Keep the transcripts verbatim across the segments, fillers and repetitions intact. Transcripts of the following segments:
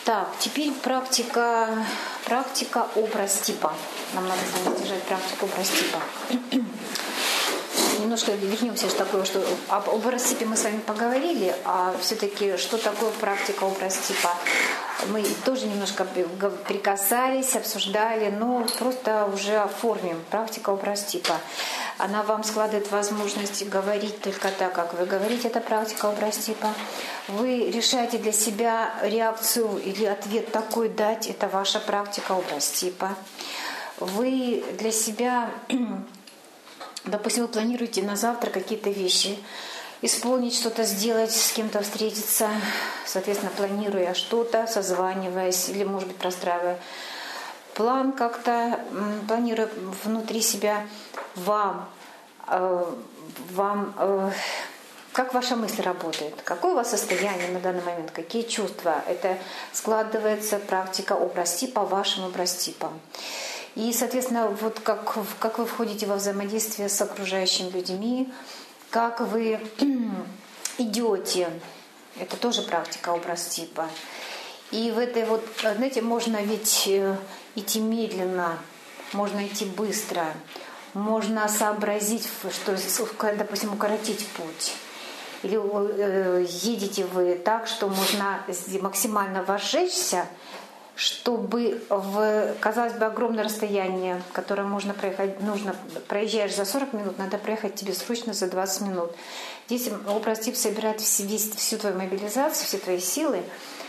Так, теперь практика, практика образ типа. Нам надо с вами держать практику образ типа. Немножко вернемся, что такое, что об образ типе мы с вами поговорили, а все-таки что такое практика образ типа? Мы тоже немножко прикасались, обсуждали, но просто уже оформим. Практика образ типа. Она вам складывает возможность говорить только так, как вы говорите, это практика образ типа. Вы решаете для себя реакцию или ответ такой дать, это ваша практика образ типа. Вы для себя, допустим, вы планируете на завтра какие-то вещи, исполнить что-то, сделать, с кем-то встретиться, соответственно, планируя что-то, созваниваясь или, может быть, простраивая план как-то, планируя внутри себя, вам, э, вам э, как ваша мысль работает, какое у вас состояние на данный момент, какие чувства. Это складывается практика образ типа вашим образ типом. И, соответственно, вот как, как вы входите во взаимодействие с окружающими людьми, как вы идете, это тоже практика образ типа. И в этой вот, знаете, можно ведь идти медленно, можно идти быстро, можно сообразить, что, допустим, укоротить путь. Или едете вы так, что можно максимально вожжечься, чтобы в, казалось бы, огромное расстояние, которое можно проехать, нужно, проезжаешь за сорок минут, надо проехать тебе срочно за двадцать минут. Здесь образ тип собирает весь, всю твою мобилизацию, все твои силы,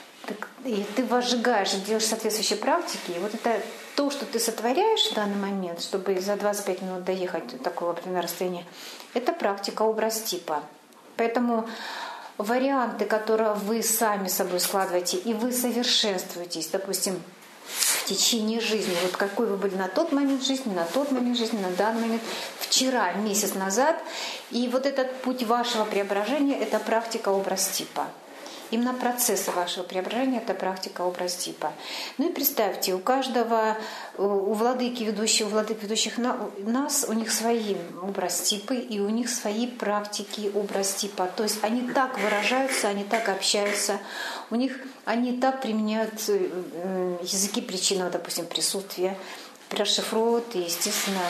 и ты возжигаешь, делаешь соответствующие практики. И вот это то, что ты сотворяешь в данный момент, чтобы за двадцать пять минут доехать до такого, например, расстояния, это практика образ типа. Поэтому варианты, которые вы сами собой складываете, и вы совершенствуетесь, допустим, в течение жизни. Вот какой вы были на тот момент жизни, на тот момент жизни, на данный момент, вчера, месяц назад. И вот этот путь вашего преображения – это практика образ типа. Именно процессы вашего преображения – это практика образ типа. Ну и представьте, у каждого, у владыки ведущих, у владык ведущих нас, у них свои образ типы и у них свои практики образ типа. То есть они так выражаются, они так общаются, у них они так применяют языки причинного, допустим, присутствия, расшифровывают, и, естественно,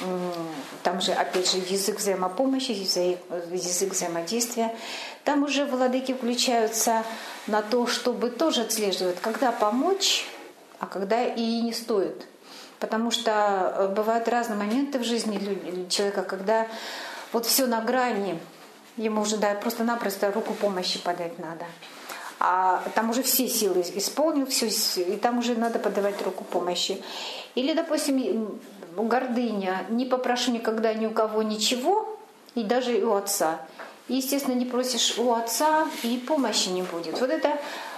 там же, опять же, язык взаимопомощи, язык взаимодействия. Там уже владыки включаются на то, чтобы тоже отслеживать, когда помочь, а когда и не стоит. Потому что бывают разные моменты в жизни человека, когда вот все на грани, ему уже да, просто-напросто руку помощи подать надо. А там уже все силы исполнил, все, и там уже надо подавать руку помощи. Или, допустим, гордыня, не попрошу никогда ни у кого ничего, и даже и у отца. И, естественно, не просишь у отца, и помощи не будет. Вот это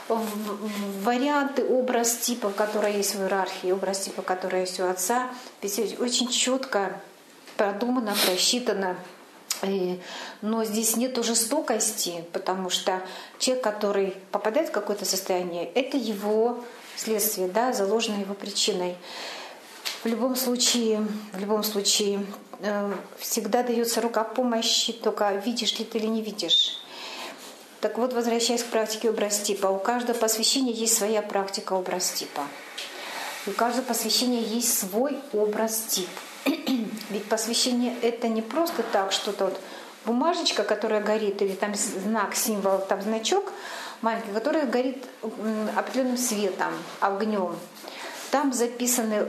варианты, образ типа, который есть в иерархии, образ типа, который есть у отца, ведь очень четко продумано, просчитано. Но здесь нет жестокости, потому что человек, который попадает в какое-то состояние, это его следствие, да, заложено его причиной. В любом случае, в любом случае э, всегда дается рука помощи, только видишь ли ты или не видишь. Так вот, возвращаясь к практике образ типа, у каждого посвящения есть своя практика образ типа. У каждого посвящения есть свой образ тип. Ведь посвящение это не просто так, что-то вот бумажечка, которая горит, или там знак, символ, там значок маленький, который горит определенным светом, огнем. Там записаны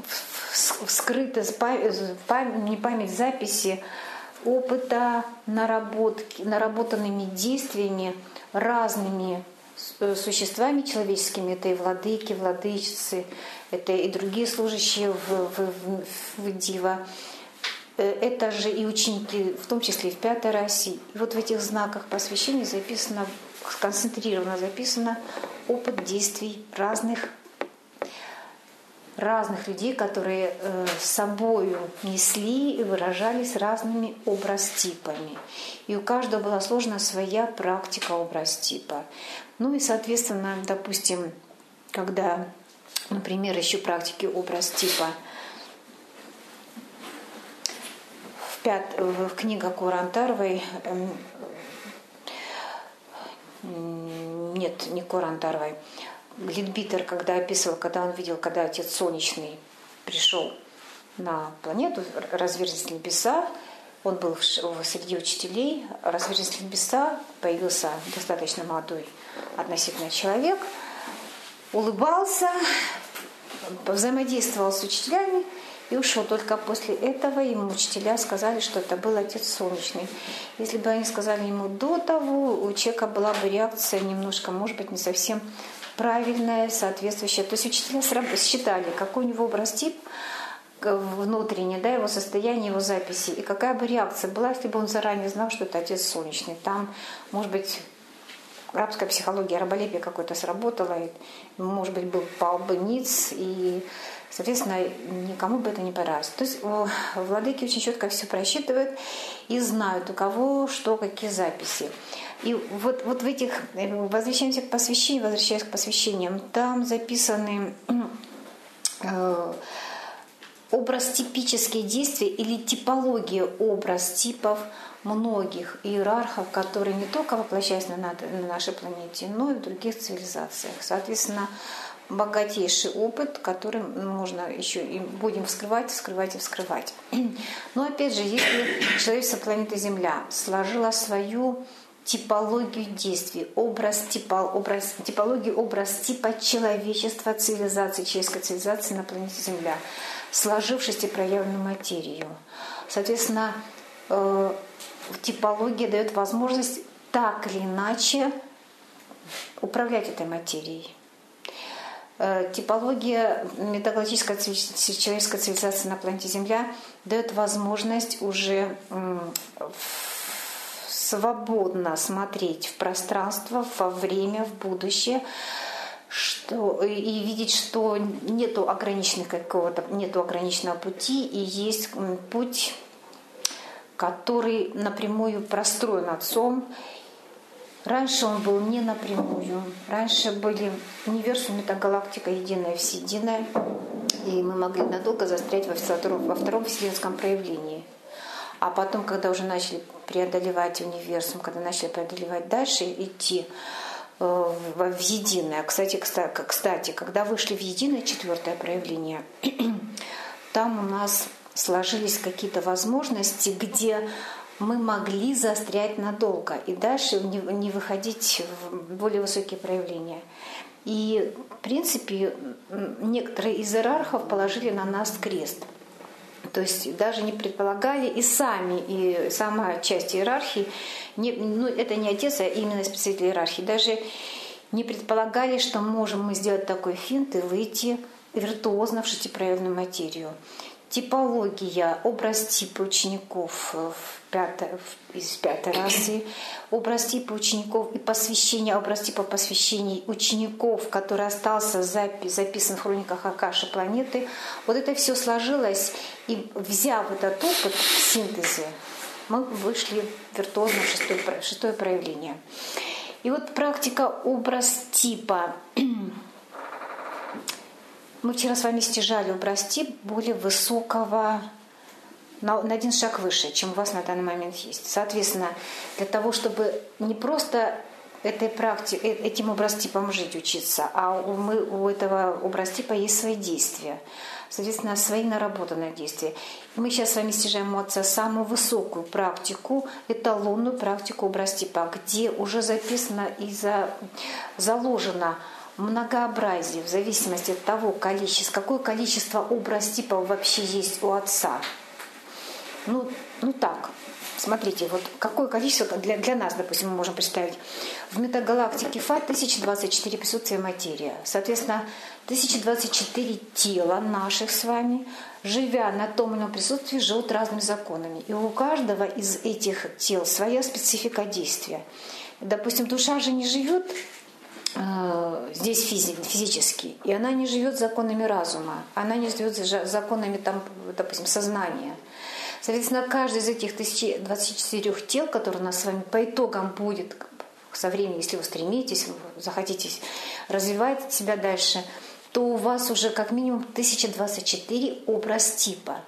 скрыты не память, записи опыта, наработки, наработанными действиями разными существами человеческими. Это и владыки, владычицы, это и другие служащие в, в, в, в Дива. Это же и ученики, в том числе и в Пятой Расе. И вот в этих знаках посвящения записано, сконцентрированно записано опыт действий разных разных людей, которые э, с собою несли и выражались разными образ-типами. И у каждого была сложена своя практика образ-типа. Ну и, соответственно, допустим, когда, например, еще практики образ-типа в, пят, в книгах Курантаровой, э, нет, не Курантаровой, Литбитер, когда описывал, когда он видел, когда Отец Солнечный пришел на планету, разверзлись небеса, он был среди учителей, разверзлись небеса, появился достаточно молодой относительно человек, улыбался, взаимодействовал с учителями и ушел. Только после этого ему учителя сказали, что это был Отец Солнечный. Если бы они сказали ему до того, у человека была бы реакция немножко, может быть, не совсем правильная, соответствующая. То есть учителя считали, какой у него образ-тип внутренний, да, его состояние, его записи, и какая бы реакция была, если бы он заранее знал, что это Отец Солнечный. Там, может быть, рабская психология, раболепие какое-то сработало, и, может быть, был пал бы ниц, и, соответственно, никому бы это не понравилось. То есть владыки очень четко все просчитывают и знают, у кого что, какие записи. И вот, вот в этих, возвращаемся к посвящению, возвращаясь к посвящениям, там записаны э, образ типические действия или типология образ типов многих иерархов, которые не только воплощаются на, на нашей планете, но и в других цивилизациях. Соответственно, богатейший опыт, который можно еще и будем вскрывать, вскрывать и вскрывать. Но опять же, если человечество планеты Земля сложило свою типологию действий, образ, типа, образ, типологию, образ типа человечества, цивилизации, человеческой цивилизации на планете Земля, сложившись и проявленную материю. Соответственно, э, типология дает возможность так или иначе управлять этой материей. Э, типология методологической человеческой цивилизации на планете Земля дает возможность уже э, свободно смотреть в пространство, во время, в будущее, что, и видеть, что нету ограниченных какого-то, нету ограниченного пути, и есть путь, который напрямую простроен Отцом. Раньше он был не напрямую. Раньше были универсум, метагалактика единая, всеединая, и мы могли надолго застрять во втором, во втором вселенском проявлении. А потом, когда уже начали преодолевать универсум, когда начали преодолевать дальше, идти э, в единое. Кстати, кстати, когда вышли в единое четвертое проявление, там у нас сложились какие-то возможности, где мы могли застрять надолго и дальше не, не выходить в более высокие проявления. И, в принципе, некоторые из иерархов положили на нас крест. То есть даже не предполагали и сами, и сама часть иерархии, не, ну, это не отец, а именно представитель иерархии, даже не предполагали, что можем мы сделать такой финт и выйти виртуозно в шестипроявленную материю. Типология, образ типа учеников в пятой, из пятой расы, образ типа учеников и посвящение, образ типа посвящений учеников, который остался запис, записан в хрониках Акаши планеты. Вот это все сложилось, и взяв этот опыт в синтезе, мы вышли виртуозно в шестое, шестое проявление. И вот практика образ типа. Мы вчера с вами стяжали образ тип более высокого, на, на один шаг выше, чем у вас на данный момент есть. Соответственно, для того, чтобы не просто этой практи... этим образ-типом жить, учиться, а у, мы, у этого образ-типа есть свои действия. Соответственно, свои наработанные действия. И мы сейчас с вами стяжаем у Отца самую высокую практику, эталонную практику образ-типа, где уже записано и за... заложено многообразие в зависимости от того количества, какое количество образ-типов вообще есть у Отца. Ну, ну так, смотрите, вот какое количество для, для нас, допустим, мы можем представить. В метагалактике Фа тысяча двадцать четыре присутствия материи. Соответственно, тысяча двадцать четыре тела наших с вами, живя на том или ином присутствии, живут разными законами. И у каждого из этих тел своя специфика действия. Допустим, душа же не живет здесь физически, и она не живет законами разума, она не живет законами, там, допустим, сознания. Соответственно, каждый из этих тысяча двадцати четырёх тел, которые у нас с вами по итогам будет со временем, если вы стремитесь, вы захотите развивать себя дальше, то у вас уже как минимум тысяча двадцать четыре образ типа.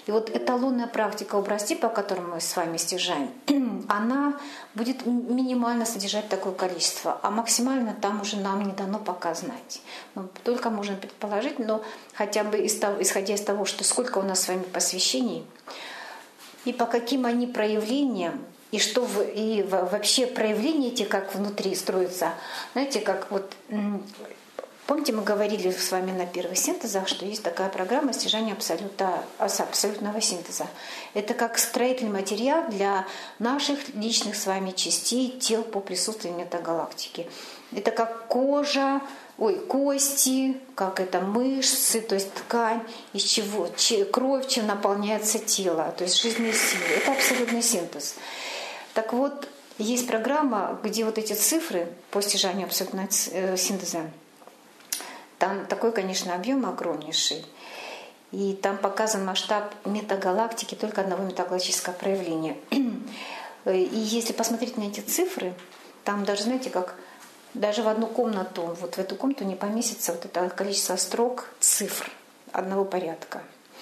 И вот эталонная практика образ типа, которую мы с вами стяжаем, она будет минимально содержать такое количество, а максимально там уже нам не дано пока знать. Ну, только можно предположить, но хотя бы из того, исходя из того, что сколько у нас с вами посвящений, и по каким они проявлениям, и что в, и вообще проявления эти как внутри строятся. Знаете, как вот... Помните, мы говорили с вами на первых синтезах, что есть такая программа стяжания абсолюта, абсолютного синтеза. Это как строительный материал для наших личных с вами частей, тел по присутствию метагалактики. Это как кожа, ой, кости, как это мышцы, то есть ткань, из чего кровь, чем наполняется тело, то есть жизненные силы. Это абсолютный синтез. Так вот, есть программа, где вот эти цифры по стяжанию абсолютного синтеза, там такой, конечно, объем огромнейший. И там показан масштаб метагалактики, только одного метагалактического проявления. И если посмотреть на эти цифры, там даже, знаете, как даже в одну комнату, вот в эту комнату не поместится вот это количество строк цифр одного порядка.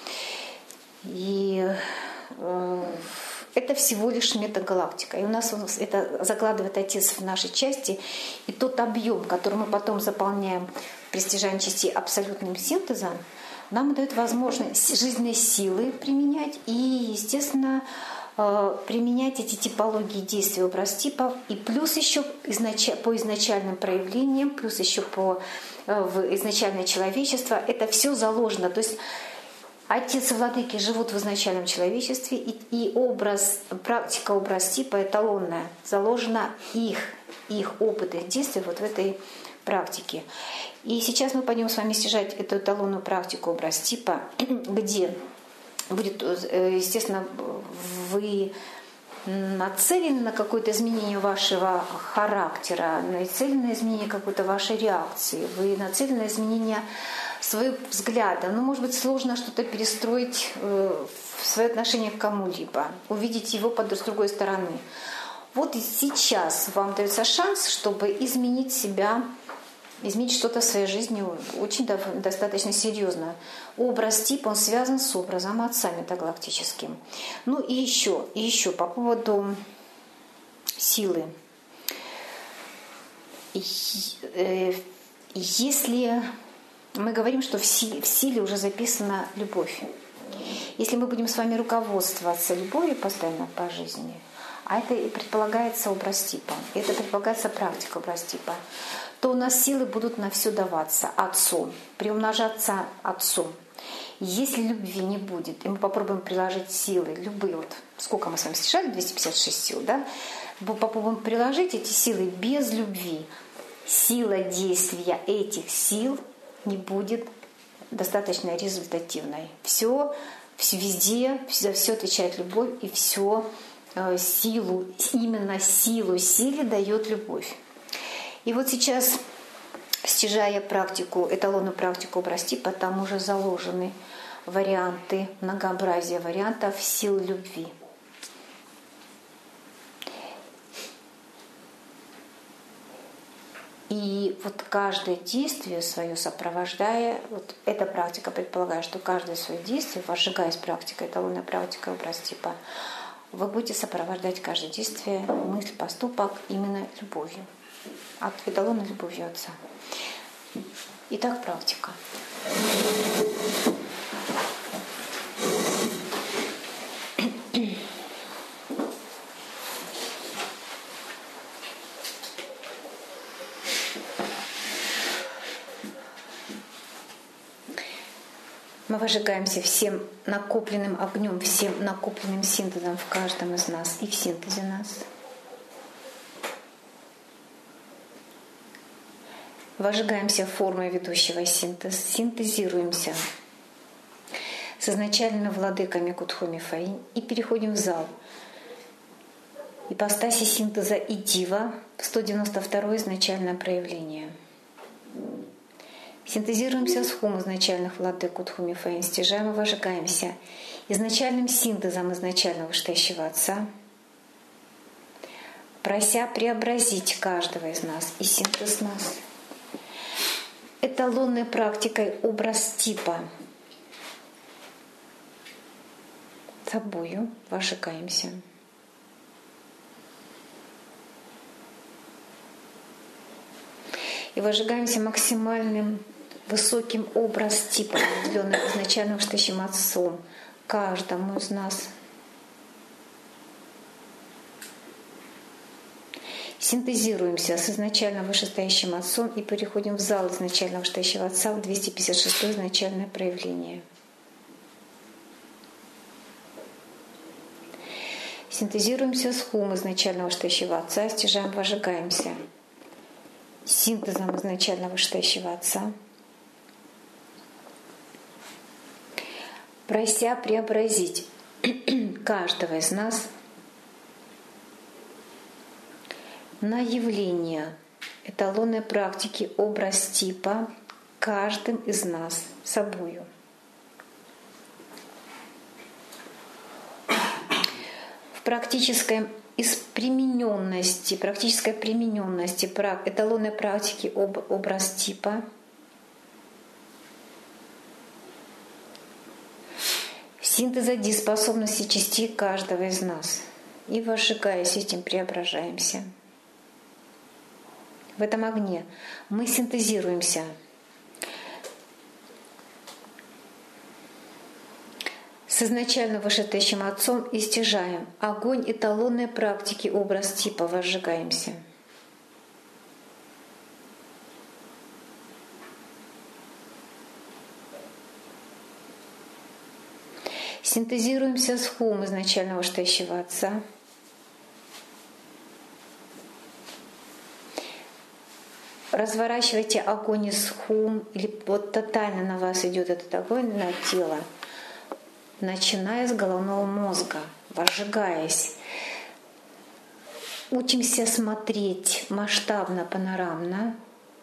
И э, это всего лишь метагалактика. И у нас это закладывает Отец в нашей части. И тот объем, который мы потом заполняем при стяжании частей абсолютным синтезом, нам дает возможность жизненные силы применять и, естественно, применять эти типологии действий образ типов. И плюс еще по изначальным проявлениям, плюс еще по в изначальное человечество. Это все заложено. То есть Отец и Владыки живут в изначальном человечестве, и, и образ, практика образ типа эталонная, заложена их, их опыт, их действия вот в этой практике. И сейчас мы пойдем с вами стяжать эту эталонную практику образ типа, где будет, естественно, вы нацелены на какое-то изменение вашего характера, нацелены на изменение какой-то вашей реакции, вы нацелены на изменение своего взгляда. Ну, может быть, сложно что-то перестроить в свое отношение к кому-либо, увидеть его под с другой стороны. Вот и сейчас вам дается шанс, чтобы изменить себя, изменить что-то в своей жизни очень достаточно серьезно. Образ тип, он связан с образом Отца метагалактическим. Ну и еще, и еще по поводу силы. Если мы говорим, что в силе, в силе уже записана любовь, если мы будем с вами руководствоваться любовью постоянно по жизни, а это и предполагается образ типа, это предполагается практика образ типа, то у нас силы будут на все даваться Отцом, приумножаться Отцом. Если любви не будет, и мы попробуем приложить силы, любые, вот сколько мы с вами стяжали, двести пятьдесят шесть сил, да? Мы попробуем приложить эти силы без любви. Сила действия этих сил не будет достаточно результативной. Все, все везде, за все отвечает любовь, и все э, силу, именно силу силе дает любовь. И вот сейчас, стяжая практику, эталонную практику образ типа, там уже заложены варианты, многообразие вариантов сил любви. И вот каждое действие свое сопровождая, вот эта практика предполагает, что каждое свое действие, возжигаясь практикой, эталонная практика образ типа, вы будете сопровождать каждое действие, мысль, поступок именно любовью. От эталонной любовью Отца. Итак, практика. Мы возжигаемся всем накопленным огнем, всем накопленным синтезом в каждом из нас и в синтезе нас. Возжигаемся формой ведущего синтез, синтезируемся с изначальными владыками Кудхоми Фаинь и переходим в зал. Ипостаси синтеза и дива, сто девяносто второе изначальное проявление. Синтезируемся с хум изначальных владык Кудхоми Фаинь, стяжаем и возжигаемся изначальным синтезом изначального вышестоящего Отца, прося преобразить каждого из нас и синтез нас. Эталонной практикой образ типа собою вожигаемся. И вожигаемся максимальным высоким образ типа, определенным изначально вышестоящим Отцом, каждому из нас. Синтезируемся с изначально вышестоящим Отцом и переходим в зал изначально вышестоящего Отца в двести пятьдесят шестое изначальное проявление. Синтезируемся с хум изначально вышестоящего Отца, стяжаем, вожигаемся синтезом изначально вышестоящего Отца, прося преобразить каждого из нас на явление эталонной практики образ типа каждым из нас собою. В практической из примененности, практической примененности эталонной практики об, образ типа синтеза дееспособности частей каждого из нас. И вожигаясь этим, преображаемся. В этом огне мы синтезируемся с изначально вышестоящим Отцом и стяжаем огонь эталонной практики образ типа, возжигаемся. Синтезируемся с хум изначально вышестоящего Отца. Разворачивайте огонь из хум, или вот тотально на вас идет этот огонь на тело, начиная с головного мозга, возжигаясь. Учимся смотреть масштабно, панорамно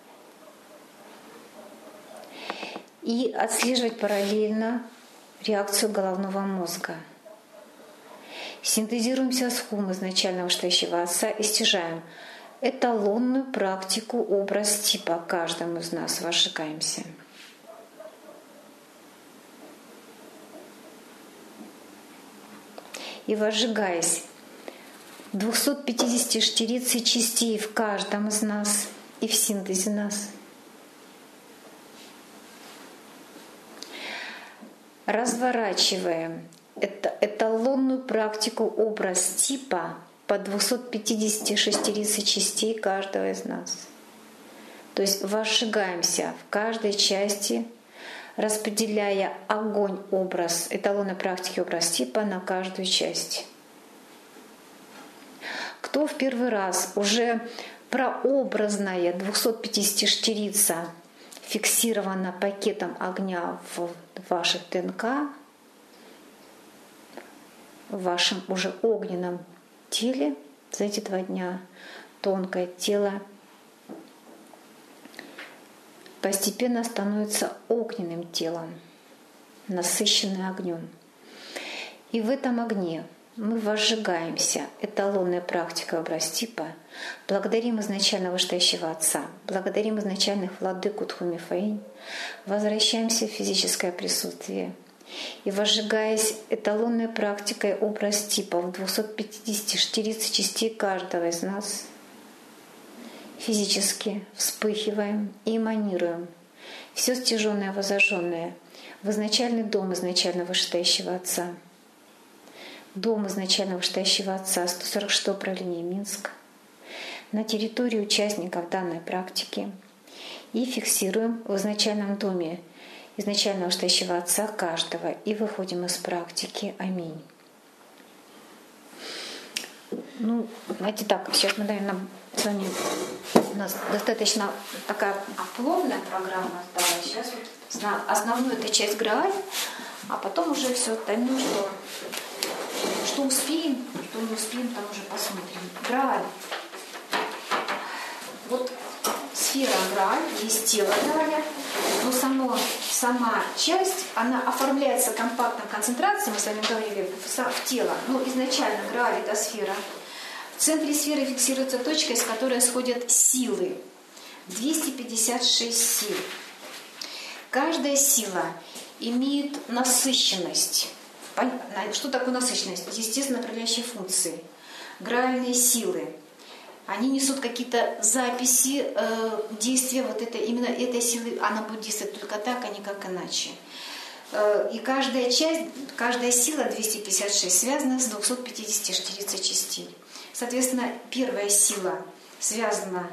и отслеживать параллельно реакцию головного мозга. Синтезируемся с хум изначально вышестоящего Отца и стяжаем эталонную практику образ типа каждому из нас, возжигаемся. И возжигаясь двухсот пятидесяти штирицы частей в каждом из нас и в синтезе нас, разворачиваем это, эталонную практику образ типа по двухсот пятидесяти шестерице частей каждого из нас. То есть возжигаемся в каждой части, распределяя огонь образ, эталонной практики образ типа на каждую часть. Кто в первый раз уже прообразная двухсот пятидесяти штирица фиксирована пакетом огня в ваших ДНК, в вашем уже огненном теле за эти два дня, тонкое тело постепенно становится огненным телом, насыщенным огнем. И в этом огне мы возжигаемся эталонной практикой образ типа, благодарим изначально вышестоящего Отца, благодарим изначальных владык Утху Мифаинь, возвращаемся в физическое присутствие. И возжигаясь эталонной практикой образ типа в двухсот пятидесяти штирице частей каждого из нас, физически вспыхиваем и эманируем все стяженное, возожженное в изначальный дом изначально вышестоящего Отца, дом изначально вышестоящего Отца, сто сорок шестое управление Минск, на территории участников данной практики и фиксируем в изначальном доме изначально вышестоящего Отца каждого и выходим из практики. Аминь. Ну, знаете, так, сейчас мы, наверное, с вами, у нас достаточно такая плотная программа осталась. Сейчас вот основную эту часть Грааль, а потом уже все остальное, что, что успеем, что не успеем, там уже посмотрим. Грааль. Вот сфера Грааль, есть тело Грааля, но само, сама часть, она оформляется компактной концентрацией, мы с вами говорили, в, в тело. Но изначально Грааль — это сфера. В центре сферы фиксируется точка, из которой сходят силы. двести пятьдесят шесть сил. Каждая сила имеет насыщенность. Что такое насыщенность? Естественно, направляющие функции, граальные силы. Они несут какие-то записи, э, действия вот это, именно этой силы, она будет действовать только так, а не как иначе. Э, и каждая часть, каждая сила двести пятьдесят шесть связана с двумястами пятьюдесятью четырёхстами частей. Соответственно, первая сила связана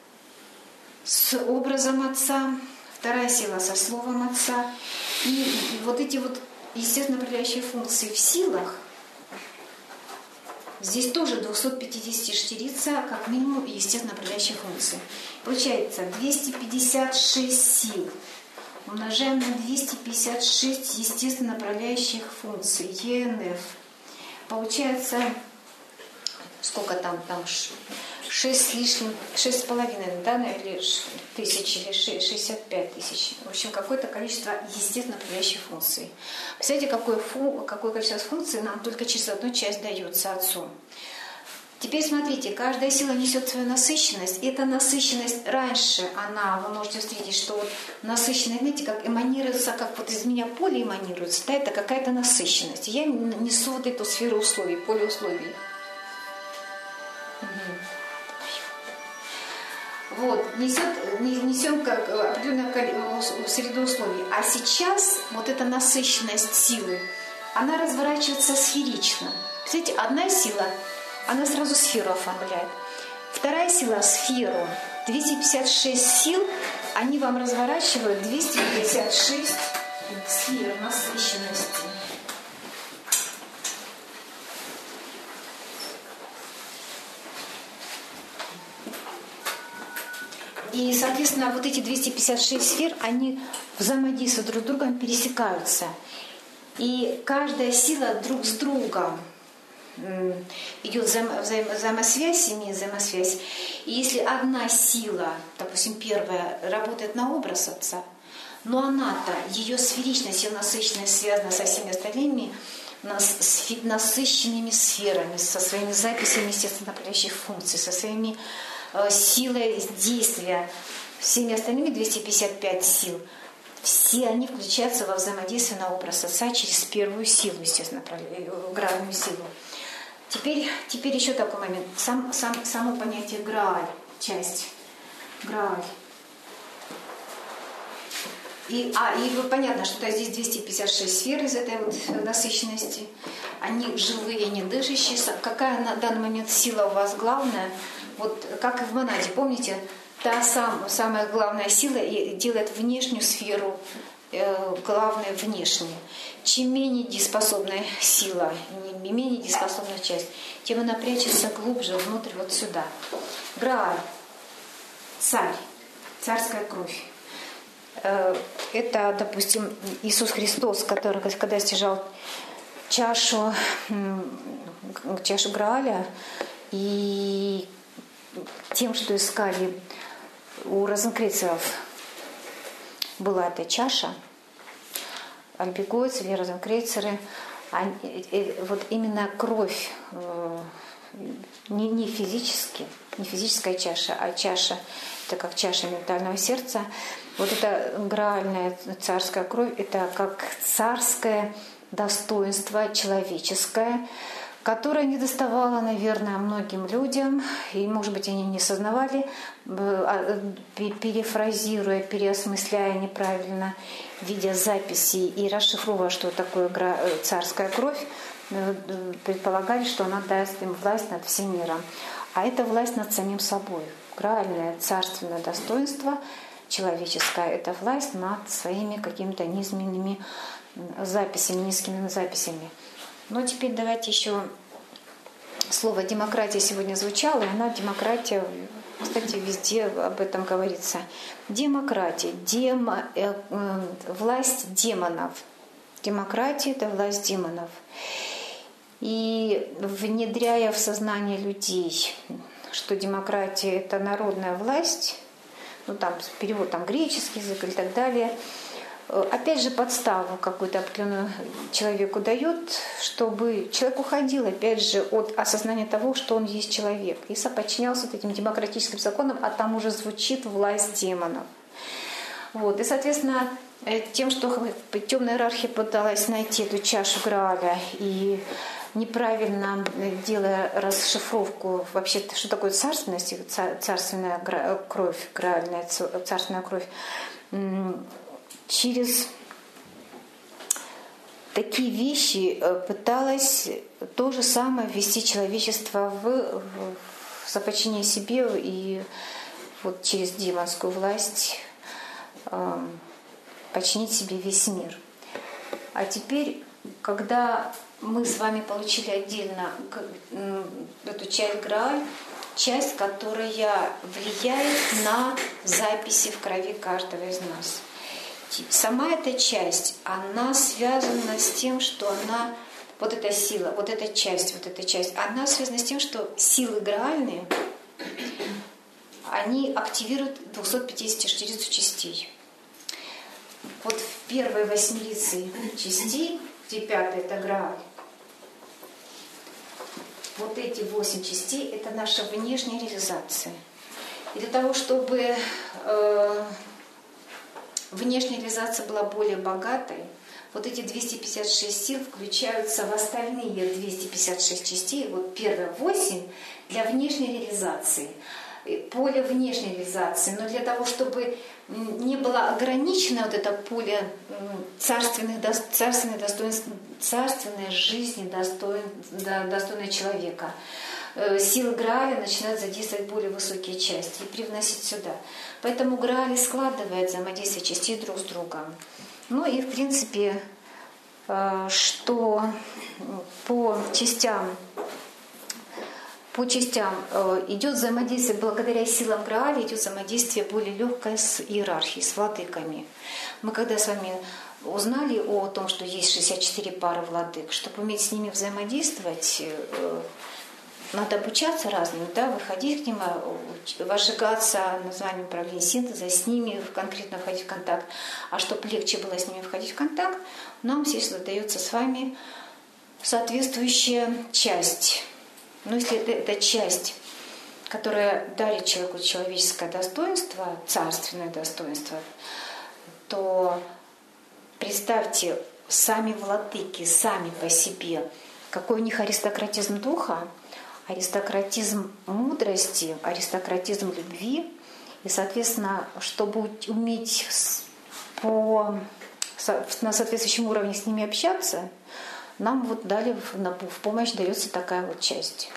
с образом Отца, вторая сила со словом Отца. И, и вот эти вот, естественно, направляющие функции в силах, здесь тоже двести пятьдесят штирица, как минимум, и, естественно, направляющие функции. Получается, двести пятьдесят шесть сил умножаем на двести пятьдесят шесть естественно направляющих функций, Е Н Ф. Получается, сколько там, там шесть с лишним, шесть с половиной, да, или тысяч, или шестьдесят пять тысяч. В общем, какое-то количество естественно направляющих функций. Представляете, какое, фу, какое количество функций нам только через одну часть дается Отцу. Теперь смотрите, каждая сила несет свою насыщенность. И эта насыщенность раньше, она, вы можете встретить, что вот насыщенность, знаете, как эманируется, как вот из меня поле эманируется, да, это какая-то насыщенность. Я несу вот эту сферу условий, поле условий. Вот, несет, несем как определенную среду условий. А сейчас вот эта насыщенность силы, она разворачивается сферично. Представляете, одна сила, она сразу сферу оформляет. Вторая сила — сферу. двести пятьдесят шесть сил, они вам разворачивают двести пятьдесят шесть сфер насыщенности. И, соответственно, вот эти двести пятьдесят шесть сфер, они взаимодействуют друг с другом, пересекаются. И каждая сила друг с другом идет взаимо- взаимо- взаимосвязь, семейная взаимосвязь. И если одна сила, допустим, первая, работает на образ Отца, но она-то, ее сферичность, ее насыщенность связана со всеми остальными насыщенными сферами, со своими записями, естественно, направляющих функций, со своими силой действия, всеми остальными двести пятьдесят пять сил, все они включаются во взаимодействие на образ Отца через первую силу, естественно, граальную силу. Теперь, теперь еще такой момент. Сам, сам, само понятие грааль, часть. Грааль. И, а, и понятно, что здесь двести пятьдесят шесть сфер из этой вот насыщенности. Они живые, не дышащие. Какая на данный момент сила у вас главная? Вот как и в монаде, помните, та сам, самая главная сила делает внешнюю сферу э, главной внешней. Чем менее дееспособная сила, не менее дееспособная часть, тем она прячется глубже внутрь, вот сюда. Грааль, царь, царская кровь. Э, это, допустим, Иисус Христос, который, когда стяжал чашу, чашу Грааля, и тем, что искали у розенкрейцеров, была эта чаша, альбегойцы или розенкрейцеры, они, вот именно кровь, не, не физически, не физическая чаша, а чаша, это как чаша ментального сердца. Вот эта граальная царская кровь, это как царское достоинство человеческое, которое не доставало, наверное, многим людям, и, может быть, они не сознавали, перефразируя, переосмысляя неправильно, видя записи и расшифровывая, что такое царская кровь, предполагали, что она даст им власть над всем миром. А это власть над самим собой. Граальное царственное достоинство человеческое — это власть над своими какими-то низменными записями, низкими записями. Но теперь давайте еще слово «демократия» сегодня звучало, и она, демократия, кстати, везде об этом говорится. Демократия, демо, э, э, власть демонов. Демократия — это власть демонов. И внедряя в сознание людей, что демократия — это народная власть, ну там перевод там греческий язык и так далее, опять же подставу какую-то определенную человеку дает, чтобы человек уходил опять же от осознания того, что он есть человек, и соподчинялся вот этим демократическим законам, а там уже звучит власть демонов. Вот. И, соответственно, тем, что темная иерархия пыталась найти эту чашу Грааля и неправильно делая расшифровку вообще, что такое царственность, царственная кровь, граальная царственная кровь, через такие вещи пыталась то же самое ввести человечество в, в подчинение себе и вот через демонскую власть э, подчинить себе весь мир. А теперь, когда мы с вами получили отдельно эту часть Грааль, часть, которая влияет на записи в крови каждого из нас. Сама эта часть, она связана с тем, что она, вот эта сила, вот эта часть, вот эта часть, она связана с тем, что силы граальные, они активируют двухсот пятидесятичетырицу частей. Вот в первой восьмице частей, где пятая это Грааль, вот эти восемь частей это наша внешняя реализация. И для того, чтобы э, внешняя реализация была более богатой, вот эти двести пятьдесят шесть сил включаются в остальные двести пятьдесят шесть частей, вот первые восемь для внешней реализации, поле внешней реализации. Но для того, чтобы не было ограничено вот это поле царственных, царственных достоинств, царственной жизни достоин, достойной человека, силы Грааля начинают задействовать более высокие части и привносить сюда. Поэтому Грааль складывает взаимодействие частей друг с другом. Ну и в принципе, что по частям, по частям идет взаимодействие благодаря силам Грааля, идет взаимодействие более легкое с иерархией, с владыками. Мы когда с вами узнали о том, что есть шестьдесят четыре пары владык, чтобы уметь с ними взаимодействовать, надо обучаться разным, да, выходить к ним, возжигаться названием управления синтеза, с ними конкретно входить в контакт. А чтобы легче было с ними входить в контакт, нам здесь задается с вами соответствующая часть. Но если это, это часть, которая дарит человеку человеческое достоинство, царственное достоинство, то представьте, сами владыки, сами по себе, какой у них аристократизм духа, аристократизм мудрости, аристократизм любви. И, соответственно, чтобы уметь по, на соответствующем уровне с ними общаться, нам вот дали в помощь дается такая вот часть.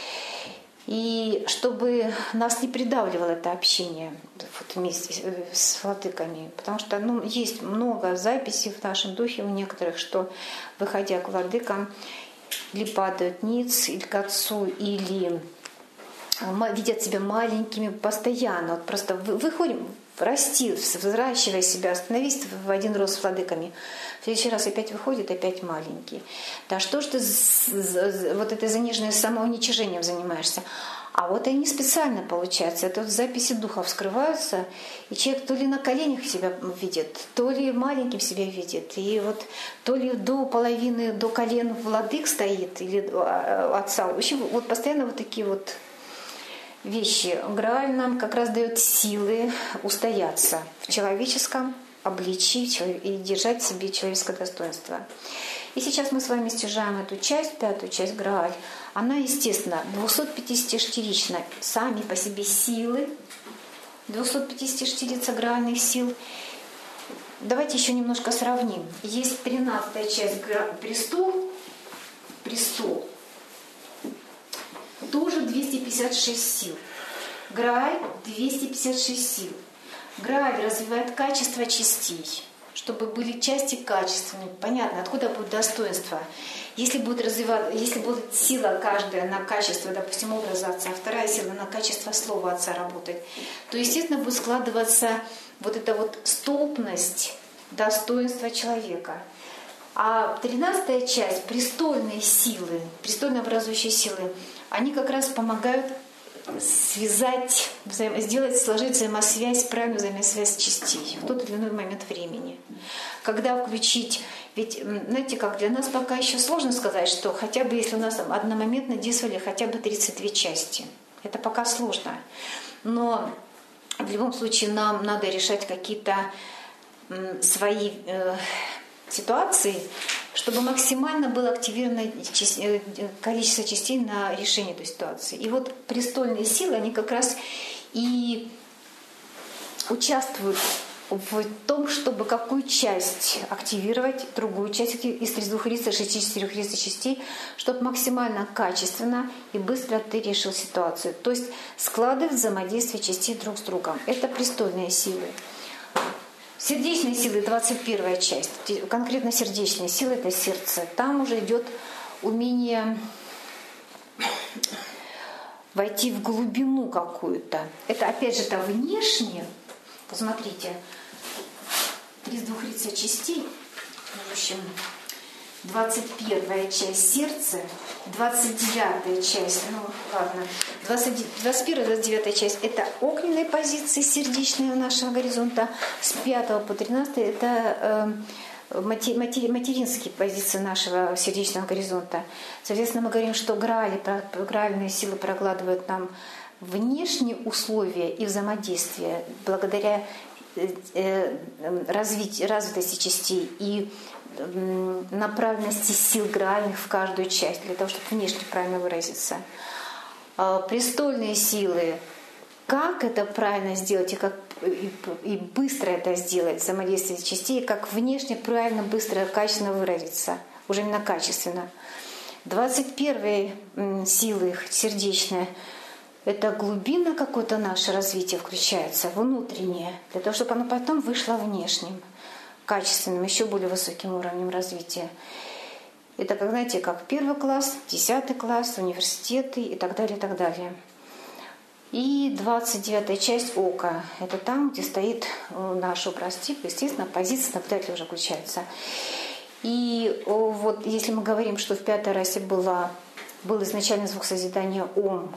И чтобы нас не придавливало это общение вот вместе с владыками, потому что ну, есть много записей в нашем духе у некоторых, что, выходя к владыкам, или падают ниц, или к отцу, или видят себя маленькими постоянно. Вот просто выходим, расти, взращивая себя, становись в один рост с владыками. В следующий раз опять выходит, опять маленький. Да что ж ты вот этой заниженной самоуничижением занимаешься? А вот они специально, получается, это вот записи духа вскрываются, и человек то ли на коленях себя видит, то ли маленьким себя видит, и вот то ли до половины, до колен владык стоит, или отца. В общем, вот постоянно вот такие вот вещи. Грааль нам как раз дает силы устояться в человеческом обличии и держать в себе человеческое достоинство. И сейчас мы с вами стяжаем эту часть, пятую часть Грааль. Она, естественно, двухсотпятидесятишестична сами по себе силы, двухсотпятидесятишестирица граальных сил. Давайте еще немножко сравним. Есть тринадцатая часть престол, престол, тоже двести пятьдесят шесть сил. Грааль двести пятьдесят шесть сил. Грааль развивает качество частей, чтобы были части качественные. Понятно, откуда будет достоинство. Если будет, развивать, если будет сила каждая на качество, допустим, образа отца, вторая сила на качество слова отца работать, то, естественно, будет складываться вот эта вот столпность достоинства человека. А тринадцатая часть, престольные силы, престольно образующие силы, они как раз помогают связать, взаим... сделать, сложить взаимосвязь, правильную взаимосвязь частей в тот или иной момент времени. Когда включить, ведь, знаете, как для нас пока еще сложно сказать, что хотя бы если у нас одномоментно действовали хотя бы тридцать две части. Это пока сложно. Но в любом случае нам надо решать какие-то м, свои э, ситуации, чтобы максимально было активировано количество частей на решение этой ситуации. И вот престольные силы, они как раз и участвуют в том, чтобы какую часть активировать, другую часть из тридцати двух шестидесяти четырёх частей, чтобы максимально качественно и быстро ты решил ситуацию. То есть склады взаимодействия частей друг с другом. Это престольные силы. Сердечные силы, двадцать первая часть, конкретно сердечные силы — это сердце. Там уже идет умение войти в глубину какую-то. Это опять же это внешне. Посмотрите, из двух тридцати частей, в общем, двадцать первая часть сердца, двадцать девятая часть, ну ладно, двадцать первая двадцать девятая часть — это огненные позиции сердечные нашего горизонта, с пятого по тринадцатый это э, матери, матери, материнские позиции нашего сердечного горизонта. Соответственно, мы говорим, что грали, гральные силы прокладывают нам внешние условия и взаимодействия благодаря развитию, развитости частей и направленности сил гральных в каждую часть, для того, чтобы внешне правильно выразиться. Престольные силы, как это правильно сделать и как и, и быстро это сделать, взаимодействие частей, как внешне правильно, быстро, качественно выразиться, уже именно качественно. двадцать первая силы сердечная — это глубина какое-то наше развитие включается, внутреннее, для того, чтобы оно потом вышло внешним, качественным, еще более высоким уровнем развития. Это, как знаете, как первый класс, десятый класс, университеты и так далее, и так далее. И двадцать девятая часть ока. Это там, где стоит наш образ типа, естественно, позиция наблюдателя уже включается. И вот если мы говорим, что в пятой расе была, был изначально звук созидания «Ом»,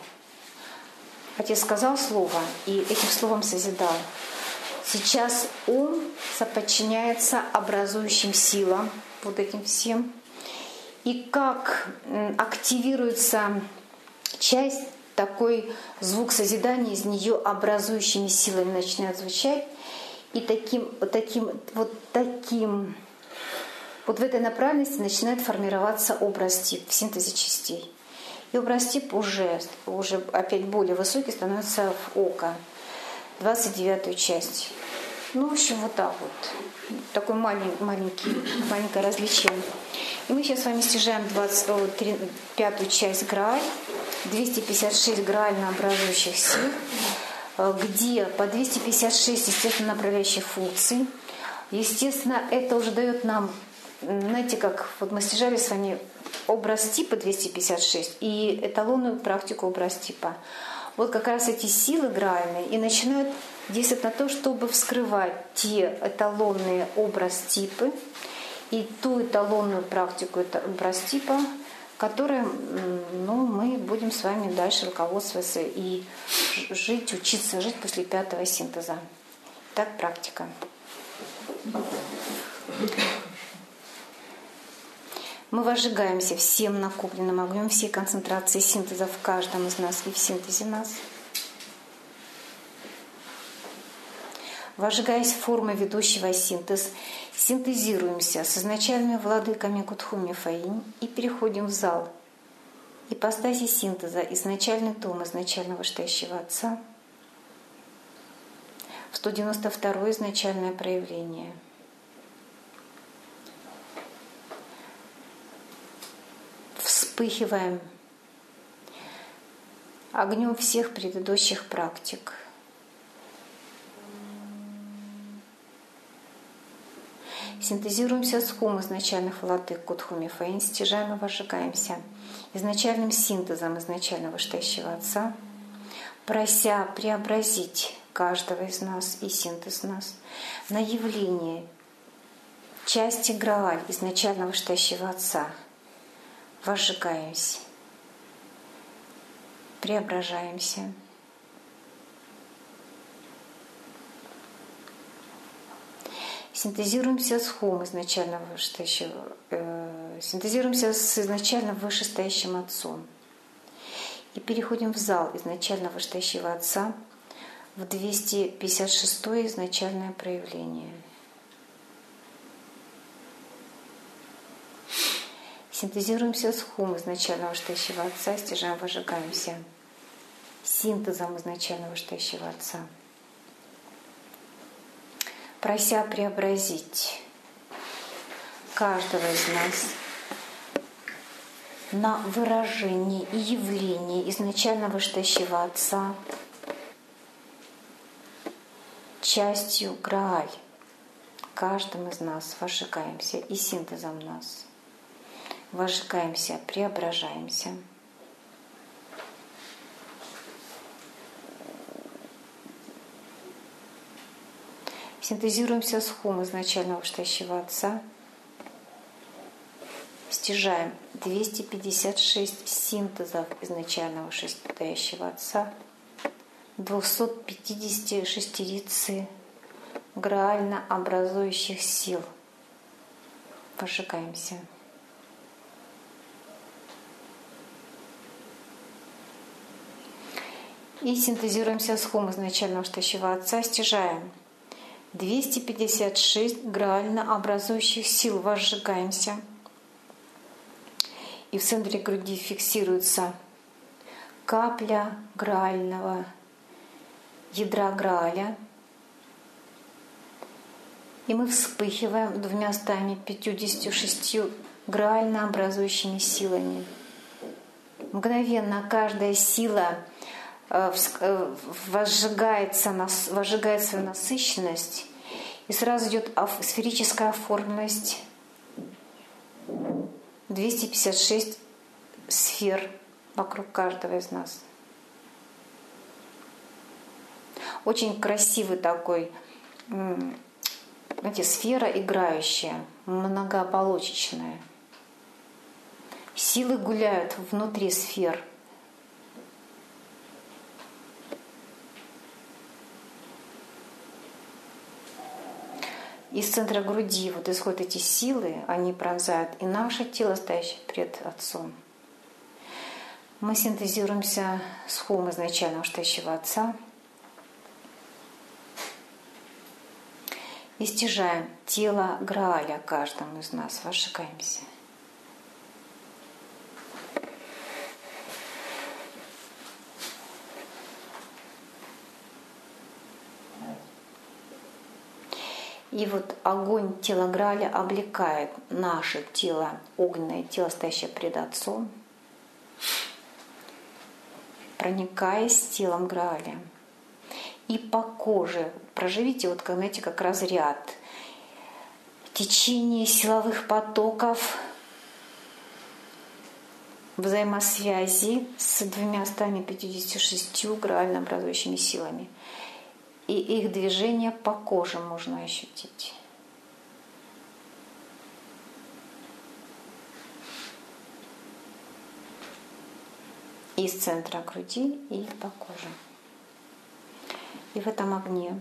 Отец сказал слово, и этим словом созидал. Сейчас ум соподчиняется образующим силам, вот этим всем. И как активируется часть, такой звук созидания из нее образующими силами начинает звучать. И таким, таким, вот таким, вот в этой направленности начинает формироваться образ тип в синтезе частей. И образ тип уже, уже опять более высокий становится в око, двадцать девятую часть. Ну, в общем, вот так вот. Такой маленький, маленький, маленькое различие. И мы сейчас с вами стяжаем двадцать пятую часть грааль, двести пятьдесят шесть граально образующих сил, где по двести пятьдесят шесть, естественно, направляющих функций. Естественно, это уже дает нам, знаете, как вот мы стяжали с вами образ типа двести пятьдесят шесть и эталонную практику образ типа. Вот как раз эти силы гральные и начинают действовать на то, чтобы вскрывать те эталонные образ типы и ту эталонную практику образ типа, которой, ну, мы будем с вами дальше руководствоваться и жить, учиться жить после пятого синтеза. Так, практика. Мы возжигаемся всем накопленным огнем, всей концентрацией синтеза в каждом из нас и в синтезе нас. Возжигаясь формой ведущего синтез, синтезируемся с изначальными владыками Кутхуми Фаинь и переходим в зал ипостаси синтеза, изначальный том изначального Вышестоящего Отца, в сто девяносто второе изначальное проявление. Вспыхиваем огнем всех предыдущих практик. Синтезируемся с хум изначальных владык Кутхуми Фаинь, стяжаем и возжигаемся изначальным синтезом изначального Вышестоящего Отца, прося преобразить каждого из нас и синтез нас на явление части Грааль изначального Вышестоящего Отца. Возжигаемся, преображаемся. Синтезируемся с хум изначального вышестоящего, э, синтезируемся с изначально вышестоящим Отцом и переходим в зал изначально Вышестоящего Отца, в двести пятьдесят шестое изначальное проявление. Синтезируемся с хум изначального Штающего Отца, стяжаем, выжигаемся синтезом изначального Штающего Отца, прося преобразить каждого из нас на выражение и явление изначального Штающего Отца частью Грааль. Каждым из нас вожигаемся и синтезом нас. Вожигаемся, преображаемся. Синтезируемся с хум изначального Штающего Отца. Стяжаем двести пятьдесят шесть синтезов изначального Штающего Отца, двести пятьдесят шестерицы граально образующих сил. Вожигаемся. И синтезируемся с хум изначального Штающего Отца, стяжаем двести пятьдесят шесть граально образующих сил. Возжигаемся. И в центре груди фиксируется капля граального ядра Грааля. И мы вспыхиваем двумястами пятьюдесятью шестью граально образующими силами. Мгновенно каждая сила возжигается, возжигает свою насыщенность, и сразу идет сферическая оформленность двести пятьдесят шесть сфер вокруг каждого из нас. Очень красивый такой, знаете, сфера играющая, многооболочечная. Силы гуляют внутри сфер. Из центра груди вот исходят эти силы, они пронзают и наше тело, стоящее пред Отцом. Мы синтезируемся с хум изначального Штающего Отца и стяжаем тело Грааля каждому из нас, вожигаемся. И вот огонь тела Грааля облекает наше тело, огненное тело, стоящее пред Отцом, проникаясь телом Грааля. И по коже проживите, вот, знаете, как разряд, течение силовых потоков, взаимосвязи с двумястами пятьюдесятью шестью граально образующими силами. И их движение по коже можно ощутить. Из центра груди и по коже. И в этом огне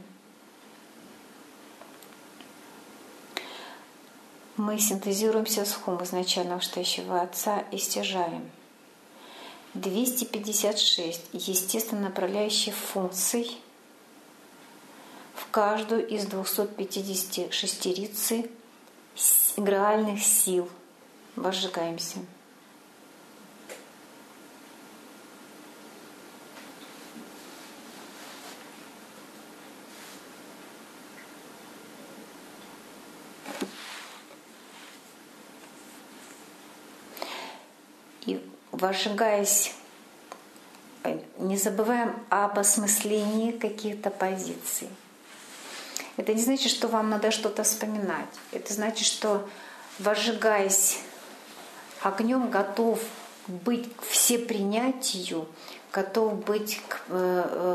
мы синтезируемся с хум изначального Штающего Отца и стяжаем двести пятьдесят шесть естественно направляющих функций в каждую из двухсот пятидесяти шестерицы граальных сил. Возжигаемся. И возжигаясь, не забываем об осмыслении каких-то позиций. Это не значит, что вам надо что-то вспоминать. Это значит, что, возжигаясь огнем, готов быть к всепринятию, готов быть к, э,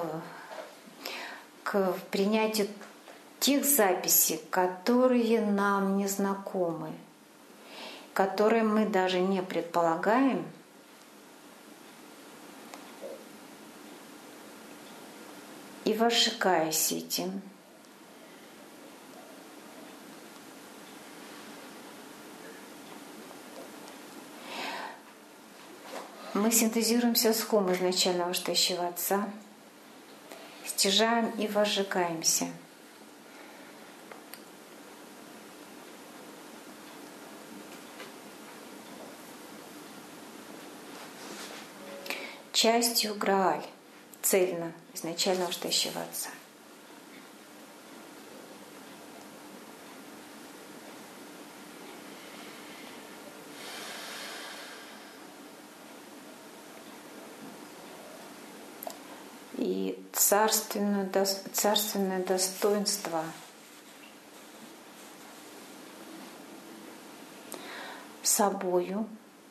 к принятию тех записей, которые нам не знакомы, которые мы даже не предполагаем. И возжигаясь этим, мы синтезируемся с хум изначального Штающего Отца, стяжаем и возжигаемся. Частью Грааль, цельно изначально уштащего Отца. И царственное, царственное достоинство собою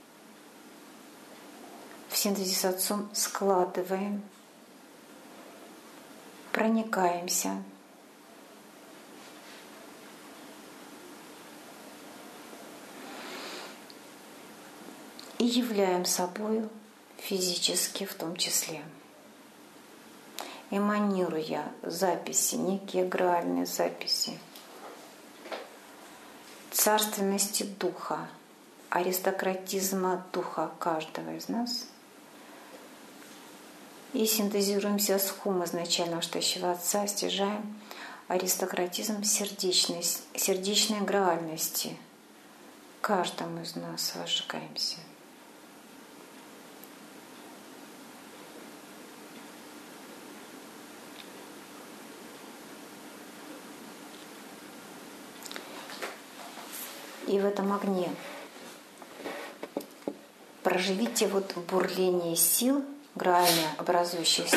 в синтезе с Отцом складываем, проникаемся, и являем собою физически в том числе, эманируя записи, некие граальные записи царственности духа, аристократизма духа каждого из нас, и синтезируемся с хум изначально уштащего Отца, стяжаем аристократизм сердечной, сердечной граальности. Каждому из нас возжигаемся. И в этом огне проживите вот бурление сил, граально образующихся.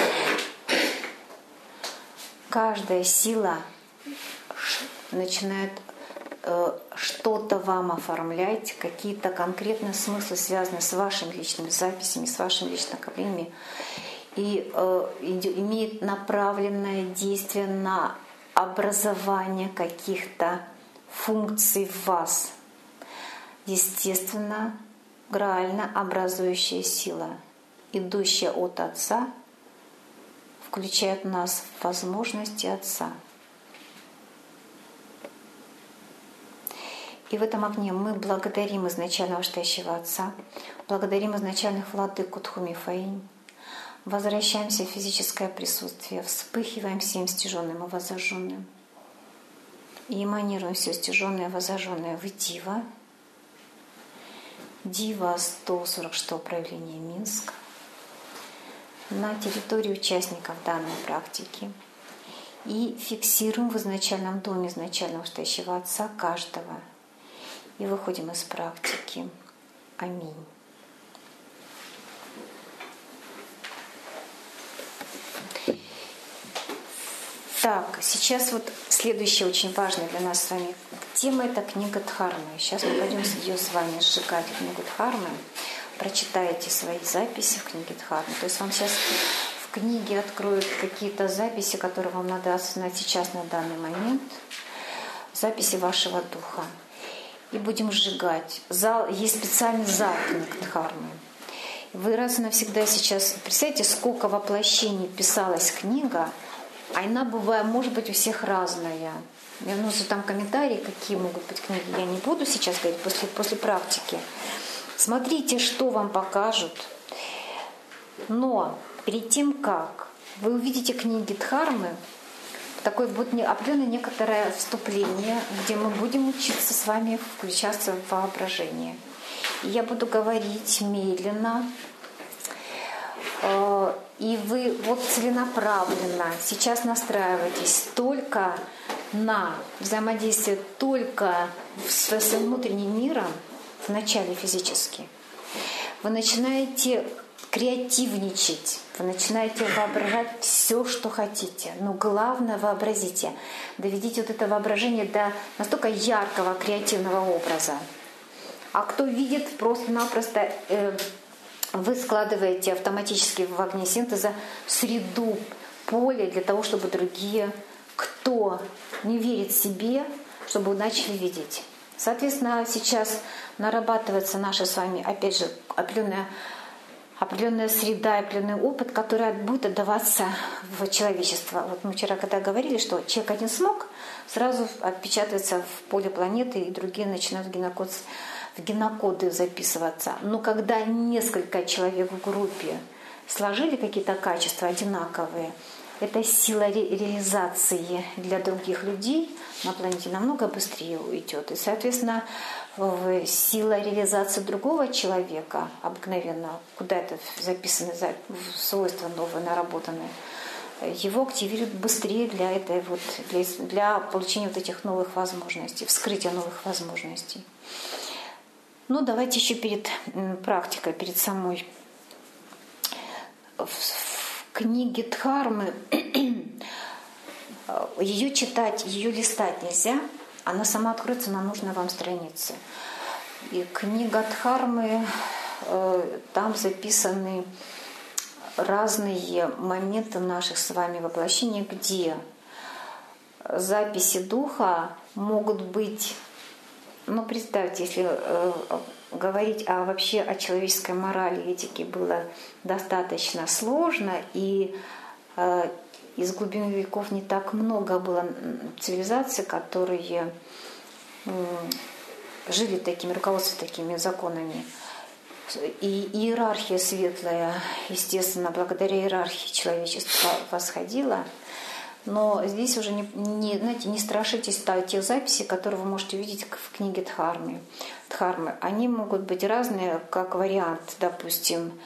Каждая сила начинает э, что-то вам оформлять, какие-то конкретные смыслы, связанные с вашими личными записями, с вашими личными накоплениями, и э, имеет направленное действие на образование каких-то функций в вас. Естественно, граально образующая сила, идущая от Отца, включает нас в возможности Отца. И в этом огне мы благодарим изначального уштащего Отца, благодарим изначальных владык Тхуми Фаинь, возвращаемся в физическое присутствие, вспыхиваем всем стяженным и воззаженным, и эманируем все стяженное и воззаженное в Дива, Дива сто сорок шестое проявление Минск, на территории участников данной практики, и фиксируем в изначальном доме изначального уштащего Отца каждого, и выходим из практики. Аминь. Так, сейчас вот следующая очень важная для нас с вами тема — это книга Дхармы. Сейчас мы пойдем ее с вами сжигать, книгу Дхармы. Прочитаете свои записи в книге Дхармы. То есть вам сейчас в книге откроют какие-то записи, которые вам надо осознать сейчас на данный момент. Записи вашего духа. И будем сжигать. Зал, есть специальный зал книг Дхармы. Вы раз и навсегда сейчас... Представляете, сколько воплощений писалась книга, а она бывает, может быть, у всех разная. Я вносу там комментарии, какие могут быть книги. Я не буду сейчас говорить после, после практики. Смотрите, что вам покажут. Но перед тем, как вы увидите книги Дхармы, такое будет определенное некоторое вступление, где мы будем учиться с вами включаться в воображение. И я буду говорить медленно, и вы вот целенаправленно сейчас настраиваетесь только на взаимодействие только со своим внутренним миром, вначале физически. Вы начинаете креативничать, вы начинаете воображать все, что хотите. Но главное, вообразите, доведите вот это воображение до настолько яркого креативного образа. А кто видит, просто-напросто э, вы складываете автоматически в огне синтеза среду, поле для того, чтобы другие, кто не верит себе, чтобы начали видеть. Соответственно, сейчас нарабатывается наша с вами, опять же, определенная, определенная среда, определенный опыт, который будет отдаваться в человечество. Вот мы вчера когда говорили, что человек один смог, сразу отпечатывается в поле планеты, и другие начинают в генокод, в генокоды записываться. Но когда несколько человек в группе сложили какие-то качества одинаковые, эта сила ре- реализации для других людей на планете намного быстрее уйдет. И, соответственно, в- сила реализации другого человека обыкновенно, куда это записаны за- в свойства новые, наработанные, его активируют быстрее для, этой вот, для, для получения вот этих новых возможностей, вскрытия новых возможностей. Ну, давайте еще перед м, практикой, перед самой. В, в книге Дхармы ее читать, ее листать нельзя, она сама откроется на нужной вам странице. И книга Дхармы, э, там записаны разные моменты наших с вами воплощений, где записи духа могут быть, ну, представьте, если э, говорить о, вообще о человеческой морали и этике было достаточно сложно, и э, из глубин веков не так много было цивилизаций, которые э, жили такими, руководствуясь такими законами. И иерархия светлая, естественно, благодаря иерархии человечество восходило. Но здесь уже не, не, знаете, не страшитесь тех записей, которые вы можете увидеть в книге Дхармы. Дхармы. Они могут быть разные, как вариант, допустим.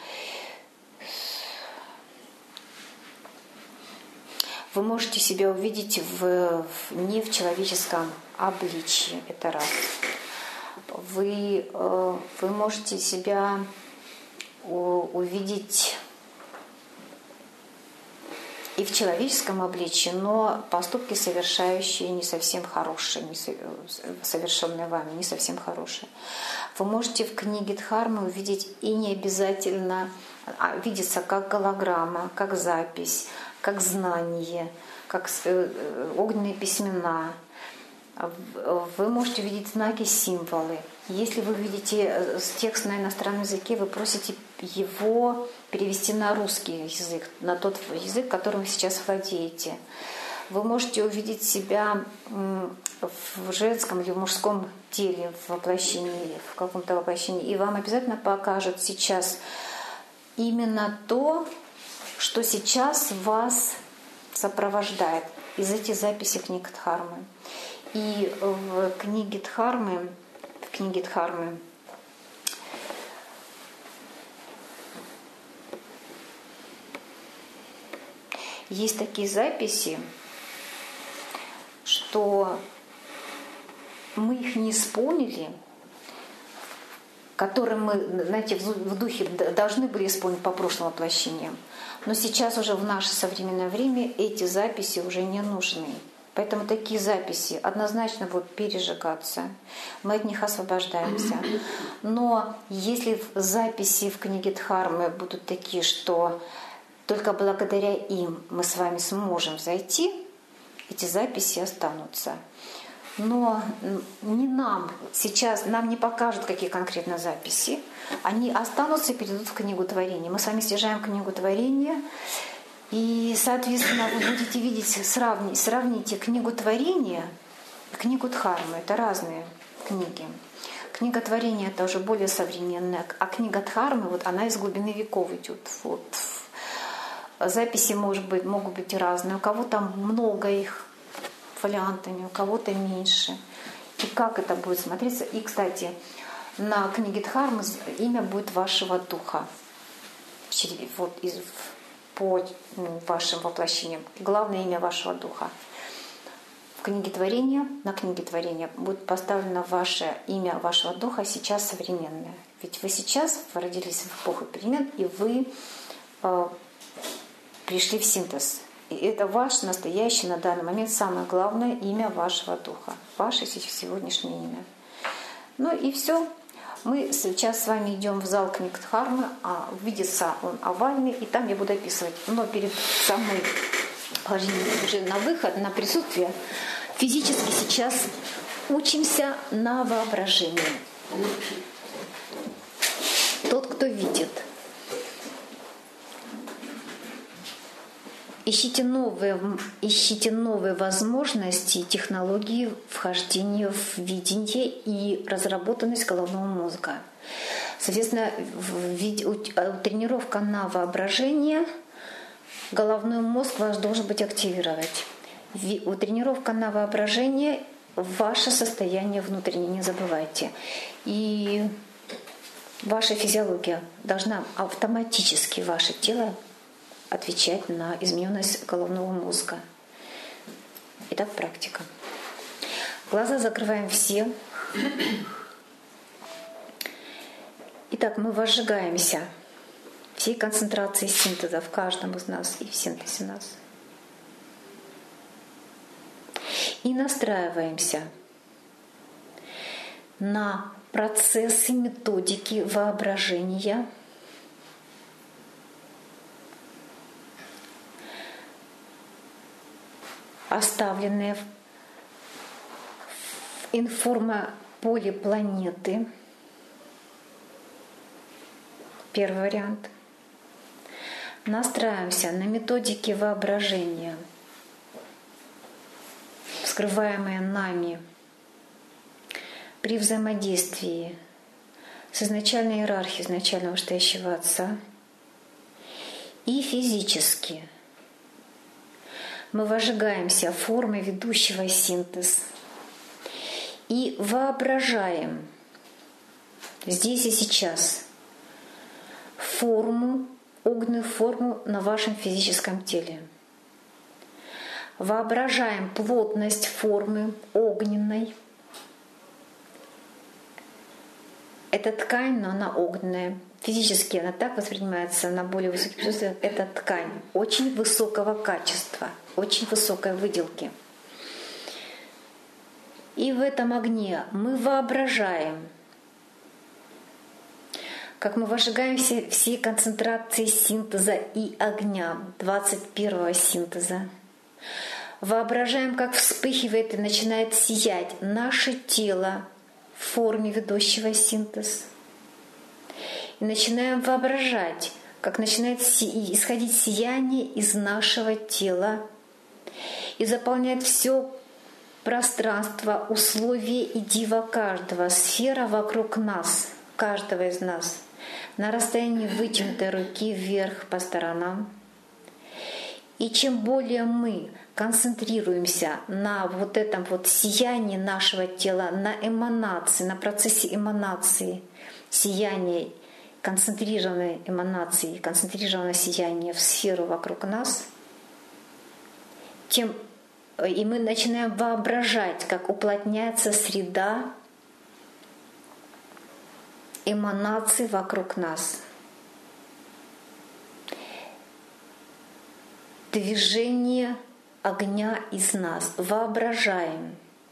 Вы можете себя увидеть в, в, не в человеческом обличии, это раз. Вы, вы можете себя увидеть и в человеческом обличии, но поступки, совершающие не совсем хорошие, не совершенные вами, не совсем хорошие. Вы можете в книге Дхармы увидеть и не обязательно а видеться как голограмма, как запись, как знание, как огненные письмена. Вы можете видеть знаки, символы. Если вы видите текст на иностранном языке, вы просите его перевести на русский язык, на тот язык, которым вы сейчас владеете. Вы можете увидеть себя в женском или в мужском теле, в воплощении, в каком-то воплощении, и вам обязательно покажут сейчас именно то, что сейчас вас сопровождает из этих записей книг Дхармы. И в книге Дхармы, в книге Дхармы есть такие записи, что мы их не исполнили, которые мы, знаете, в духе должны были исполнить по прошлым воплощениям. Но сейчас уже в наше современное время эти записи уже не нужны. Поэтому такие записи однозначно будут пережигаться. Мы от них освобождаемся. Но если записи в книге Дхармы будут такие, что только благодаря им мы с вами сможем взойти, эти записи останутся. Но не нам сейчас, нам не покажут, какие конкретно записи. Они останутся и перейдут в книгу творения. Мы с вами снижаем книгу творения. И, соответственно, вы будете видеть, сравните, сравните книгу творения и книгу Дхармы. Это разные книги. Книга творения — это уже более современная, а книга Дхармы, вот она из глубины веков идет. Вот. Записи, может быть, могут быть разные. У кого-то много их фолиантами, у кого-то меньше. И как это будет смотреться. И, кстати, на книге Дхармы имя будет вашего духа. Вот из по вашим воплощениям. Главное имя вашего духа. В книге творения, на книге творения будет поставлено ваше имя вашего духа, сейчас современное. Ведь вы сейчас вы родились в эпоху перемен, и вы э, пришли в синтез. И это ваше настоящее на данный момент самое главное имя вашего духа. Ваше сегодняшнее имя. Ну и все. Мы сейчас с вами идем в зал книг Дхармы, а видится он овальный, и там я буду описывать. Но перед самой положением уже на выход, на присутствие, физически сейчас учимся на воображении. Тот, кто видит. Ищите новые, ищите новые возможности и технологии вхождения в видение и разработанность головного мозга. Соответственно, тренировка на воображение головной мозг ваш должен быть активировать. Тренировка на воображение — ваше состояние внутреннее, не забывайте. И ваша физиология должна автоматически, ваше тело, отвечать на измененность головного мозга. Итак, практика. Глаза закрываем все. Итак, мы возжигаемся всей концентрацией синтеза в каждом из нас и в синтезе нас. И настраиваемся на процессы, методики воображения, оставленные в информополе планеты. Первый вариант. Настраиваемся на методики воображения, вскрываемые нами при взаимодействии с изначальной иерархией изначального вышестоящего Отца, и физически мы возжигаемся формой ведущего синтез и воображаем здесь и сейчас форму, огненную форму на вашем физическом теле. Воображаем плотность формы огненной. Это ткань, но она огненная. Физически она так воспринимается на более высоких чувствах. Это ткань очень высокого качества, очень высокой выделки. И в этом огне мы воображаем, как мы возжигаем все, все концентрации синтеза и огня, двадцать первого синтеза. Воображаем, как вспыхивает и начинает сиять наше тело в форме ведущего синтез. И начинаем воображать, как начинает исходить сияние из нашего тела и заполняет все пространство, условия и дива каждого, сфера вокруг нас, каждого из нас, на расстоянии вытянутой руки вверх по сторонам. И чем более мы концентрируемся на вот этом вот сиянии нашего тела, на эманации, на процессе эманации, сияния, концентрированной эманации, концентрированное сияние в сферу вокруг нас, тем и мы начинаем воображать, как уплотняется среда эманаций вокруг нас. Движение огня из нас. Воображаем.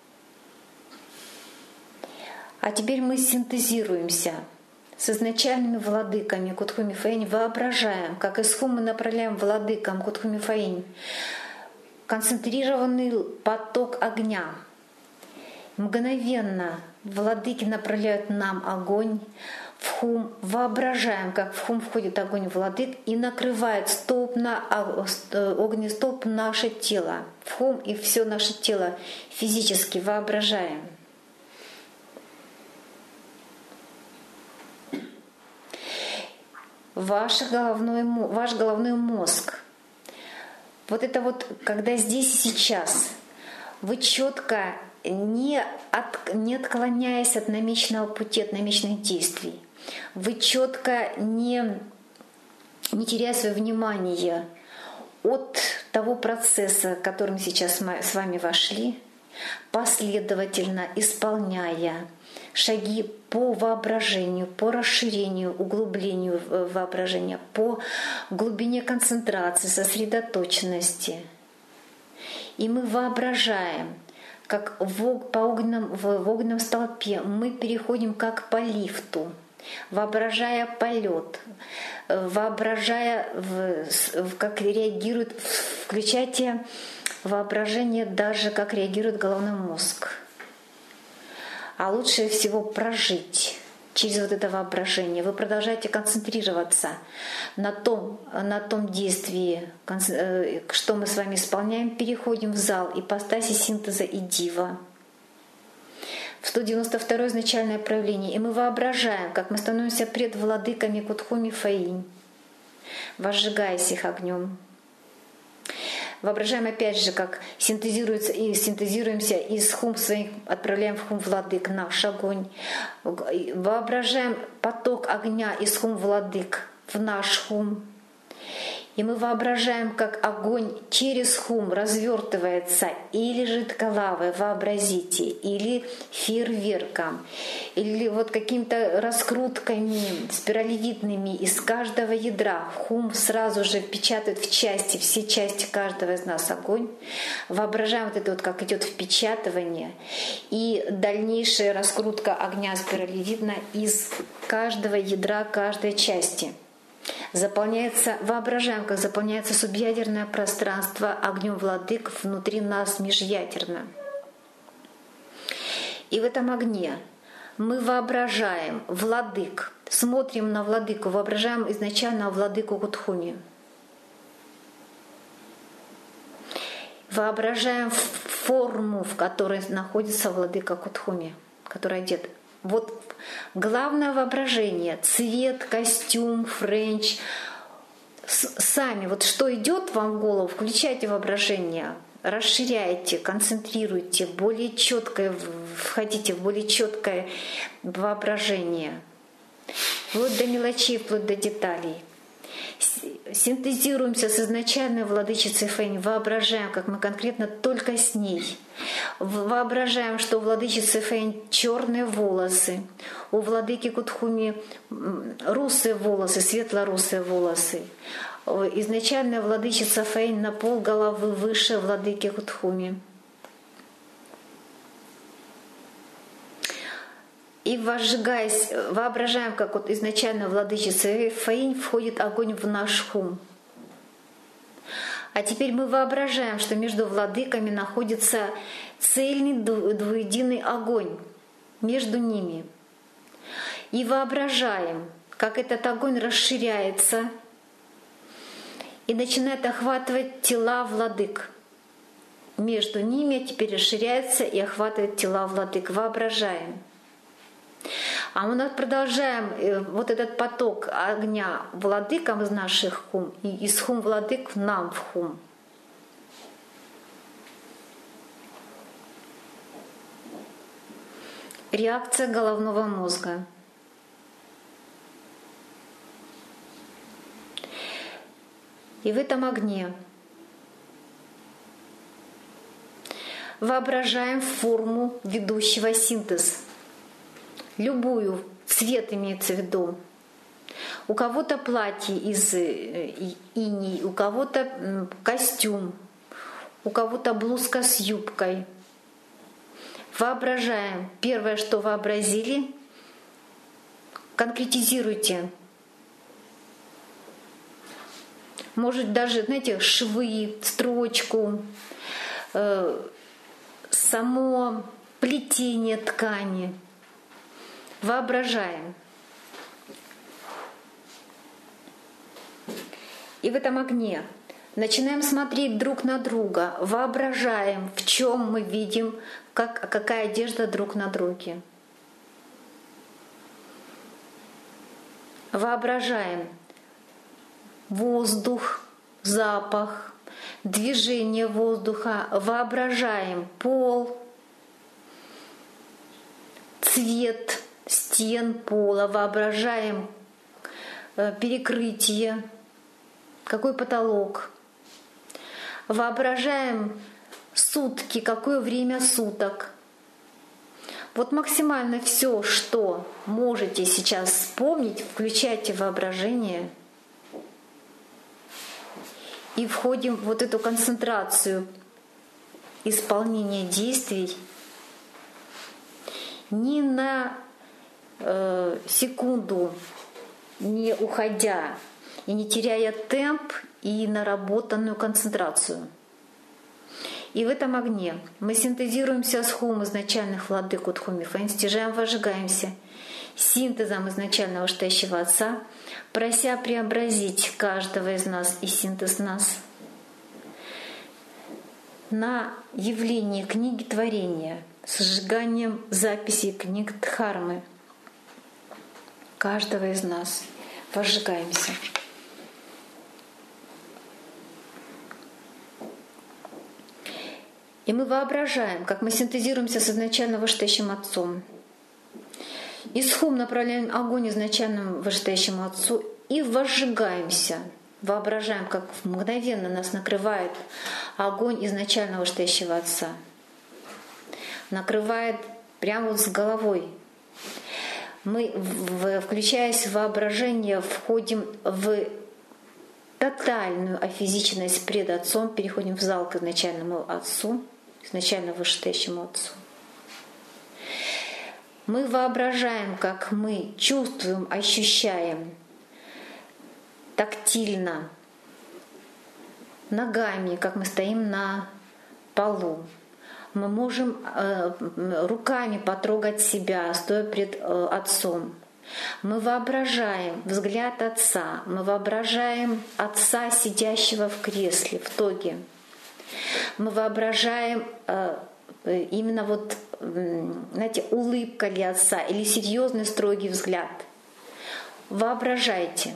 А теперь мы синтезируемся с изначальными владыками Кутху Мифаэнь. Воображаем, как из Ху мы направляем владыкам Кутху Мифаэнь концентрированный поток огня. Мгновенно владыки направляют нам огонь в Хум. Воображаем, как в Хум входит огонь владык и накрывает столб на, огненный столб наше тело. В Хум и все наше тело физически воображаем. Ваш головной, ваш головной мозг. Вот это вот, когда здесь и сейчас вы четко, не, от, не отклоняясь от намеченного пути, от намеченных действий, вы четко, не, не теряя свое внимание от того процесса, в который мы сейчас с вами вошли, последовательно исполняя шаги по воображению, по расширению, углублению воображения, по глубине концентрации, сосредоточенности. И мы воображаем, как в, по огненном, в, в огненном столпе мы переходим как по лифту, воображая полет, воображая, в, как реагирует, включайте воображение даже, как реагирует головной мозг. А лучше всего прожить через вот это воображение. Вы продолжаете концентрироваться на том, на том действии, что мы с вами исполняем, переходим в зал ипостаси синтеза и дива. В сто девяносто второе изначальное проявление. И мы воображаем, как мы становимся пред владыками Кутху Мифаэнь, возжигаясь их огнем. Воображаем опять же, как синтезируется и синтезируемся из хум своих, отправляем в хум владык наш огонь. Воображаем поток огня из хум владык в наш хум. И мы воображаем, как огонь через хум развертывается или жидкой лавой, вообразите, или фейерверком, или вот какими-то раскрутками спиралевидными из каждого ядра. Хум сразу же впечатывает в части, все части каждого из нас огонь. Воображаем вот это вот, как идет впечатывание, и дальнейшая раскрутка огня спиралевидна из каждого ядра, каждой части. Заполняется, воображаем, как заполняется субъядерное пространство огнем владык внутри нас межядерно. И в этом огне мы воображаем владык, смотрим на владыку, воображаем изначально владыку Кутхуми. Воображаем форму, в которой находится владыка Кутхуми, который одет. Вот главное воображение, цвет, костюм, френч. Сами, вот что идет вам в голову, включайте воображение, расширяйте, концентрируйте, более четкое, входите в более четкое воображение, вплоть до мелочей, вплоть до деталей. Синтезируемся с изначальной владычицей Фэнь, воображаем, как мы конкретно только с ней. Воображаем, что у владычицы Фэнь черные волосы, у владыки Кутхуми русые волосы, светло-русые волосы. Изначальная владычица Фэнь на пол головы выше владыки Кутхуми. И возжигаясь, воображаем, как вот изначально владычица Фэнь входит огонь в наш хум. А теперь мы воображаем, что между владыками находится цельный двуединый огонь между ними. И воображаем, как этот огонь расширяется и начинает охватывать тела владык. Между ними теперь расширяется и охватывает тела владык. Воображаем. А мы продолжаем вот этот поток огня владыкам из наших хум, и из хум владык нам в хум. Реакция головного мозга. И в этом огне воображаем форму ведущего синтез. Любую, цвет имеется в виду. У кого-то платье из иней, у кого-то костюм, у кого-то блузка с юбкой. Воображаем. Первое, что вообразили, конкретизируйте. Может даже, знаете, швы, строчку, э, само плетение ткани. Воображаем. И в этом огне начинаем смотреть друг на друга, воображаем, в чем мы видим, как, какая одежда друг на друге. Воображаем воздух, запах, движение воздуха, воображаем пол, цвет стен пола, воображаем перекрытие, какой потолок. Воображаем сутки, какое время суток. Вот максимально все, что можете сейчас вспомнить, включайте воображение и входим в вот эту концентрацию исполнения действий, ни на э, секунду не уходя и не теряя темп и наработанную концентрацию. И в этом огне мы синтезируемся с хум изначальных владык Кутхуми Фэнь, стяжаем, вожигаемся синтезом изначального Штающего Отца, прося преобразить каждого из нас и синтез нас на явление книги творения с сжиганием записей книг Дхармы каждого из нас. Возжигаемся. И мы воображаем, как мы синтезируемся с изначально вышестоящим Отцом. И с хум направляем огонь изначальному вышестоящему Отцу и возжигаемся. Воображаем, как мгновенно нас накрывает огонь изначально вышестоящего Отца. Накрывает прямо вот с головой. Мы, включаясь в воображение, входим в тотальную офизичность пред Отцом, переходим в зал к изначальному Отцу, изначально вышестоящему Отцу. Мы воображаем, как мы чувствуем, ощущаем тактильно ногами, как мы стоим на полу. Мы можем э, руками потрогать себя, стоя пред э, Отцом. Мы воображаем взгляд Отца, мы воображаем Отца, сидящего в кресле, в тоге. Мы воображаем э, именно вот, э, знаете, улыбка ли Отца или серьезный строгий взгляд. Воображайте.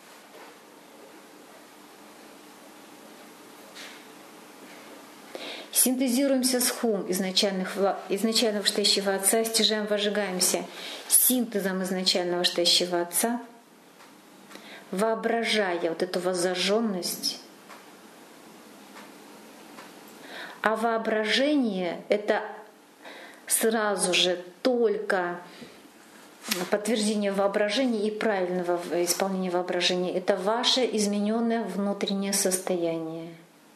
Синтезируемся с хум изначальных, изначального вышестоящего Отца, стяжаем, возжигаемся синтезом изначального вышестоящего Отца, воображая вот эту воззажженность. А воображение — это сразу же только подтверждение воображения и правильного исполнения воображения. Это ваше измененное внутреннее состояние.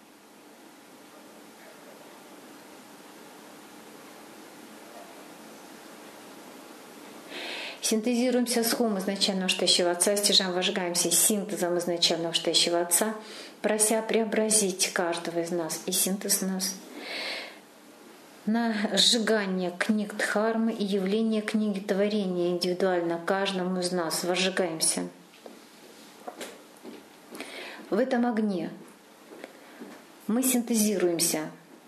Синтезируемся с хум изначального вышестоящего Отца, стяжаем, возжигаемся синтезом изначального вышестоящего Отца, прося преобразить каждого из нас и синтез нас на сжигание книг Дхармы и явление книги творения индивидуально каждому из нас. Возжигаемся. В этом огне мы синтезируемся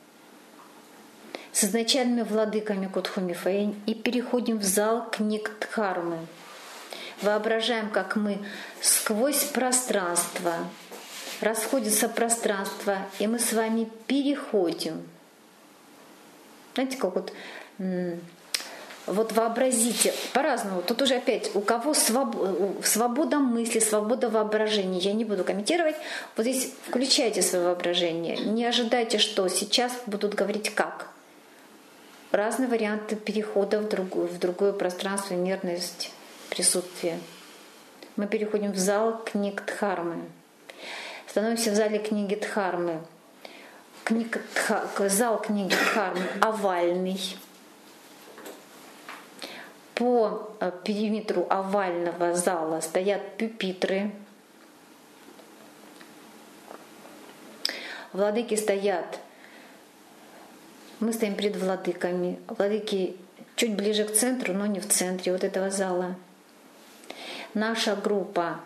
с изначальными владыками Кутхуми Фаэнь и переходим в зал книг Дхармы. Воображаем, как мы сквозь пространство, расходится пространство, и мы с вами переходим. Знаете, как вот, вот вообразите, по-разному. Тут уже опять, у кого своб, свобода мысли, свобода воображения. Я не буду комментировать. Вот здесь включайте свое воображение. Не ожидайте, что сейчас будут говорить как. Разные варианты перехода в другое, в другое пространство, инертность присутствия. Мы переходим в зал книг Дхармы. Становимся в зале книги Дхармы. Книг, зал книги Дхармы овальный. По периметру овального зала стоят пюпитры. Владыки стоят. Мы стоим перед владыками. Владыки чуть ближе к центру, но не в центре вот этого зала. Наша группа.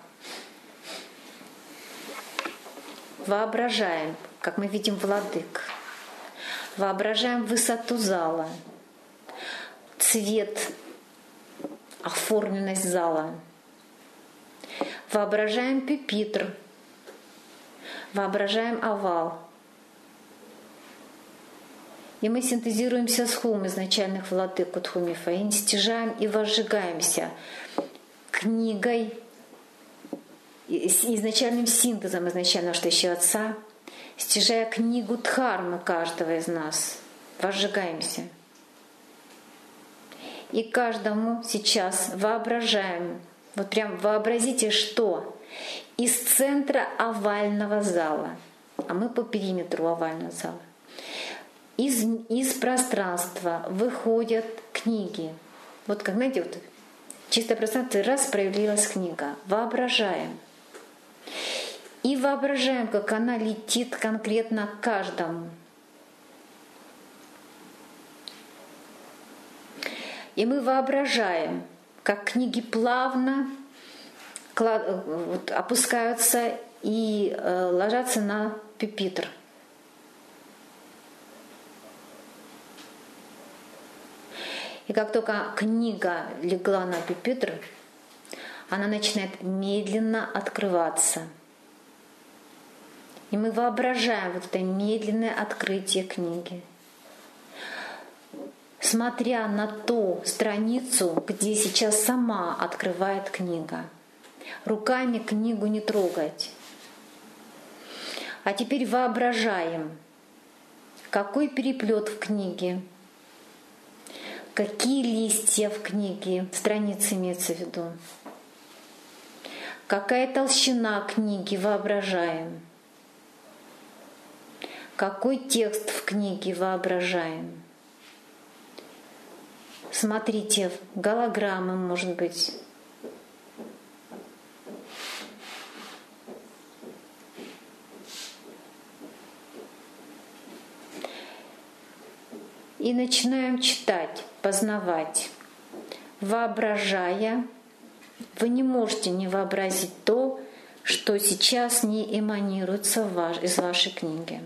Воображаем, как мы видим владык. Воображаем высоту зала, цвет, оформленность зала. Воображаем пюпитр. Воображаем овал. И мы синтезируемся с хум изначальных владык Кутхуми Фаэнь, стяжаем и возжигаемся книгой, изначальным синтезом изначального вышестоящего Отца, стяжая книгу Дхармы каждого из нас. Возжигаемся. И каждому сейчас воображаем, вот прям вообразите, что из центра овального зала, а мы по периметру овального зала, Из, из пространства выходят книги. Вот как, знаете, вот чистое пространство, раз проявилась книга. Воображаем. И воображаем, как она летит конкретно к каждому. И мы воображаем, как книги плавно опускаются и ложатся на пюпитр. И как только книга легла на пюпитр, она начинает медленно открываться. И мы воображаем вот это медленное открытие книги. смотря на ту страницу, где сейчас сама открывает книга. Руками книгу не трогать. А теперь воображаем, какой переплет в книге, какие листья в книге, страницы имеется в виду, какая толщина книги, воображаем, какой текст в книге, воображаем. Смотрите, голограммы, может быть. И начинаем читать, познавать, воображая. Вы не можете не вообразить то, что сейчас не эманируется из вашей книги.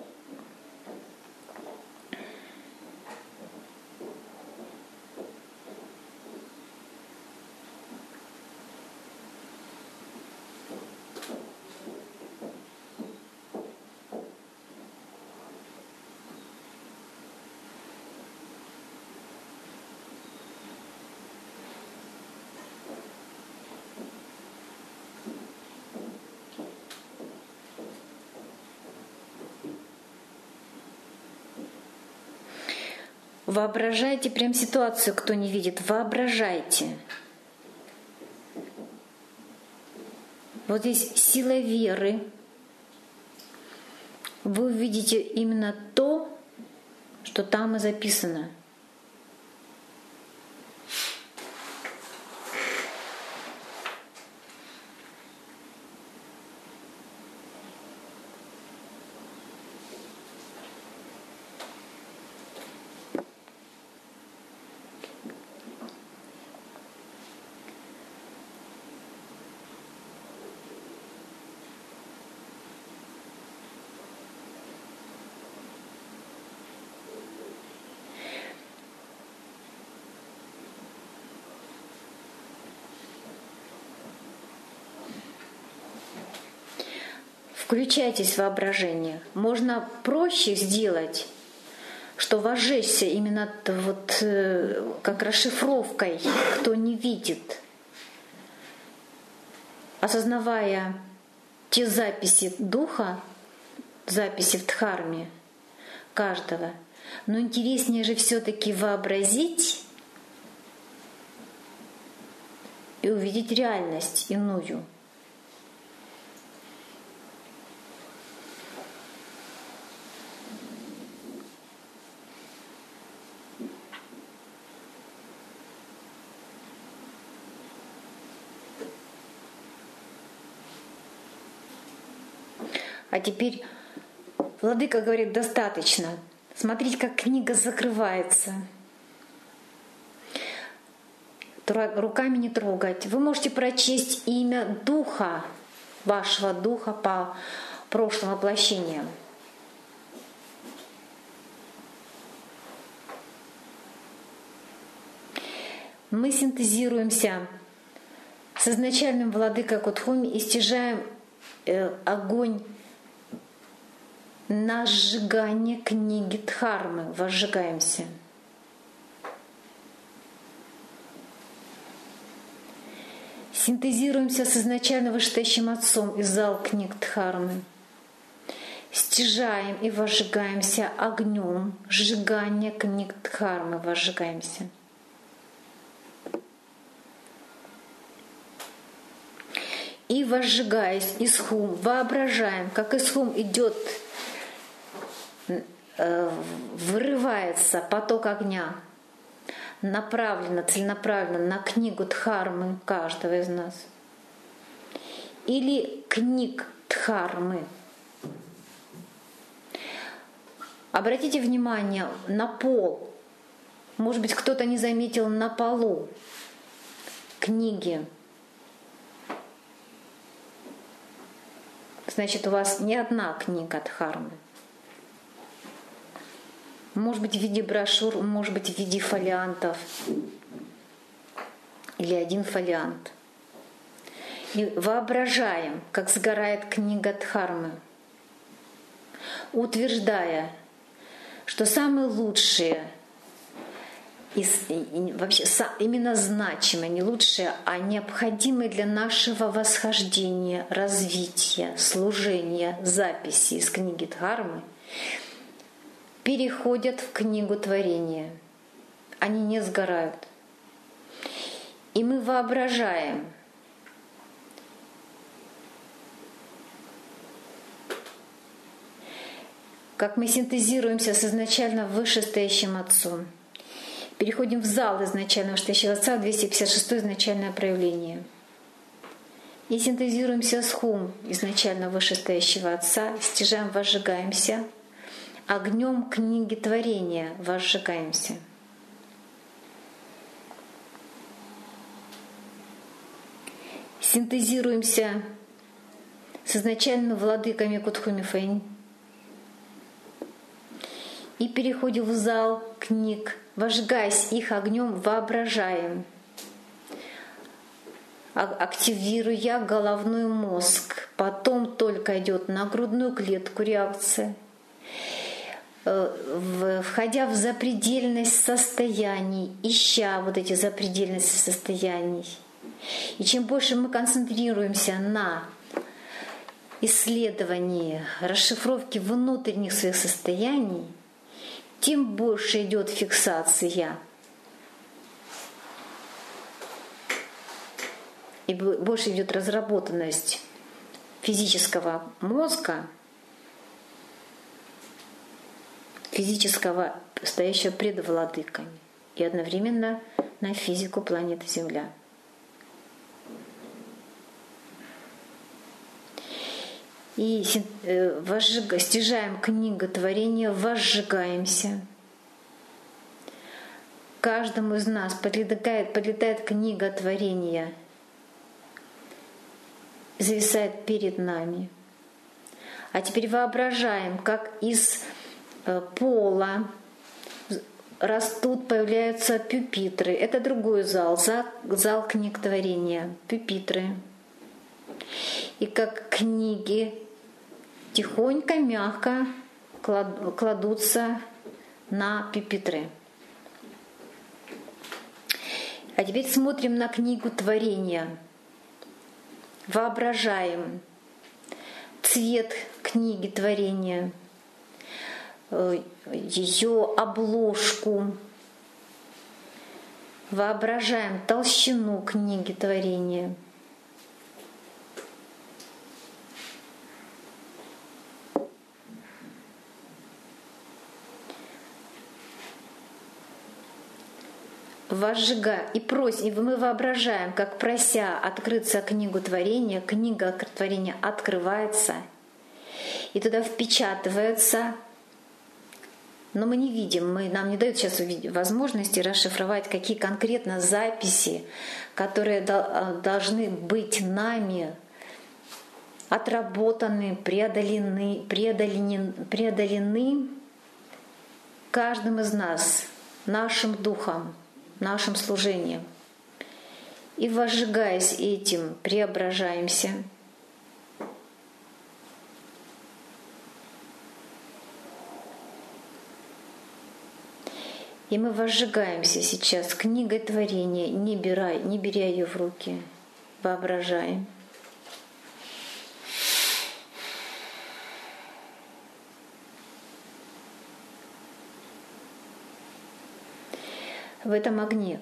Воображайте прям ситуацию, кто не видит, воображайте. Вот здесь сила веры. Вы увидите именно то, что там и записано. Включайтесь в воображение. Можно проще сделать, что вожжешься именно вот как расшифровкой, кто не видит, осознавая те записи духа, записи в дхарме каждого. Но интереснее же все-таки вообразить и увидеть реальность иную. А теперь Владыка говорит, достаточно. Смотрите, как книга закрывается. Руками не трогать. Вы можете прочесть имя Духа, вашего Духа по прошлым воплощениям. Мы синтезируемся с изначальным Владыкой Кутхуми и стяжаем э, огонь на сжигание книги Дхармы, возжигаемся. Синтезируемся с изначально вышестоящим Отцом из зала книг Дхармы. Стяжаем и возжигаемся огнем сжигания книг Дхармы, возжигаемся. И возжигаясь исхум, воображаем, как исхум идет, вырывается поток огня, направленно, целенаправленно на книгу Дхармы каждого из нас. Или книг Дхармы. Обратите внимание на пол. Может быть, кто-то не заметил на полу книги. Значит, у вас не одна книга Дхармы. Может быть, в виде брошюр, может быть, в виде фолиантов. Или один фолиант. И воображаем, как сгорает книга Дхармы, утверждая, что самые лучшие и, и вообще именно значимое, не лучшее, а необходимое для нашего восхождения, развития, служения записи из книги Дхармы переходят в книгу творения. Они не сгорают. И мы воображаем, как мы синтезируемся с изначально вышестоящим Отцом. Переходим в зал изначального вышестоящего Отца, двести пятьдесят шестое изначальное проявление. И синтезируемся с Хум изначально вышестоящего Отца, стяжаем, возжигаемся, огнем книги творения возжигаемся. Синтезируемся с изначальными владыками Кутхуми Фэнь и переходим в зал книг, возжигаясь их огнем, воображаем, активируя головной мозг. Потом только идет на грудную клетку реакция. Входя в запредельность состояний, ища вот эти запредельности состояний. И чем больше мы концентрируемся на исследовании, расшифровке внутренних своих состояний, тем больше идет фиксация. И больше идет разработанность физического мозга, физического, стоящего пред владыками, и одновременно на физику планеты Земля. И возжиг... стяжаем книгу творения, возжигаемся. Каждому из нас подлетает, подлетает книга творения, зависает перед нами. А теперь воображаем, как из пола растут, появляются пюпитры. Это другой зал, зал, зал книг творения, пюпитры. И как книги тихонько, мягко кладутся на пюпитры. А теперь смотрим на книгу творения. Воображаем цвет книги творения, ее обложку. Воображаем толщину книги творения. Возжигаем и просим, и мы воображаем, как, прося открыться книгу творения, книга творения открывается, и туда впечатывается, но мы не видим, мы, нам не дают сейчас возможности расшифровать, какие конкретно записи, которые должны быть нами отработаны, преодолены, преодолены, преодолены каждым из нас, нашим духом, нашим служением. И возжигаясь этим, преображаемся. И мы возжигаемся сейчас книгой творения, не беря, не беря ее в руки, воображаем. В этом огне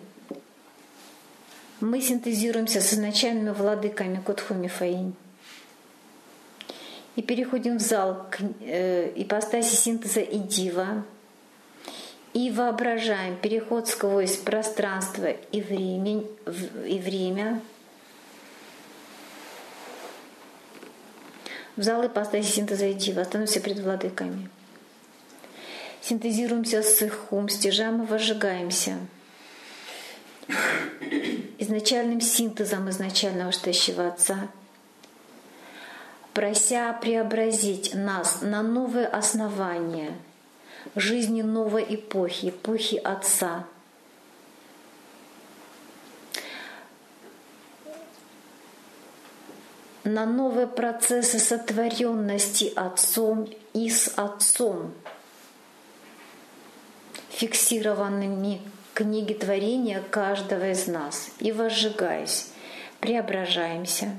мы синтезируемся с изначальными владыками Кутхуми Фэнь и переходим в зал к э, ипостаси синтеза и дива и воображаем переход сквозь пространство и время, и время в зал ипостаси синтеза и дива, становимся пред владыками. Синтезируемся с их хум, стяжаем и возжигаемся изначальным синтезом изначального вышестоящего Отца, прося преобразить нас на новое основание жизни новой эпохи, эпохи Отца. На новые процессы сотворенности Отцом и с Отцом, фиксированными книги творения каждого из нас и, возжигаясь, преображаемся.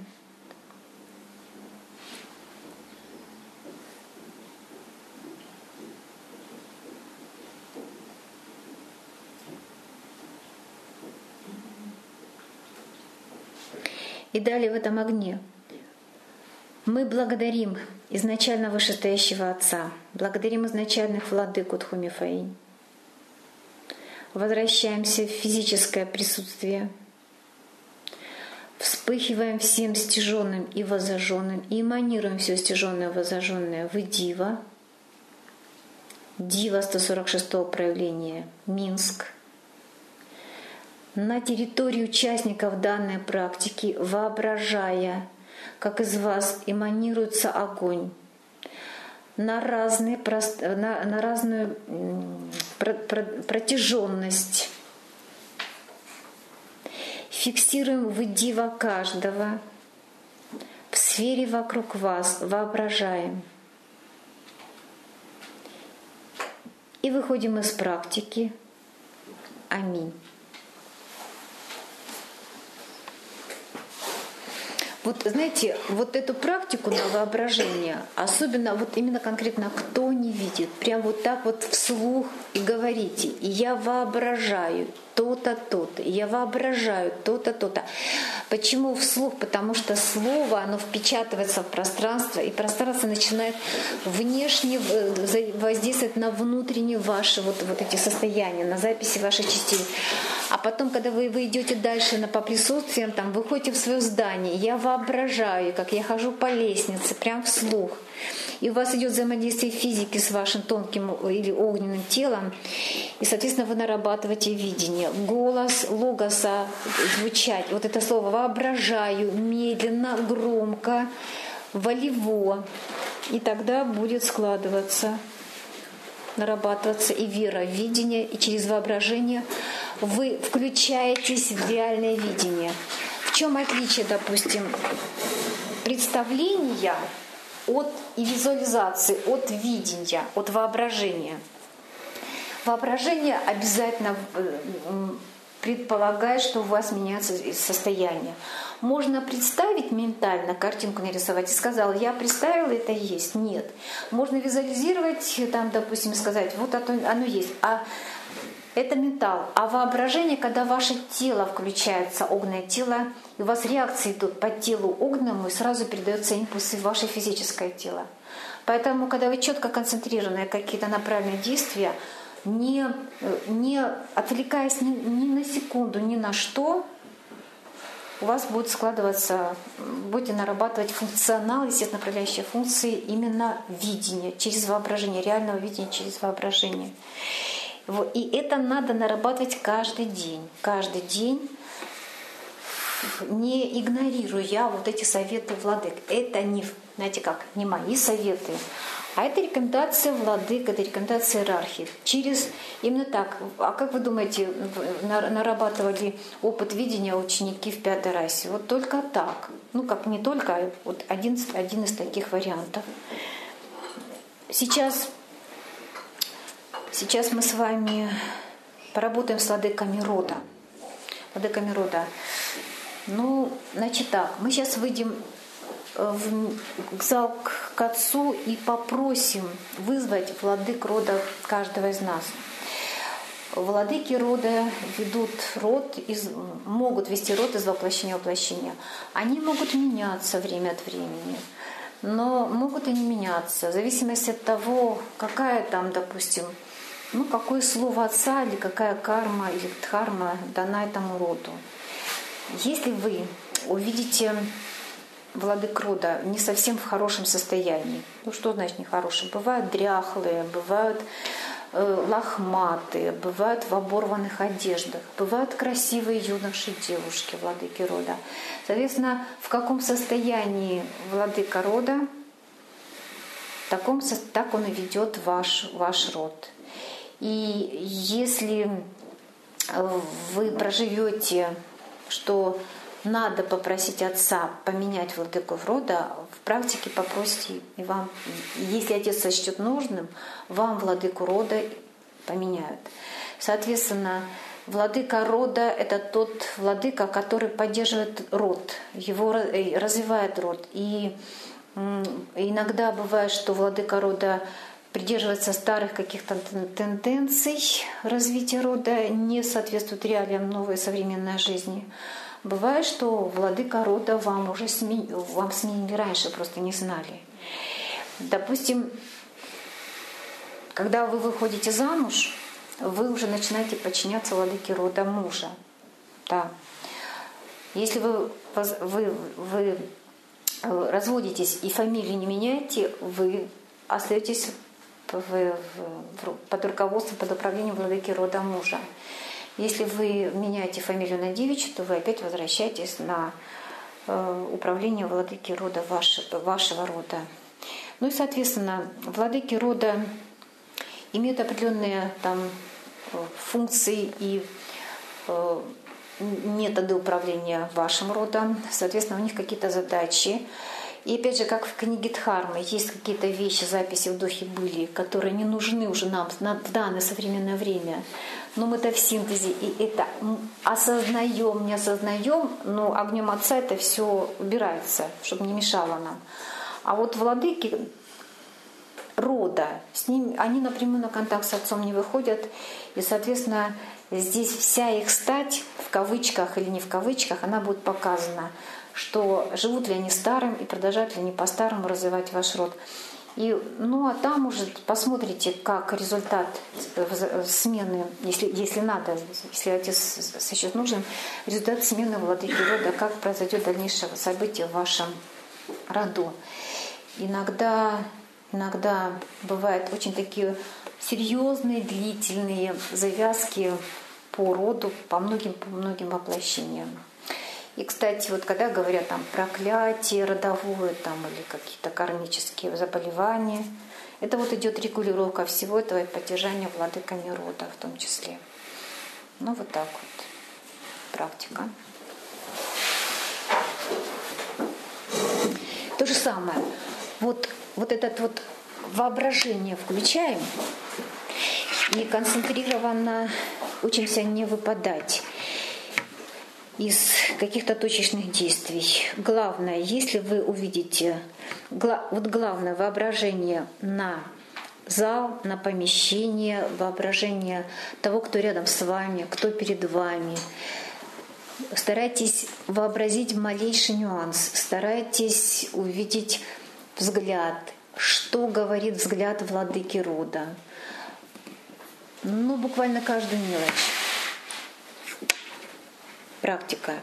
И далее в этом огне мы благодарим изначально вышестоящего Отца, благодарим изначальных владык Утху-Мифаинь, возвращаемся в физическое присутствие, вспыхиваем всем стяженным и возожженным и эманируем все стяженное и возожженное в Дива, Дива сто сорок шестого проявления, Минск, на территории участников данной практики, воображая, как из вас эманируется огонь, на, разные, на, на разную протяженность. Фиксируем в Дива каждого, в сфере вокруг вас воображаем. И выходим из практики. Аминь. Вот знаете, вот эту практику на воображение, особенно вот именно конкретно кто не видит, прям вот так вот вслух и говорите: и я воображаю то-то, то-то, и я воображаю то-то, то-то. Почему вслух? Потому что слово, оно впечатывается в пространство, и пространство начинает внешне воздействовать на внутренние ваши вот, вот эти состояния, на записи ваших частей. А потом, когда вы, вы идете дальше на, по присутствиям, там, выходите в свое здание, я воображаю, как я хожу по лестнице, прям вслух. И у вас идет взаимодействие физики с вашим тонким или огненным телом, и, соответственно, вы нарабатываете видение. Голос логоса звучать, вот это слово «воображаю», медленно, громко, волево, и тогда будет складываться, нарабатываться и вера в видение, и через воображение вы включаетесь в реальное видение. В чем отличие, допустим, представления от и визуализации, от видения, от воображения? Воображение обязательно предполагает, что у вас меняется состояние. Можно представить ментально, картинку нарисовать и сказал: я представила, это есть. Нет. Можно визуализировать, там, допустим, сказать: вот оно есть. А это ментал. А воображение, когда ваше тело включается, огненное тело, и у вас реакции идут по телу огненному, и сразу передаются импульсы в ваше физическое тело. Поэтому, когда вы четко концентрированы на какие-то направленные действия, не, не отвлекаясь ни, ни на секунду, ни на что, у вас будет складываться, будете нарабатывать функционал, естественно, направляющие функции именно видения, через воображение, реального видения через воображение. И это надо нарабатывать каждый день. Каждый день, не игнорируя вот эти советы владык. Это не, знаете как, не мои советы, а это рекомендация владык, это рекомендация иерархии. Через именно так. А как вы думаете, нарабатывали опыт видения ученики в пятой расе? Вот только так. Ну как не только, а вот один, один из таких вариантов. Сейчас Сейчас мы с вами поработаем с владыками рода. Владыками рода. Ну, значит так, мы сейчас выйдем в зал к отцу и попросим вызвать владык рода каждого из нас. Владыки рода ведут род, из, могут вести род из воплощения в воплощение. Они могут меняться время от времени, но могут и не меняться, в зависимости от того, какая там, допустим, ну, какое слово отца или какая карма или дхарма дана этому роду. Если вы увидите владык рода не совсем в хорошем состоянии, ну что значит нехорошим? Бывают дряхлые, бывают э, лохматые, бывают в оборванных одеждах, бывают красивые юноши и девушки, владыки рода. Соответственно, в каком состоянии владыка рода, в таком, так он и ведет ваш, ваш род. И если вы проживете, что надо попросить отца поменять владыков рода, в практике попросите, и вам, если отец сочтет нужным, вам владыку рода поменяют. Соответственно, Владыка рода — это тот владыка, который поддерживает род, его развивает род. И иногда бывает, что владыка рода придерживается старых каких-то тенденций развития рода, не соответствует реалиям новой современной жизни. Бывает, что владыка рода вам уже сменили, вам сменили раньше, просто не знали. Допустим, когда вы выходите замуж, вы уже начинаете подчиняться владыке рода мужа. Да. Если вы, вы, вы разводитесь и фамилию не меняете, вы остаетесь в, в, под руководством, под управлением владыки рода мужа. Если вы меняете фамилию на девичью, то вы опять возвращаетесь на э, управление владыки рода ваш, вашего рода. Ну и, соответственно, владыки рода имеют определенные там функции и э, методы управления вашим родом. Соответственно, у них какие-то задачи. И опять же, как в книге Дхармы, есть какие-то вещи, записи в духе были, которые не нужны уже нам в данное современное время. Но мы-то в синтезе и это осознаем, не осознаем, но огнем Отца это все убирается, чтобы не мешало нам. А вот владыки рода, с ним, они напрямую на контакт с Отцом не выходят, и, соответственно, здесь вся их стать, в кавычках или не в кавычках, она будет показана, что живут ли они старым и продолжают ли они по-старому развивать ваш род. И, ну а там уже посмотрите, как результат смены, если, если надо, если Отец сочтет нужным, результат смены владыки рода, как произойдет дальнейшее событие в вашем роду. Иногда, иногда бывают очень такие серьезные, длительные завязки по роду, по многим, по многим воплощениям. И, кстати, вот когда говорят там проклятие родовое там, или какие-то кармические заболевания, это вот идет регулировка всего этого и поддержание владыками рода в том числе. Ну вот так вот практика. То же самое. Вот, вот этот вот воображение включаем и концентрированно учимся не выпадать из каких-то точечных действий. Главное, если вы увидите, вот главное воображение на зал, на помещение, воображение того, кто рядом с вами, кто перед вами. Старайтесь вообразить малейший нюанс, старайтесь увидеть взгляд, что говорит взгляд владыки рода. Ну, буквально каждую мелочь. Практика.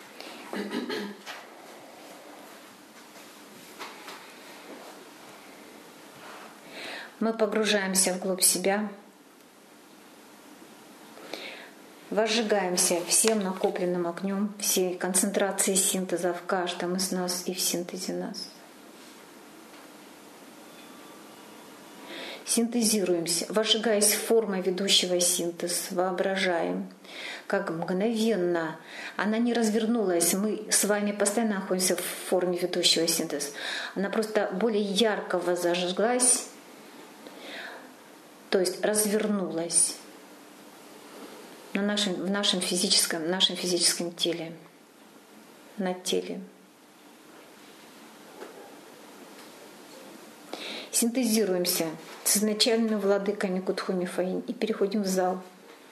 Мы погружаемся вглубь себя, возжигаемся всем накопленным огнем, всей концентрацией синтеза в каждом из нас и в синтезе нас. Синтезируемся, возжигаясь формой ведущего синтез, воображаем, как мгновенно она не развернулась. Мы с вами постоянно находимся в форме ведущего синтез. Она просто более ярко зажглась, то есть развернулась на нашем, в нашем физическом, в нашем физическом теле, на теле. Синтезируемся с изначальными владыками Кутхуми Фаинь и переходим в зал.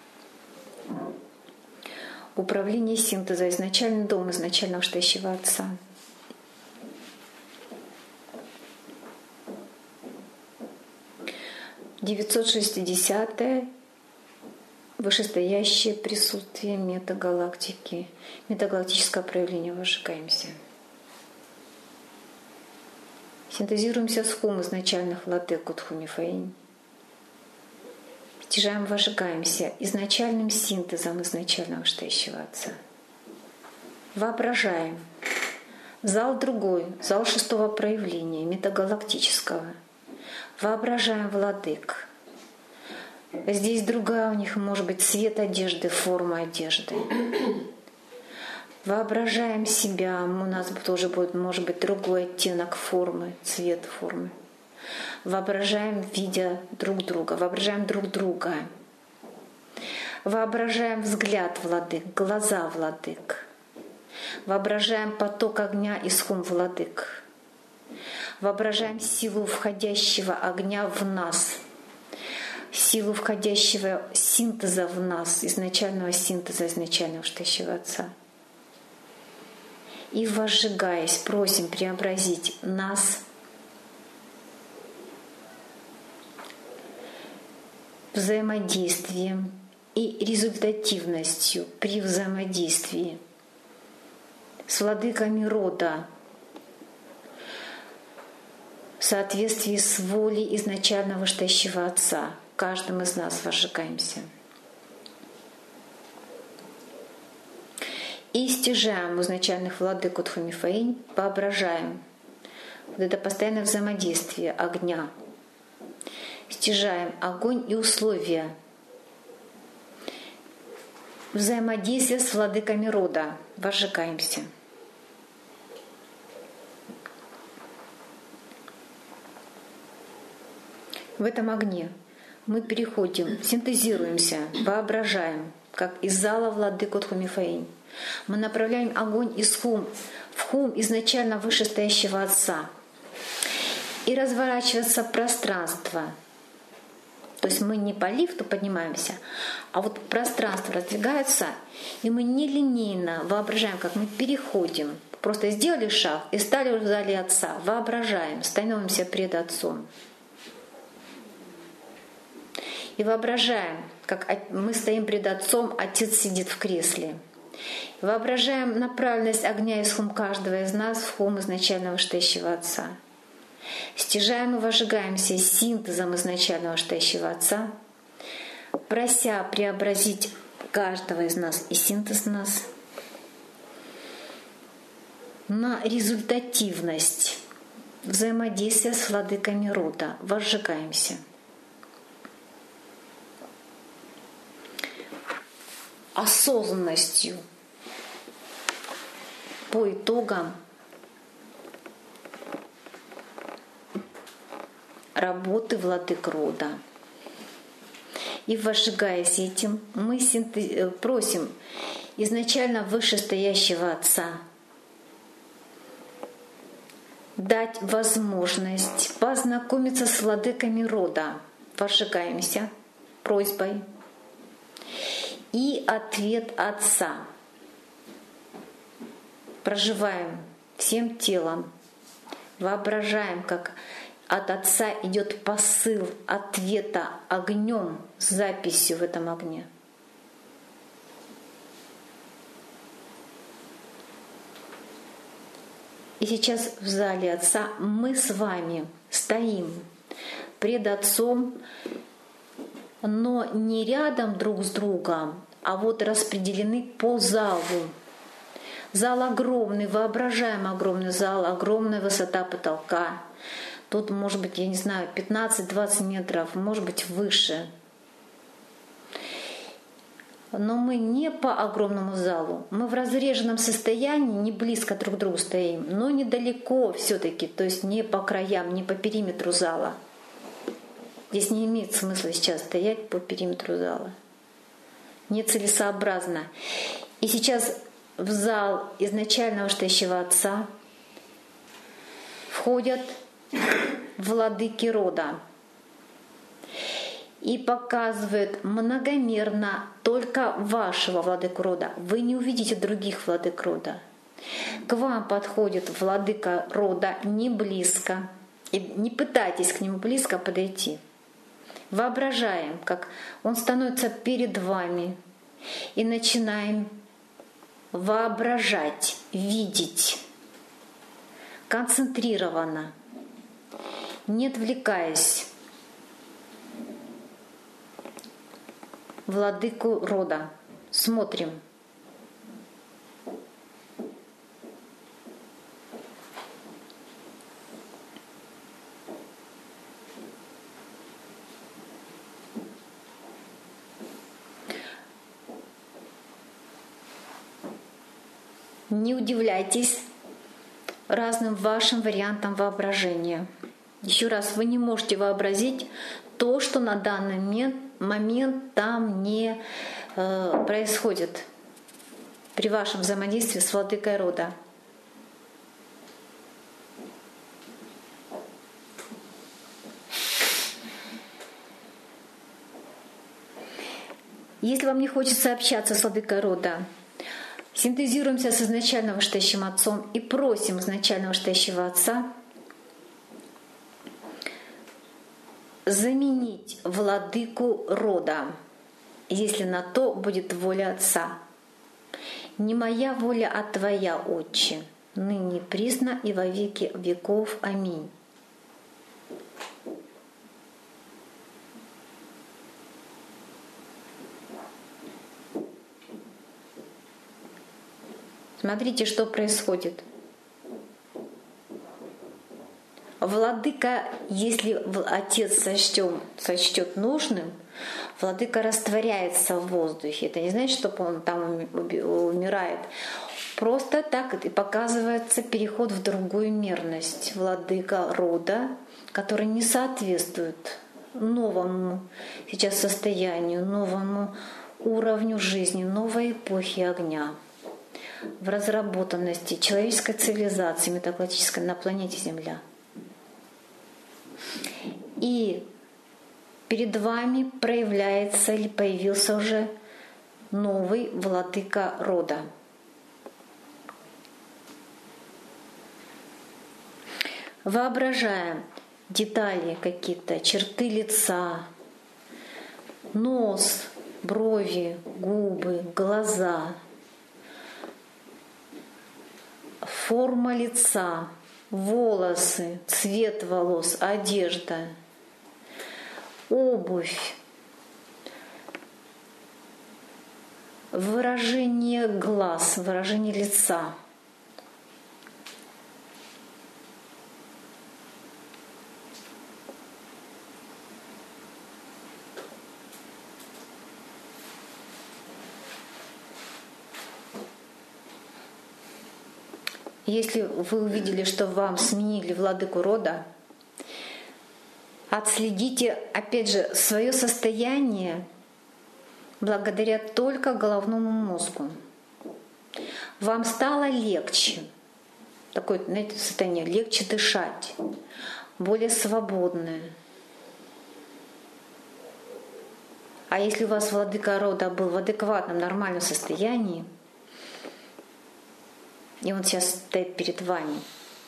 Управление синтеза, изначальный дом изначального Штающего Отца. девятьсот шестидесятое вышестоящее присутствие метагалактики, метагалактическое проявление, возжигаемся. Синтезируемся с хум изначальных владык Кутхуми Фаинь. Стяжаем, возжигаемся изначальным синтезом изначального Штающего Отца. Воображаем. Зал другой, зал шестого проявления, метагалактического. Воображаем владык. Здесь другая у них может быть цвет одежды, форма одежды. Воображаем себя, у нас тоже будет, может быть, другой оттенок формы, цвет формы. Воображаем, видя друг друга, воображаем друг друга. Воображаем взгляд владык, глаза владык. Воображаем поток огня из хум владык. Воображаем силу входящего огня в нас, силу входящего синтеза в нас, изначального синтеза, изначального штащего Отца. И, возжигаясь, просим преобразить нас взаимодействием и результативностью при взаимодействии с владыками рода в соответствии с волей изначального штащего Отца. Каждым из нас возжигаемся. И стяжаем у изначальных владык Утху-Мифаинь, воображаем вот это постоянное взаимодействие огня. Стяжаем огонь и условия взаимодействия с владыками рода. Возжигаемся. В этом огне мы переходим, синтезируемся, воображаем, как из зала владык Утху-Мифаинь. Мы направляем огонь из хум в хум изначально вышестоящего Отца. И разворачивается пространство. То есть мы не по лифту поднимаемся, а вот пространство раздвигается, и мы нелинейно воображаем, как мы переходим. Просто сделали шаг и стали в зале Отца. Воображаем, становимся пред Отцом. И воображаем, как мы стоим пред Отцом, Отец сидит в кресле. Воображаем направленность огня из хум каждого из нас в хум изначального штащего Отца. Стяжаем и возжигаемся синтезом изначального штащего Отца, прося преобразить каждого из нас и синтез нас на результативность взаимодействия с владыками рода. Возжигаемся. Осознанностью по итогам работы владык рода. И возжигаясь этим, мы синтез... просим изначально вышестоящего Отца дать возможность познакомиться с владыками рода. Возжигаемся просьбой. И ответ Отца. Проживаем всем телом, воображаем, как от Отца идет посыл ответа огнем с записью в этом огне. И сейчас в зале Отца мы с вами стоим пред Отцом, но не рядом друг с другом, а вот распределены по залу. Зал огромный, воображаем огромный зал, огромная высота потолка. Тут может быть, я не знаю, пятнадцать-двадцать метров, может быть выше. Но мы не по огромному залу, мы в разреженном состоянии, не близко друг к другу стоим, но недалеко все-таки, то есть не по краям, не по периметру зала. Здесь не имеет смысла сейчас стоять по периметру зала. Нецелесообразно. И сейчас в зал изначального штащего Отца входят владыки рода и показывают многомерно только вашего владыку рода. Вы не увидите других владык рода. К вам подходит владыка рода не близко. И не пытайтесь к нему близко подойти. Воображаем, как он становится перед вами, и начинаем воображать, видеть концентрированно, не отвлекаясь, владыку рода. Смотрим. Не удивляйтесь разным вашим вариантам воображения. Еще раз, вы не можете вообразить то, что на данный момент, момент там не э, происходит при вашем взаимодействии с владыкой рода. Если вам не хочется общаться с владыкой рода, синтезируемся с изначально вышестоящим Отцом и просим изначально вышестоящего Отца заменить владыку рода, если на то будет воля Отца. Не моя воля, а Твоя, Отче, ныне присно и во веки веков. Аминь. Смотрите, что происходит. Владыка, если Отец сочтет, сочтет нужным, владыка растворяется в воздухе. Это не значит, что он там умирает. Просто так и показывается переход в другую мерность. Владыка рода, который не соответствует новому сейчас состоянию, новому уровню жизни, новой эпохи огня, в разработанности человеческой цивилизации метагалактической на планете Земля. И перед вами проявляется или появился уже новый владыка рода. Воображаем детали какие-то, черты лица, нос, брови, губы, глаза, форма лица, волосы, цвет волос, одежда, обувь, выражение глаз, выражение лица. Если вы увидели, что вам сменили владыку рода, отследите, опять же, свое состояние благодаря только головному мозгу. Вам стало легче, такое, знаете, состояние, легче дышать, более свободное. А если у вас владыка рода был в адекватном, нормальном состоянии, и он сейчас стоит перед вами,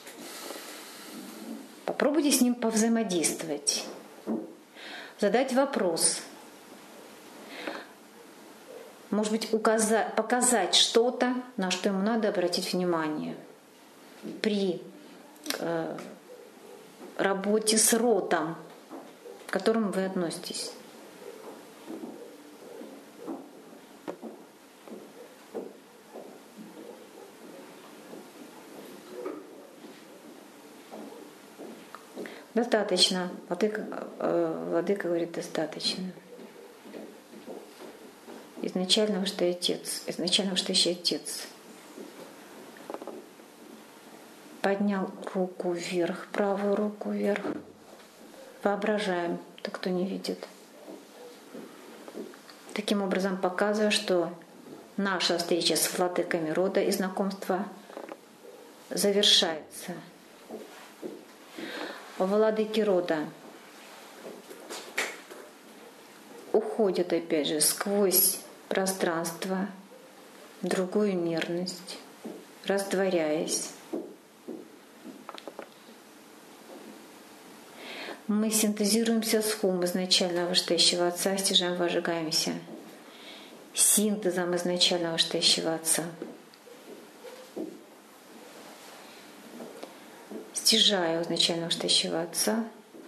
попробуйте с ним повзаимодействовать, задать вопрос, может быть, указать, показать что-то, на что ему надо обратить внимание при э, работе с родом, к которому вы относитесь. Достаточно. Владыка, э, владыка говорит, достаточно. Изначально что Отец, изначально что еще Отец. Поднял руку вверх, правую руку вверх. Воображаем, то кто не видит. Таким образом показывая, что наша встреча с владыками рода и знакомство завершается. Владыки рода уходят опять же сквозь пространство в другую мерность, растворяясь. Мы синтезируемся с хум изначального вышестоящего Отца, стяжаем, вожигаемся синтезом изначального вышестоящего Отца. Стяжая изначально вышестоящего Отца,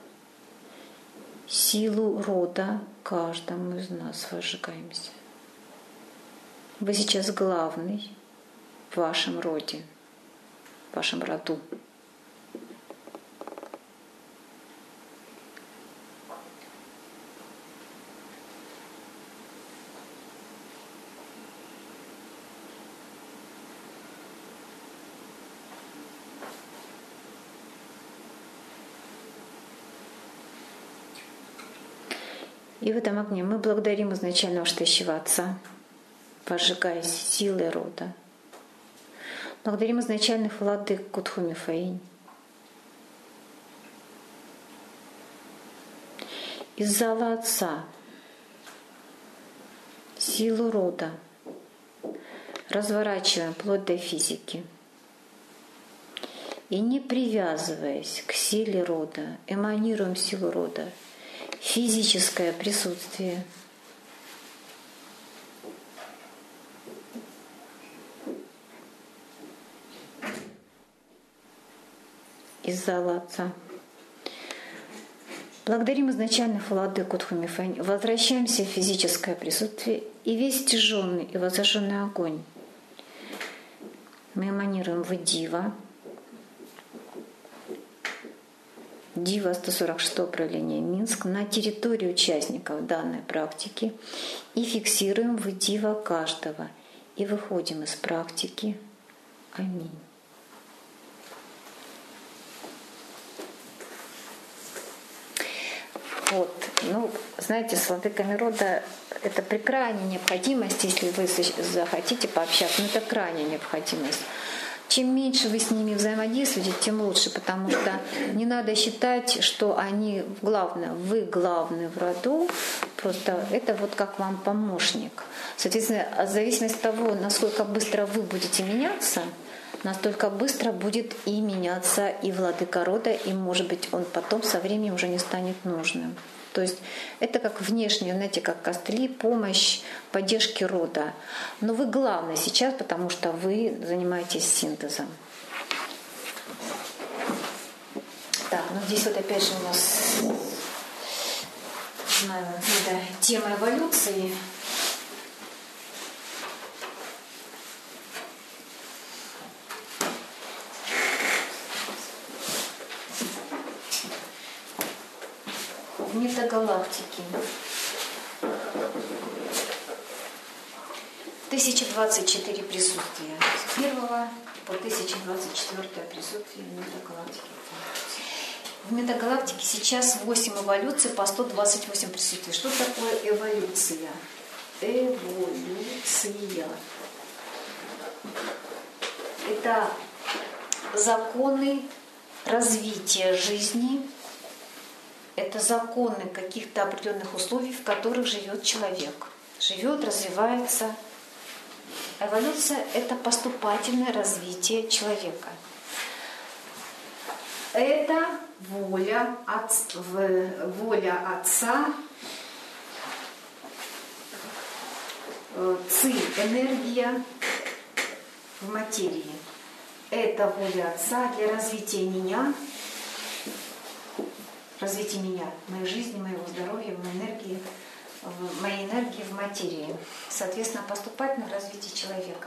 силу рода каждому из нас возжигаемся. Вы сейчас главный в вашем роде, в вашем роду. И в этом огне мы благодарим изначального Штащего Отца, возжигая силой рода. Благодарим изначальных владык Кутху Мифаинь. Из зала Отца силу рода разворачиваем вплоть до физики. И не привязываясь к силе рода, эманируем силу рода, физическое присутствие. Из зала Отца. Благодарим изначальных владык Кутху Мифаинь, возвращаемся в физическое присутствие и весь стяженный и возожженный огонь. Мы эманируем в Дива, Дива сто сорок шестое правление Минск, на территории участников данной практики и фиксируем в Дива каждого и выходим из практики. Аминь. Вот. Ну, знаете, с владыками рода это при крайней необходимости, если вы захотите пообщаться, но это крайняя необходимость. Чем меньше вы с ними взаимодействуете, тем лучше, потому что не надо считать, что они главное, вы главный в роду, просто это вот как вам помощник. Соответственно, в зависимости от того, насколько быстро вы будете меняться, настолько быстро будет и меняться и владыка рода, и, может быть, он потом со временем уже не станет нужным. То есть это как внешне, знаете, как костыли, помощь, поддержки рода. Но вы главное сейчас, потому что вы занимаетесь синтезом. Так, ну здесь вот опять же у нас знаю, это тема эволюции. Метагалактики. тысяча двадцать четыре присутствия. С первого по тысяча двадцать четвёртое присутствие в метагалактике. В метагалактике сейчас восемь эволюций по сто двадцать восемь присутствий. Что такое эволюция? Эволюция. Это законы развития жизни. Это законы каких-то определенных условий, в которых живет человек. Живет, развивается. Эволюция – это поступательное развитие человека. Это воля, от, воля Отца, ци, энергия в материи. Это воля Отца для развития меня, развития меня, моей жизни, моего здоровья, моей энергии, моей энергии в материи. Соответственно, поступательное развитие человека.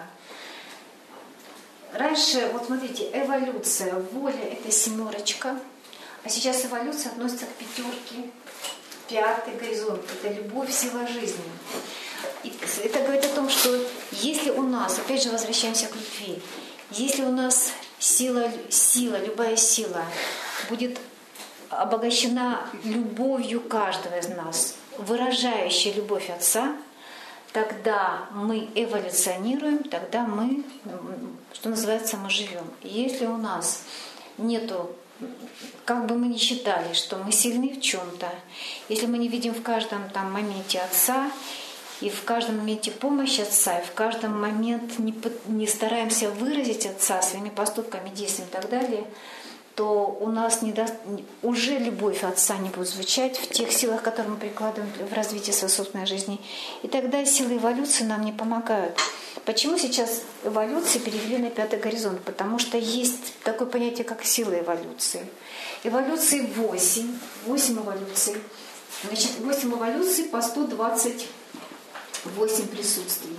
Раньше, вот смотрите, эволюция, воля – это семерочка, а сейчас эволюция относится к пятерке, пятый горизонт – это любовь, сила жизни. И это говорит о том, что если у нас, опять же возвращаемся к любви, если у нас сила, сила, любая сила будет обогащена любовью каждого из нас, выражающей любовь Отца, тогда мы эволюционируем, тогда мы, что называется, мы живем. И если у нас нету, как бы мы ни считали, что мы сильны в чем-то, если мы не видим в каждом там моменте Отца, и в каждом моменте помощь Отца, и в каждом момент не, не стараемся выразить Отца своими поступками, действиями и так далее, то у нас не даст, уже любовь Отца не будет звучать в тех силах, которые мы прикладываем в развитии своей собственной жизни. И тогда силы эволюции нам не помогают. Почему сейчас эволюции перевели на пятый горизонт? Потому что есть такое понятие, как сила эволюции. Эволюции восемь. восемь эволюций. Значит, восемь эволюций по сто двадцать восемь присутствий.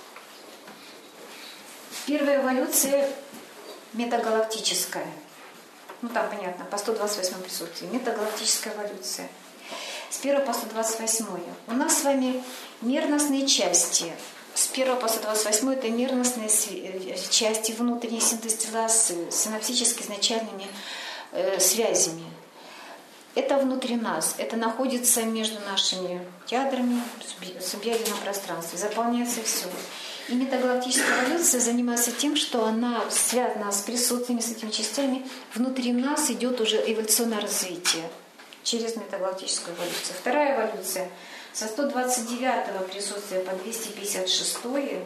Первая эволюция метагалактическая. Ну там понятно, по сто двадцать восьмому присутствии. Метагалактическая эволюция. С первого по сто двадцать восьмое. У нас с вами мерностные части. С первого по сто двадцать восьмое это мерностные части внутренней синтез тела с синаптически изначальными э, связями. Это внутри нас, это находится между нашими ядрами, в субъядерном пространстве, заполняется все. И метагалактическая эволюция занимается тем, что она связана с присутствиями, с этими частями. Внутри нас идет уже эволюционное развитие через метагалактическую эволюцию. Вторая эволюция со сто двадцать девятого присутствия по двести пятьдесят шестое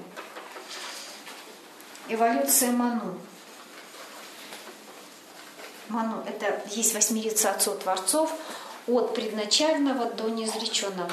эволюция Ману. Ману – это есть восьмерица отцов-творцов от предначального до неизреченного.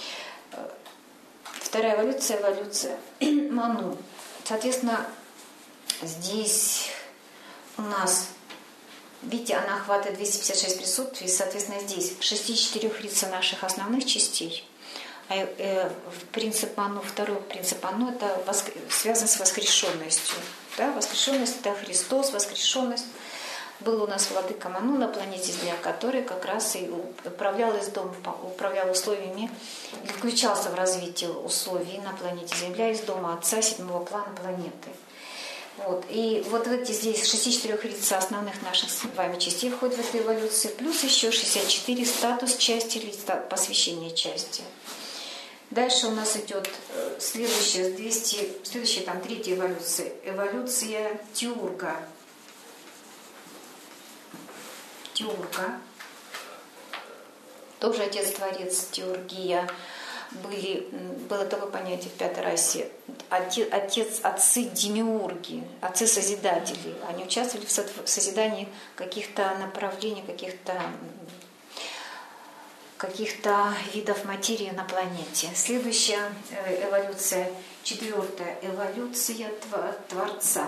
Вторая эволюция – эволюция Ману. Соответственно, здесь у нас, видите, она охватывает двести пятьдесят шесть присутствий, соответственно, здесь шестьдесят четыре рица наших основных частей. А, э, принцип Ману, второй принцип Ману – это воск... связан с воскрешенностью. Да? Воскрешенность – это Христос, воскрешенность. Был у нас владыка Ману на планете Земля, который как раз и управлял из дома, управлял условиями, или включался в развитие условий на планете Земля из дома Отца седьмого плана планеты. Вот. И вот эти здесь шестьдесят четыре лица основных наших с вами частей входят в эту эволюцию, плюс еще шестьдесят четыре статус части или посвящение части. Дальше у нас идет следующая, двести, следующая там третья эволюция, эволюция Теурга. Теурга, тоже отец-творец Теургия, были, было такое понятие в пятой расе, отец, отец, отцы демиурги, отцы-созидатели. Они участвовали в созидании каких-то направлений, каких-то каких-то видов материи на планете. Следующая эволюция, четвертая, эволюция Творца.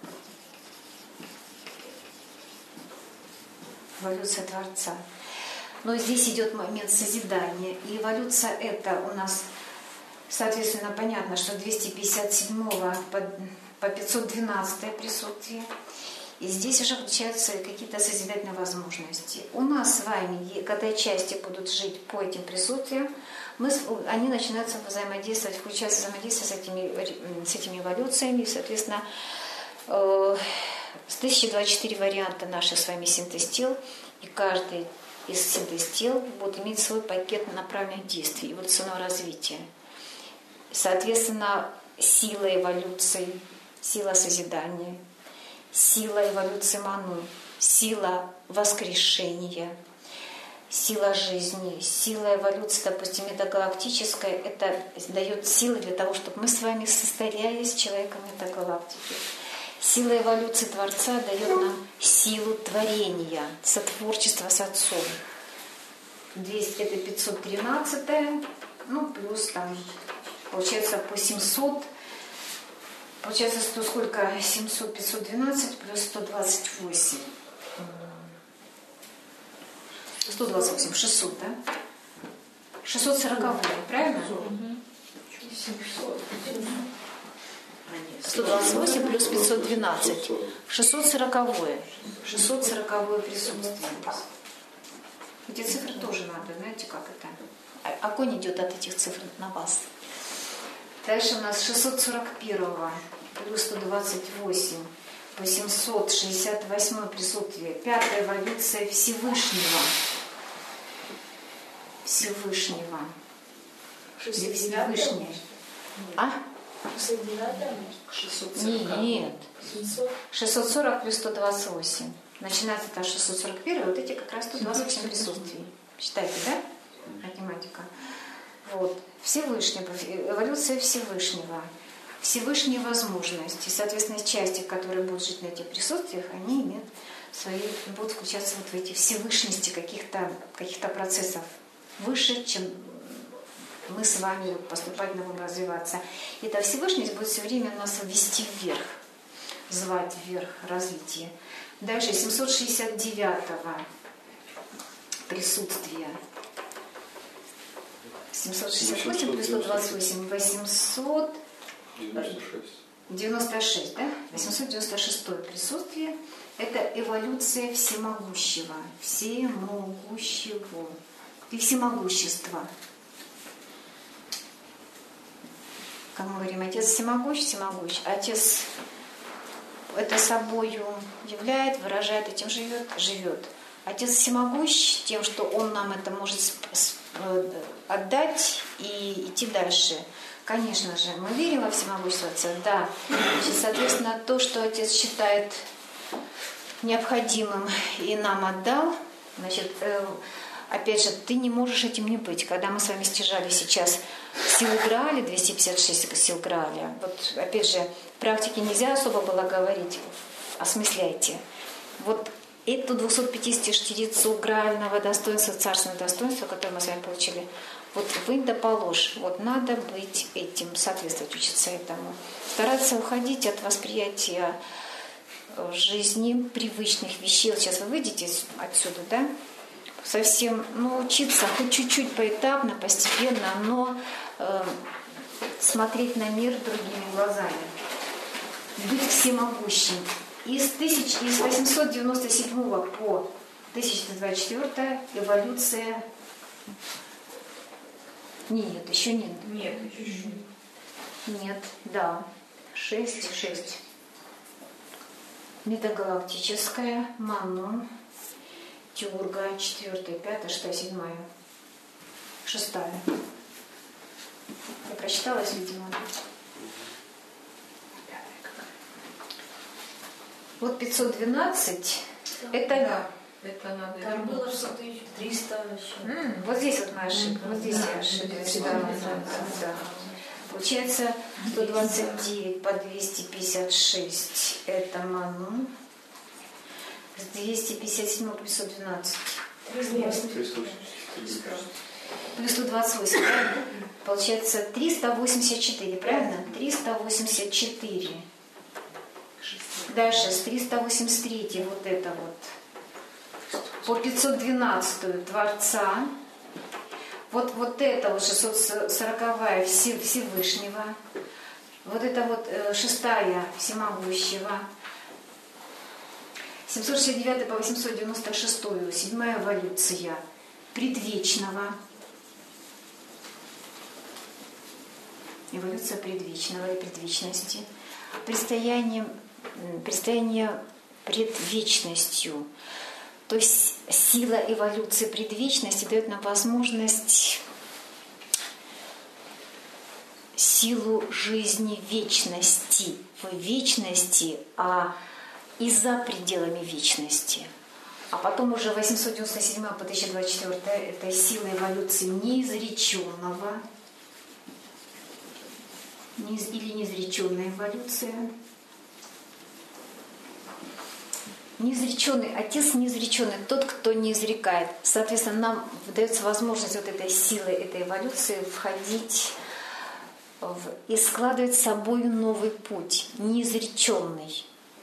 Эволюция Творца. Но здесь идет момент созидания. И эволюция это у нас, соответственно, понятно, что двести пятьдесят седьмого по пятьсот двенадцатое присутствие. И здесь уже включаются какие-то созидательные возможности. У нас с вами, когда части будут жить по этим присутствиям, мы, они начинают взаимодействовать, включаются взаимодействие с этими, с этими эволюциями. И, соответственно, э, с тысяча двадцать четыре варианта наших с вами синтез-тел, и каждый из синтез-тел будет иметь свой пакет направленных действий, эволюционного развития. Соответственно, сила эволюции, сила созидания, сила эволюции Ману, сила воскрешения, сила жизни, сила эволюции, допустим, метагалактическая, это дает силы для того, чтобы мы с вами состоялись человеком метагалактики. Сила эволюции Творца дает нам силу творения, сотворчества с Отцом. двести это пятьсот тринадцатое, ну плюс там, получается по семьсот, получается сто сколько, семьсот, пятьсот двенадцать плюс сто двадцать восемь. сто двадцать восемь, шестьсот, да? шестьсот сорок, правильно? сто двадцать восемь плюс пятьсот двенадцать. шестьсот сорок. шестьсот сорок присутствие. Эти цифры тоже надо, знаете, как это? Огонь идет от этих цифр на вас. Дальше у нас шестьсот сорок один плюс сто двадцать восемь по семьсот шестьдесят восемь присутствие. Пятая эволюция Всевышнего. Всевышнего. Всевышний. А? шестьсот сорок. Нет. шестьсот сорок плюс сто двадцать восемь. Начинается там шестьсот сорок один, вот эти как раз сто двадцать восемь присутствий. Считайте, да? Математика. Вот. Всевышний, эволюция Всевышнего. Всевышние возможности. Соответственно, части, которые будут жить на этих присутствиях, они имеют свои, будут включаться вот в эти всевышности каких-то, каких-то процессов выше, чем мы с вами вот поступательно будем развиваться. И эта Всевышность будет все время нас ввести вверх, звать вверх развитие. Дальше семьсот шестьдесят девятого присутствия. семьсот шестьдесят восемь плюс сто двадцать восемь, восемьсот девяносто шесть, да? восемьсот девяносто шесть присутствие. Это эволюция всемогущего, всемогущего и всемогущества. Как мы говорим, Отец всемогущ, всемогущ. Отец это собою являет, выражает, этим живет, живет. Отец всемогущ тем, что Он нам это может отдать и идти дальше. Конечно же, мы верим во всемогущество Отца, да. Значит, соответственно, то, что Отец считает необходимым и нам отдал, значит, э, опять же, ты не можешь этим не быть. Когда мы с вами стяжали сейчас силу Грааля, двести пятьдесят шесть сил Грааля, вот опять же, в практике нельзя особо было говорить, осмысляйте. Вот эту двухсот пятидесятичетырицу граального достоинства, царственного достоинства, которое мы с вами получили, вот вы да положь, вот надо быть этим, соответствовать, учиться этому. Стараться уходить от восприятия жизни, привычных вещей. Вот сейчас вы выйдете отсюда, да? Совсем, ну, учиться хоть чуть-чуть поэтапно, постепенно, но э, смотреть на мир другими глазами. Быть всемогущим. Из, тысяч, из восемьсот девяносто седьмого по тысяча девятьсот двадцать четвёртый эволюция... Нет, еще нет. Нет, еще нет. Нет, да. Шесть, шесть. Метагалактическая, Ману, Тюрга, четвертая, пятая, шестая, седьмая, шестая. Я прочиталась, видимо. Вот пятьсот двенадцать, это... Да, это надо. Там было что-то триста еще. М, вот здесь вот мы ошиблись, вот здесь Да, я ошиблась. да, Да, да, да, да. Получается сто двадцать девять по двести пятьдесят шесть это Ману. С двести пятьдесят семь по пятьсот двенадцать. Плюс сто двадцать восемь, правильно? Получается триста восемьдесят четыре, правильно? триста восемьдесят четыре. Дальше с триста восемьдесят три вот это вот. По пятьсот двенадцать Творца. Вот, вот это вот шестьсот сороковая Всевышнего. Вот это вот э, шестая Всемогущего. семьсот шестьдесят девять по восемьсот девяносто шесть седьмая эволюция Предвечного. Эволюция предвечного или предвечности. Предстояние, предстояние пред вечностью. То есть сила эволюции предвечности дает нам возможность силу жизни вечности. В вечности, а и за пределами вечности. А потом уже восемьсот девяносто семь по тысяча двадцать четыре это сила эволюции неизреченного или неизреченная эволюция. Неизреченный, отец неизреченный, тот, кто не изрекает. Соответственно, нам дается возможность вот этой силой, этой эволюции входить в, и складывать с собой новый путь, неизреченный.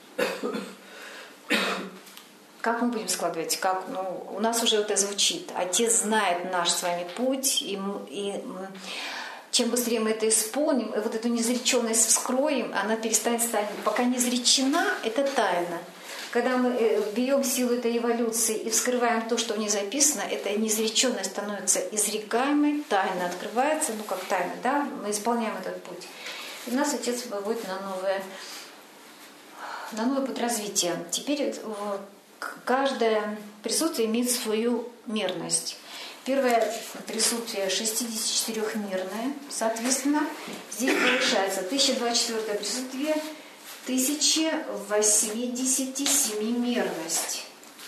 Как мы будем складывать? Как? Ну, у нас уже это звучит. Отец знает наш с вами путь, и, и чем быстрее мы это исполним, и вот эту неизреченность вскроем, она перестанет стать. Пока не изречена, это тайна. Когда мы берем силу этой эволюции и вскрываем то, что в ней записано, эта неизреченность становится изрекаемой, тайна открывается, ну как тайна, да, мы исполняем этот путь. И нас Отец выводит на новое, на новый путь развития. Теперь каждое присутствие имеет свою мерность. Первое присутствие шестидесятичетырёхмерное, соответственно, здесь повышается тысяча двадцать четвёртое присутствие, тысяча восьмидесятисемимерность.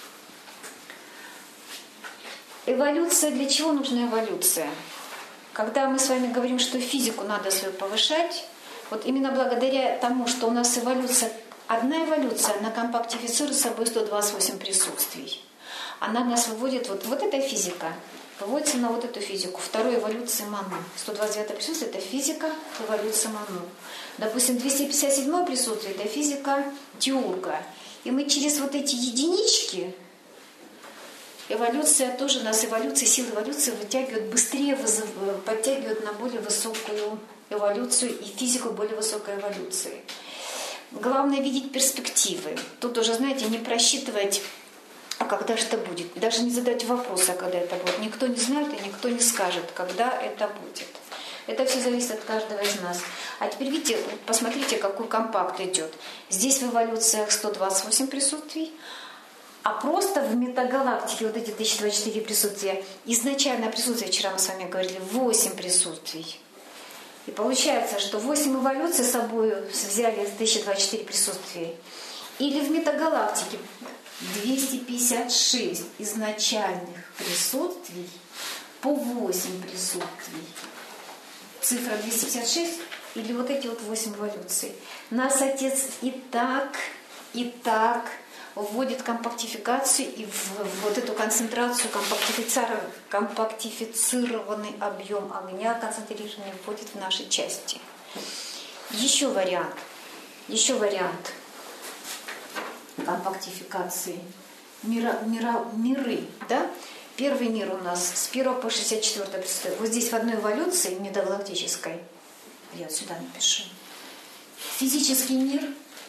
Эволюция, для чего нужна эволюция? Когда мы с вами говорим, что физику надо свою повышать, вот именно благодаря тому, что у нас эволюция, одна эволюция, она компактифицирует с собой сто двадцать восемь присутствий. Она нас выводит, вот, вот эта физика, выводится на вот эту физику. Второй эволюция Ману. сто двадцать девятое присутствие – это физика, эволюция Ману. Допустим, двести пятьдесят седьмое присутствие – это физика Тюрга. И мы через вот эти единички, эволюция тоже нас, эволюция, сила эволюции вытягивает быстрее, вызыв, подтягивает на более высокую эволюцию и физику более высокой эволюции. Главное видеть перспективы. Тут уже, знаете, не просчитывать, а когда же это будет. Даже не задать вопроса, когда это будет. Никто не знает и никто не скажет, когда это будет. Это все зависит от каждого из нас. А теперь видите, посмотрите, какой компакт идет. Здесь в эволюциях сто двадцать восемь присутствий, А просто в метагалактике вот эти тысяча двадцать четыре присутствия, изначальное присутствие, вчера мы с вами говорили, восемь присутствий. И получается, что восемь эволюций с собой взяли тысяча двадцать четыре присутствия. Или в метагалактике двести пятьдесят шесть изначальных присутствий по восемь присутствий. Цифра двести пятьдесят шесть или вот эти вот восемь эволюций. Нас Отец и так, и так вводит компактификацию и в, в вот эту концентрацию, компактифицированный объем огня концентрированный вводит в наши части. Еще вариант. Еще вариант компактификации. Мира, мира, миры, да? Первый мир у нас с первого по шестьдесят четвёртый присутствие. Вот здесь в одной эволюции метагалактической, я сюда напишу, физический мир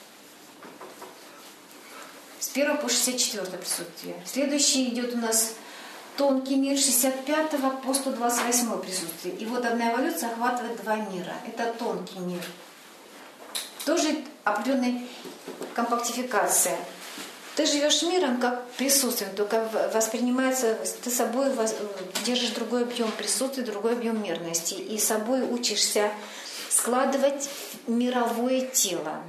с первого по шестьдесят четвёртый присутствие. Следующий идет у нас тонкий мир с шестьдесят пятого по сто двадцать восьмой присутствие. И вот одна эволюция охватывает два мира. Это тонкий мир. Тоже определенная компактификация. Ты живешь миром как присутствием, только воспринимается, ты собой держишь другой объем присутствия, другой объем мирности. И собой учишься складывать мировое тело.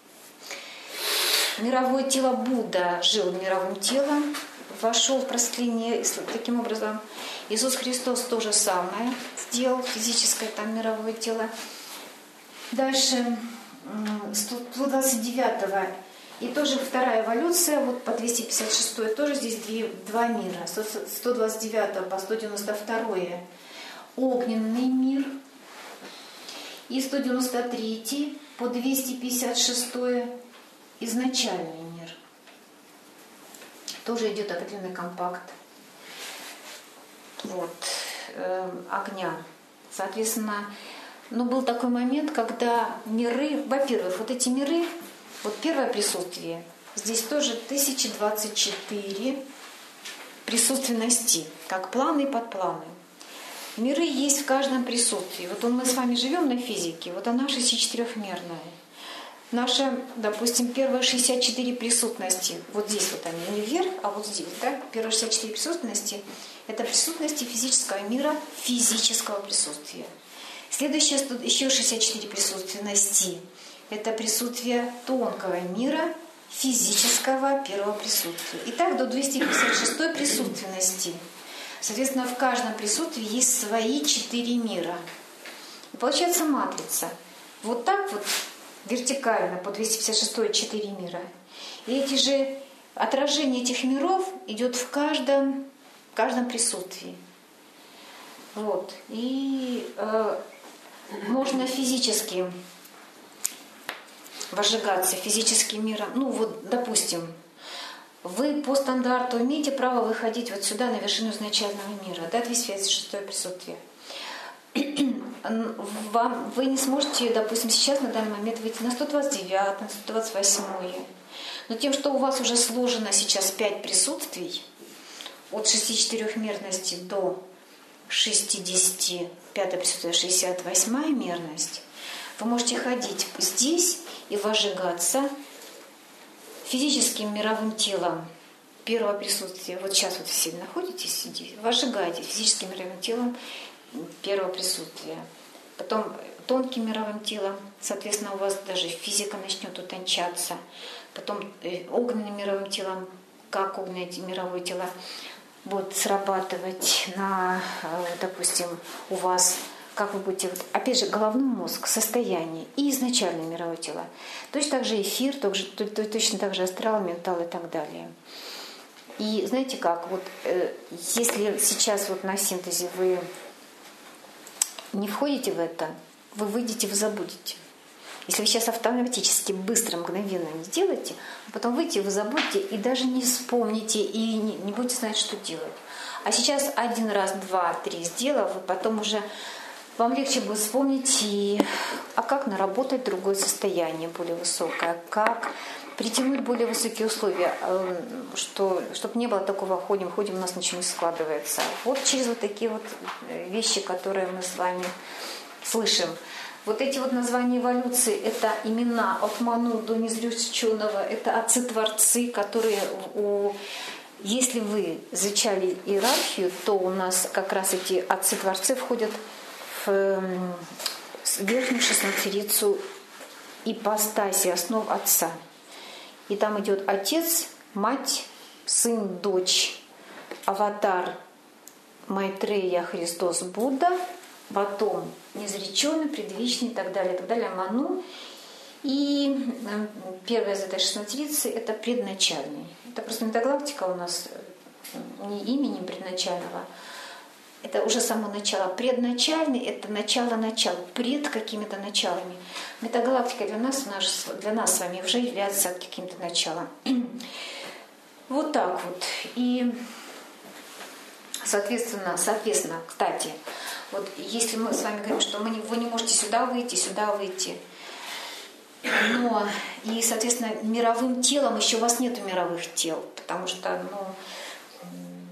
Мировое тело Будда жил мировым телом, вошел в просветление. Таким образом, Иисус Христос то же самое сделал, физическое там мировое тело. Дальше, сто двадцать девятого, и тоже вторая эволюция, вот по двести пятьдесят шестой, тоже здесь две, два мира. сто двадцать девятого по сто девяносто второй огненный мир. И сто девяносто третий по двести пятьдесят шестой изначальный мир. Тоже идет определенный компакт. Вот, э, огня. Соответственно, ну, был такой момент, когда миры, во-первых, вот эти миры, вот первое присутствие, здесь тоже тысяча двадцать четыре присутственности, как планы и подпланы. Миры есть в каждом присутствии. Вот мы с вами живем на физике, вот она шестидесятичетырёхмерная. Наша, допустим, первые шестьдесят четыре присутности, вот здесь вот они, не вверх, а вот здесь, да, первые шестьдесят четыре присутственности, это присутственности физического мира, физического присутствия. Следующее, еще шестьдесят четыре присутственности, это присутствие тонкого мира, физического первого присутствия. И так до двухсот пятидесяти шестой присутственности. Соответственно, в каждом присутствии есть свои четыре мира. И получается матрица. Вот так вот вертикально по двести пятьдесят шестой четыре мира. И эти же отражение этих миров идет в каждом, в каждом присутствии. Вот. И э, можно физически возжигаться физическим миром. Ну вот, допустим, вы по стандарту имеете право выходить вот сюда на вершину изначального мира, да, двести пятьдесят шестое присутствие. Вам, вы не сможете, допустим, сейчас на данный момент выйти на сто двадцать девятое, на сто двадцать восьмое. Но тем, что у вас уже сложено сейчас пять присутствий, от шестидесятичетырёхмерности до шестидесяти пятое присутствие, шестьдесят восьмая мерность, вы можете ходить здесь и возжигаться физическим мировым телом первого присутствия. Вот сейчас вот все находитесь, сидите, возжигаете физическим мировым телом первого присутствия. Потом тонким мировым телом, соответственно, у вас даже физика начнет утончаться. Потом огненным мировым телом, как огненное мировое тело будет срабатывать на, допустим, у вас, как вы будете, вот, опять же, головной мозг, состояние и изначальное мировое тело. Точно так же эфир, точно так же астрал, ментал и так далее. И знаете как, вот э, если сейчас вот на синтезе вы не входите в это, вы выйдете, вы забудете. Если вы сейчас автоматически, быстро, мгновенно не сделаете, а потом выйдете, вы забудете и даже не вспомните, и не, не будете знать, что делать. А сейчас один раз, два, три сделав, вы потом уже вам легче будет вспомнить, и, а как наработать другое состояние, более высокое, как притянуть более высокие условия, что, чтобы не было такого ходим, ходим, у нас ничего не складывается. Вот через вот такие вот вещи, которые мы с вами слышим. Вот эти вот названия эволюции, это имена от Ману до Незреченного, это отцы-творцы, которые, у... если вы изучали иерархию, то у нас как раз эти отцы-творцы входят в верхнюю шестнадцатерицу ипостаси, основ Отца. И там идет Отец, Мать, Сын, Дочь, Аватар, Майтрея, Христос, Будда, потом Незреченный, Предвечный и так далее, и так далее, Ману. И первая задача шестнадцатерицы – это предначальный. Это просто метагалактика у нас не имени предначального. Это уже само начало. Предначальный – это начало начала, пред какими-то началами. Метагалактика для нас, для нас с вами уже является каким-то началом. Вот так вот. И, соответственно, соответственно, кстати, вот если мы с вами говорим, что мы не, вы не можете сюда выйти, сюда выйти, но и, соответственно, мировым телом еще у вас нет мировых тел, потому что, ну,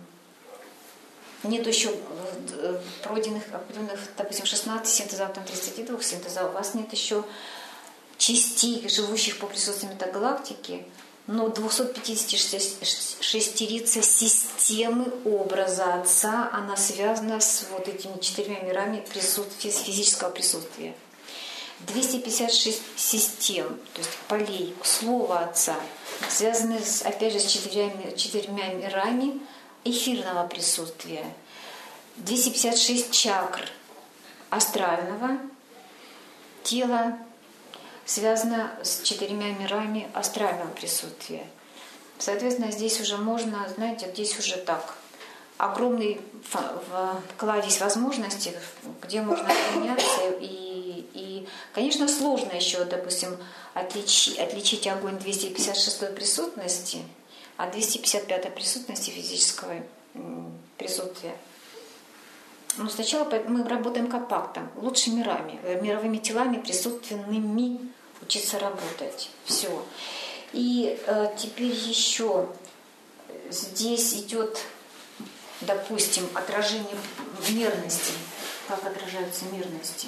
нет еще пройденных, определенных, допустим, шестнадцать синтезов, там тридцать два синтезов, у вас нет еще частей, живущих по присутствию метагалактики, но двухсот пятидесяти шестерица системы образа Отца, она связана с вот этими четырьмя мирами присутствия, физического присутствия. двести пятьдесят шесть систем, то есть полей Слова Отца, связаны, с, опять же, с четырьмя, четырьмя мирами эфирного присутствия. двести пятьдесят шесть чакр астрального тела связано с четырьмя мирами астрального присутствия. Соответственно, здесь уже можно, знаете, здесь уже так, огромный кладезь возможностей, где можно применяться. И, и, конечно, сложно еще, допустим, отличить, отличить огонь двести пятьдесят шестой присутности от двести пятьдесят пятой присутности физического присутствия. Но сначала мы работаем компактом, лучше мирами, мировыми телами, присутственными учиться работать. Все. И э, теперь еще здесь идет, допустим, отражение мерности. Как отражаются мерности?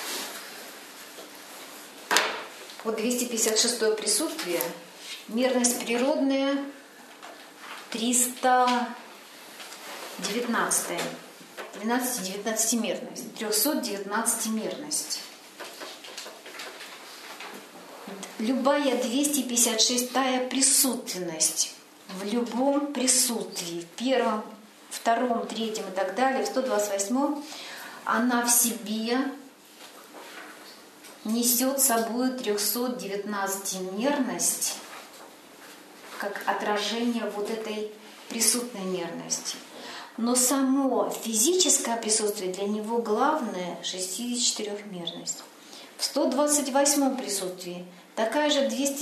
Вот двести пятьдесят шестое присутствие, мерность природная, триста девятнадцатая. двенадцати-девятнадцатимерность, трехсот-девятнадцатимерность. Любая двести пятьдесят шестая присутственность в любом присутствии, в первом, втором, третьем и так далее, в сто двадцать восьмом, она в себе несет с собой трехсот-девятнадцатимерность как отражение вот этой присутной мерности. Но само физическое присутствие для него главное – шестидесятичетырёхмерность. В сто двадцать восьмом присутствии такая же двести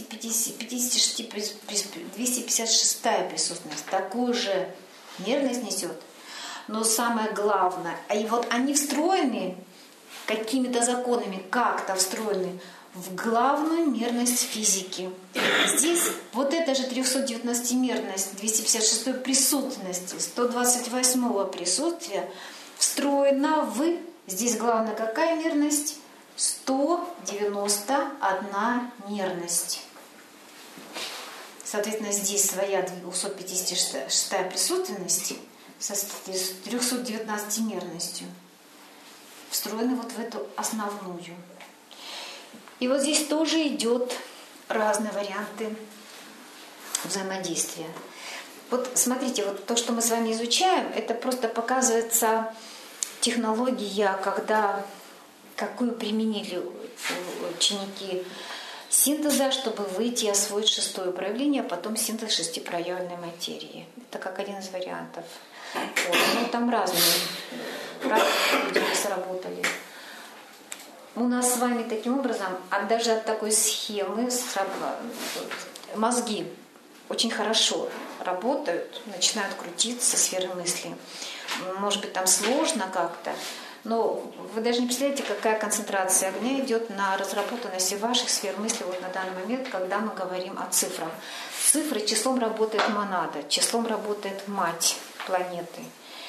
пятьдесят шестая присутственность, такую же мерность несет. Но самое главное, и вот они встроены какими-то законами, как-то встроены в главную мерность физики. Здесь вот эта же трехсот-девятнадцатимерность двести пятьдесят шестой присутственности, сто двадцать восьмого присутствия встроена в, здесь главная какая мерность? сто девяносто одна мерность. Соответственно, здесь своя двухсот пятидесяти шестая присутственность со трехсот девятнадцатимерностью встроены вот в эту основную. И вот здесь тоже идет разные варианты взаимодействия. Вот смотрите, вот то, что мы с вами изучаем, это просто показывается технология, когда какую применили ученики синтеза, чтобы выйти и освоить шестое проявление, а потом синтез шестипроявленной материи. Это как один из вариантов. Вот. Ну, там разные люди сработали. У нас с вами таким образом, а даже от такой схемы мозги очень хорошо работают, начинают крутиться сферы мысли. Может быть, там сложно как-то, но вы даже не представляете, какая концентрация огня идет на разработанности ваших сфер мысли вот на данный момент, когда мы говорим о цифрах. Цифры, числом работает монада, числом работает мать планеты.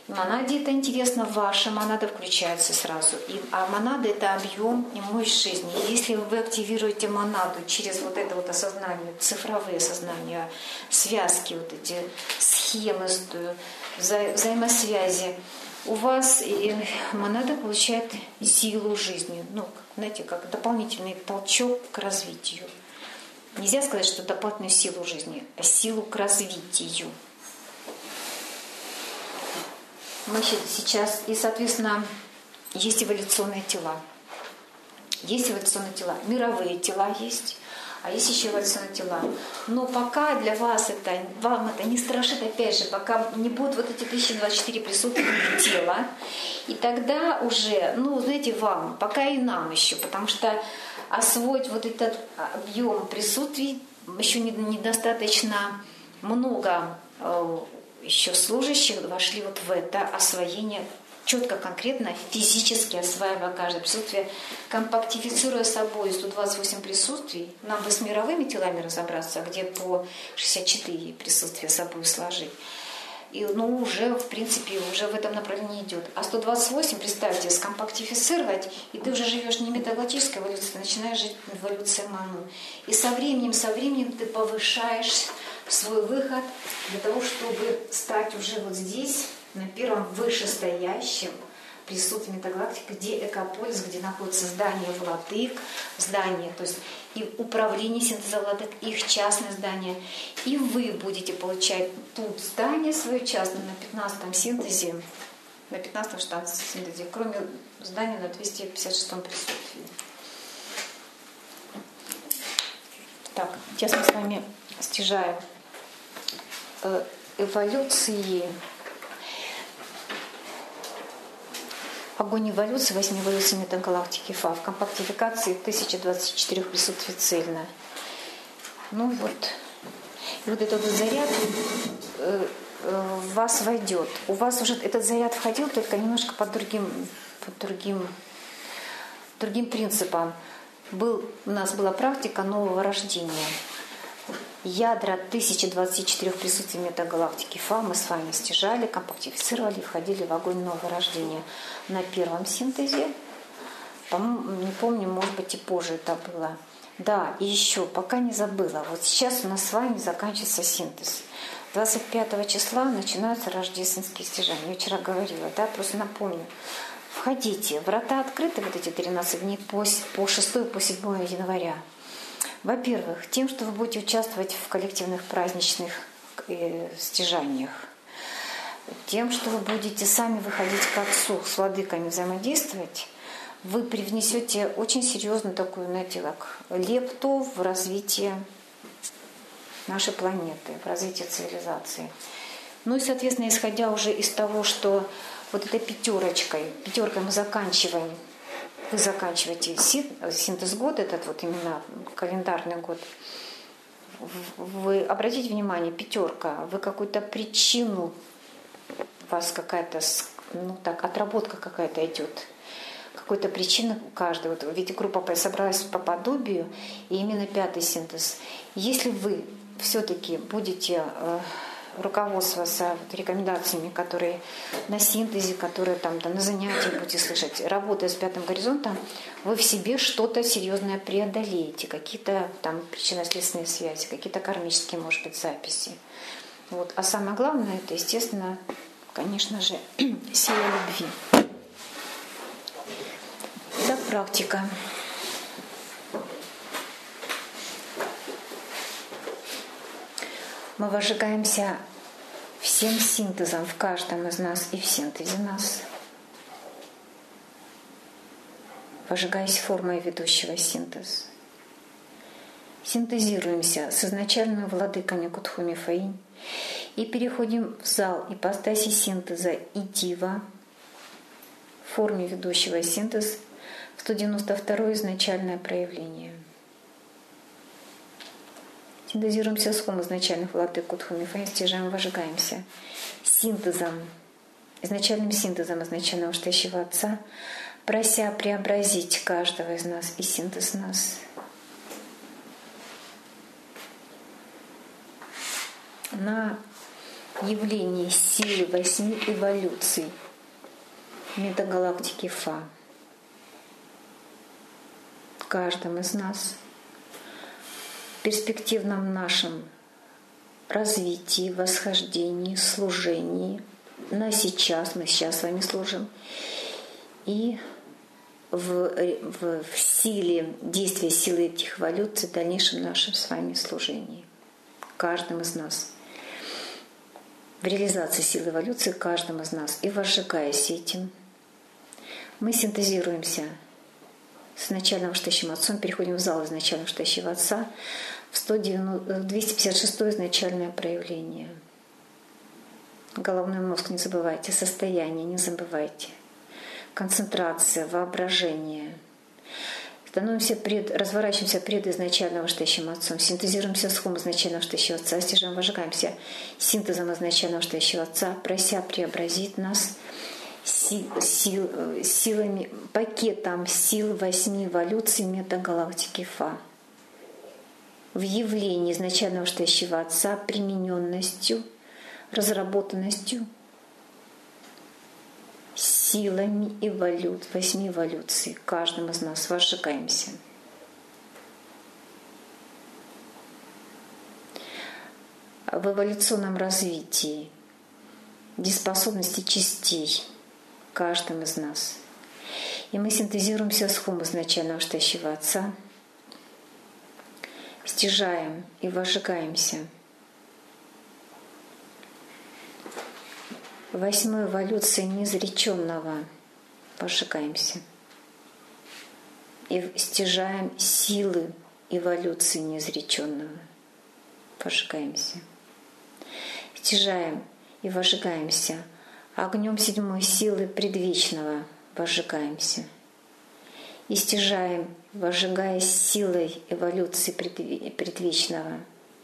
И монаде это интересно, ваша монада включается сразу. И, а монада это объем и мощь жизни. И если вы активируете монаду через вот это вот осознание, цифровые сознания, связки, вот эти схемы, вза- взаимосвязи, у вас и монада получает силу жизни. Ну, знаете, как дополнительный толчок к развитию. Нельзя сказать, что дополнительную силу жизни, а силу к развитию. Мы сейчас, и, соответственно, есть эволюционные тела. Есть эволюционные тела. Мировые тела есть, а есть еще эволюционные тела. Но пока для вас это, вам это не страшит, опять же, пока не будут вот эти тысяча двадцать четыре присутствия тела, и тогда уже, ну, знаете, вам, пока и нам еще, потому что освоить вот этот объем присутствий еще недостаточно много еще служащих вошли вот в это освоение, четко, конкретно, физически осваивая каждое присутствие, компактифицируя собой сто двадцать восемь присутствий. Нам бы с мировыми телами разобраться, где по шестьдесят четыре присутствия собой сложить. И, ну, уже, в принципе, уже в этом направлении идет. А сто двадцать восемь, представьте, скомпактифицировать, и ты уже живешь не метагалактической эволюцией, ты начинаешь жить эволюцией Ману. И со временем, со временем ты повышаешь свой выход для того, чтобы стать уже вот здесь, на первом вышестоящем присутствии метагалактики, где Экополис, где находится здание владык, здание, то есть и управление синтеза владык, их частное здание. И вы будете получать тут здание свое частное на пятнадцатом синтезе, на пятнадцатом шестнадцатом синтезе, кроме здания на двести пятьдесят шестом присутствии. Так, сейчас мы с вами стяжаем эволюции, огонь эволюции, восьми эволюций метагалактики Фа, в компактификации тысяча двадцать четыре присутствий цельно. Ну вот, и вот этот вот заряд э, э, в вас войдет. У вас уже этот заряд входил, только немножко под другим, под другим, другим принципом. Был, у нас была практика нового рождения. Ядра тысяча двадцать четыре присутствий метагалактики Фа мы с вами стяжали, компактифицировали, входили в огонь нового рождения на первом синтезе. По-моему, не помню, может быть, и позже это было. Да, и еще, пока не забыла, вот сейчас у нас с вами заканчивается синтез. двадцать пятого числа начинаются рождественские стяжания. Я вчера говорила, да, просто напомню. Входите, врата открыты вот эти тринадцать дней по, по шестое, по седьмое января. Во-первых, тем, что вы будете участвовать в коллективных праздничных э, стяжаниях, тем, что вы будете сами выходить к Отцу, с владыками взаимодействовать, вы привнесете очень серьезную такую, знаете, как лепту в развитие нашей планеты, в развитие цивилизации. Ну и, соответственно, исходя уже из того, что вот этой пятерочкой, пятеркой мы заканчиваем, вы заканчиваете синтез года, этот вот именно календарный год, вы обратите внимание, пятерка, вы какую-то причину, у вас какая-то, ну так, отработка какая-то идет, какая-то причина у каждого. Вот, видите, группа собралась по подобию, и именно пятый синтез. Если вы все-таки будете э, руководствоваться вот рекомендациями, которые на синтезе, которые там да, на занятиях будете слышать, работая с пятым горизонтом, вы в себе что-то серьезное преодолеете, какие-то там причинно-следственные связи, какие-то кармические, может быть, записи. Вот. А самое главное, это, естественно, конечно же, сила любви. Это практика. Мы возжигаемся всем синтезом в каждом из нас и в синтезе нас. Возжигаясь формой ведущего синтез. Синтезируемся с изначальными владыками Кутхуми Фаинь и переходим в зал ипостаси синтеза и дива в форме ведущего синтез в сто девяносто второе изначальное проявление. Синтезируемся с хом изначальных владык Кутхуми Фаинь, стяжаем, возжигаемся синтезом, изначальным синтезом изначального Штащего Отца, прося преобразить каждого из нас и синтез нас. На явление силы восьми эволюций метагалактики Фа. В каждом из нас в перспективном нашем развитии, восхождении, служении на сейчас, мы сейчас с вами служим, и в, в, в силе, действия силы этих эволюций в дальнейшем нашем с вами служении. Каждым из нас. В реализации силы эволюции каждым из нас. И возжигаясь этим, мы синтезируемся с начальным вышестоящим Отцом, переходим в зал изначального вышестоящего Отца, в сто девяносто, двести пятьдесят шестое изначальное проявление. Головной мозг, не забывайте, состояние, не забывайте. Концентрация, воображение. Становимся пред, разворачиваемся пред изначальным вышестоящим Отцом, синтезируемся с хум изначального вышестоящего Отца, стяжаем, возжигаемся синтезом изначального вышестоящего Отца, прося преобразить нас сил, сил, силами, пакетом сил восьми эволюций метагалактики Фа. В явлении изначального вышестоящего Отца примененностью, разработанностью, силами эволют, восьми эволюций. Каждым из нас возжигаемся. В эволюционном развитии дееспособности частей каждым из нас. И мы синтезируемся с хум изначального вышестоящего Отца, стяжаем и возжигаемся восьмой эволюции неизреченного, возжигаемся и стяжаем силы эволюции неизреченного, возжигаемся, стяжаем и возжигаемся огнем седьмой силы предвечного, возжигаемся и стяжаем, возжигаясь силой эволюции предвечного,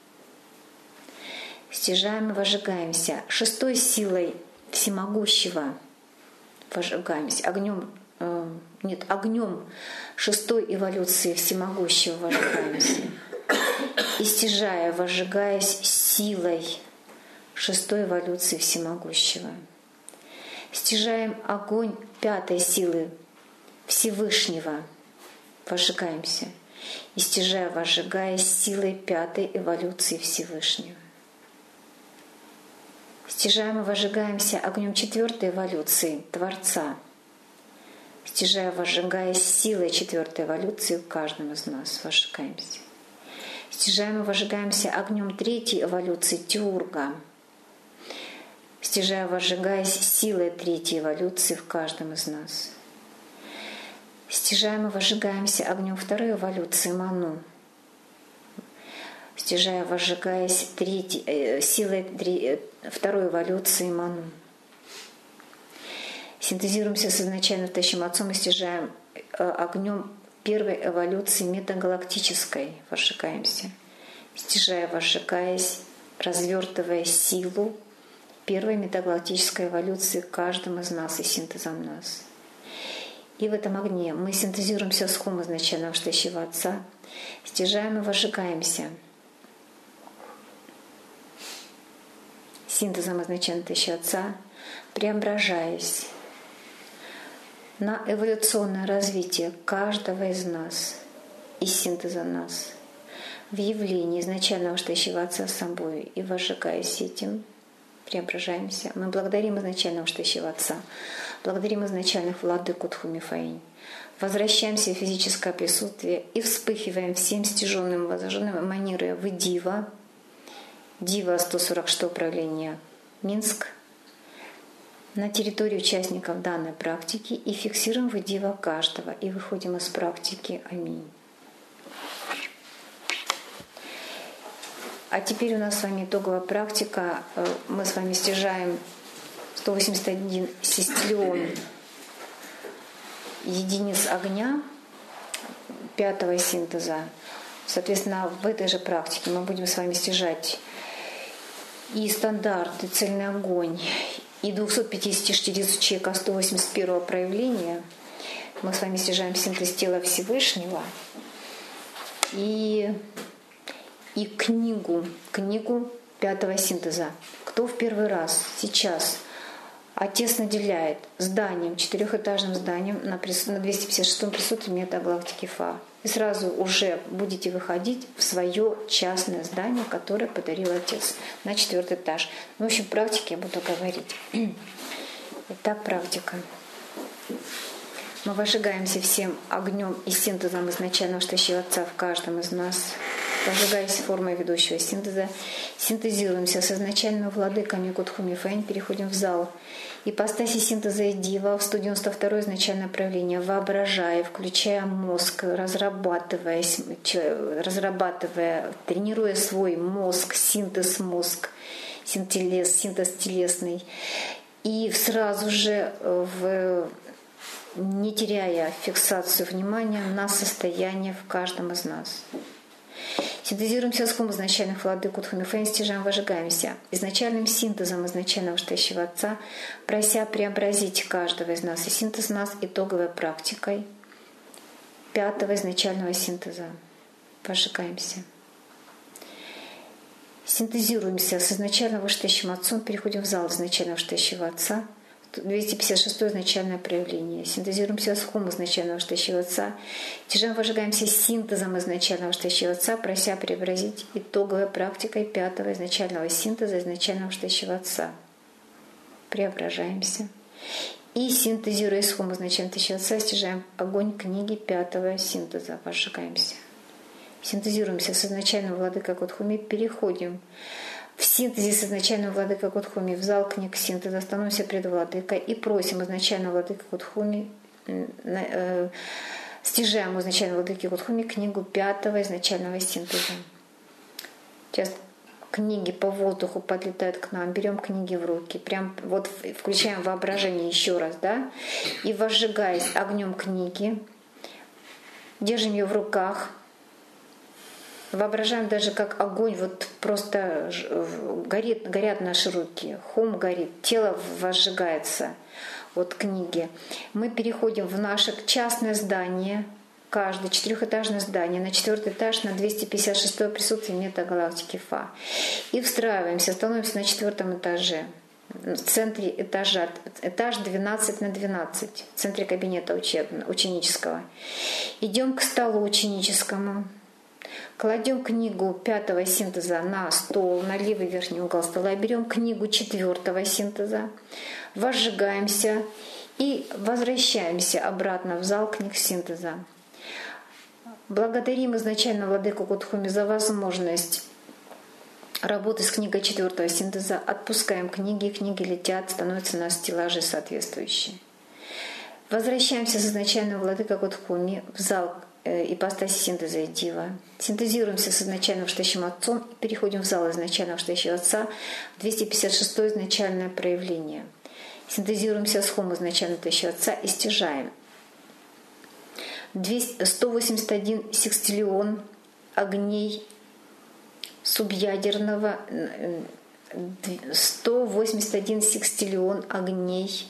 стяжаем и возжигаемся шестой силой всемогущего, возжигаемся огнем, э, нет, огнем шестой эволюции всемогущего возжигаемся и стяжая, возжигаясь силой шестой эволюции всемогущего. Стяжаем огонь пятой силы Всевышнего, возжигаемся и стяжая, возжигаясь силой пятой эволюции Всевышнего. Стяжаем и возжигаемся огнем четвертой эволюции Творца, стяжая, возжигаясь силой четвертой эволюции в каждом из нас, возжигаемся. Стяжаем и возжигаемся огнем третьей эволюции Теурга, стяжая, возжигаясь силой третьей эволюции в каждом из нас. Стяжаем и возжигаемся огнем второй эволюции Ману, стяжая, возжигаясь третьей, э, силой три, э, второй эволюции Ману. Синтезируемся с изначально высшим Отцом и стяжаем э, огнем первой эволюции метагалактической, возжигаемся, стяжая, возжигаясь, развертывая силу первой метагалактической эволюции каждым из нас и синтезом нас. И в этом огне мы синтезируемся с хум изначального вышестоящего Отца, стяжаем и возжигаемся синтезом изначального вышестоящего Отца, преображаясь на эволюционное развитие каждого из нас и синтеза нас в явлении изначального вышестоящего Отца с собой и возжигаясь этим, преображаемся. Мы благодарим изначального вышестоящего Отца, благодарим изначальных владык Тхумифаинь, возвращаемся в физическое присутствие и вспыхиваем всем стяженным и возжженным манерой в Дива, Дива сто сорок шестое управление Минск, на территории участников данной практики и фиксируем в Дива каждого и выходим из практики. Аминь. А теперь у нас с вами итоговая практика. Мы с вами стяжаем сто восемьдесят один сестиллион единиц огня пятого синтеза. Соответственно, в этой же практике мы будем с вами стяжать и стандарт, и цельный огонь, и двести пятьдесят четыре ячейка сто восемьдесят первого проявления. Мы с вами стяжаем синтез тела Всевышнего и И книгу, книгу пятого синтеза. Кто в первый раз сейчас Отец наделяет зданием, четырехэтажным зданием на двести пятьдесят шестом присутствии метагалактики Фа. И сразу уже будете выходить в свое частное здание, которое подарил Отец, на четвертый этаж. Ну, в общем, практике я буду говорить. Итак, практика. Мы возжигаемся всем огнем и синтезом изначального штащего Отца в каждом из нас. Возжигаясь формой ведущего синтеза, синтезируемся с изначальными владыками Кутхуми Фэнь, переходим в зал ипостаси синтеза и дива в сто девяносто второе изначальное проявление, воображая, включая мозг, разрабатывая, разрабатывая, тренируя свой мозг, синтез мозг, синтез, синтез телесный, и сразу же в не теряя фиксацию внимания на состояние в каждом из нас. Синтезируемся с хум изначальных владык Кутхуми Фэнь, стяжаем, возжигаемся изначальным синтезом изначального штащего Отца, прося преобразить каждого из нас, и синтез нас итоговой практикой пятого изначального синтеза. Возжигаемся. Синтезируемся с изначального штащим Отцом, переходим в зал изначального штащего Отца, двести пятьдесят шестое изначальное проявление. Синтезируемся с хум изначального штащего Отца. Тяжем возжигаемся синтезом изначального штащего Отца, прося преобразить итоговой практикой пятого изначального синтеза изначального штащего Отца. Преображаемся. И синтезируя с хум изначального штащего Отца, стяжаем огонь книги пятого синтеза. Возжигаемся. Синтезируемся с изначальным владыкой Кутхуми, переходим в синтезе с изначальным владыкой Кутхуми в зал книг синтеза, становимся пред владыкой и просим изначального владыка Кутхуми, э, стяжаем у изначального владыки Кутхуми книгу пятого изначального синтеза. Сейчас книги по воздуху подлетают к нам, берем книги в руки, прям вот включаем воображение еще раз, да, и возжигаясь огнем книги, держим ее в руках. Воображаем даже, как огонь вот просто горит, горят наши руки, хум горит, тело возжигается от книги. Мы переходим в наше частное здание, каждое четырехэтажное здание, на четвертый этаж, на двести пятьдесят шестое присутствие метагалактики Фа. И встраиваемся, становимся на четвертом этаже, в центре этажа, этаж двенадцать на двенадцать, в центре кабинета учебного, ученического. Идем к столу ученическому. Кладем книгу пятого синтеза на стол, на левый верхний угол стола, берем книгу четвертого синтеза, возжигаемся и возвращаемся обратно в зал книг синтеза. Благодарим изначально владыку Кутхуми за возможность работы с книгой четвертого синтеза, отпускаем книги, книги летят, становятся у нас стеллажи соответствующие. Возвращаемся с изначального владыка Кутхуми в зал ипостаси синтеза и дива. Синтезируемся с изначальным штащим Отцом и переходим в зал изначального штащего Отца, двести пятьдесят шестое изначальное проявление. Синтезируемся с хум изначального штащего Отца и стяжаем сто восемьдесят один секстиллион огней субъядерного, сто восемьдесят один секстиллион огней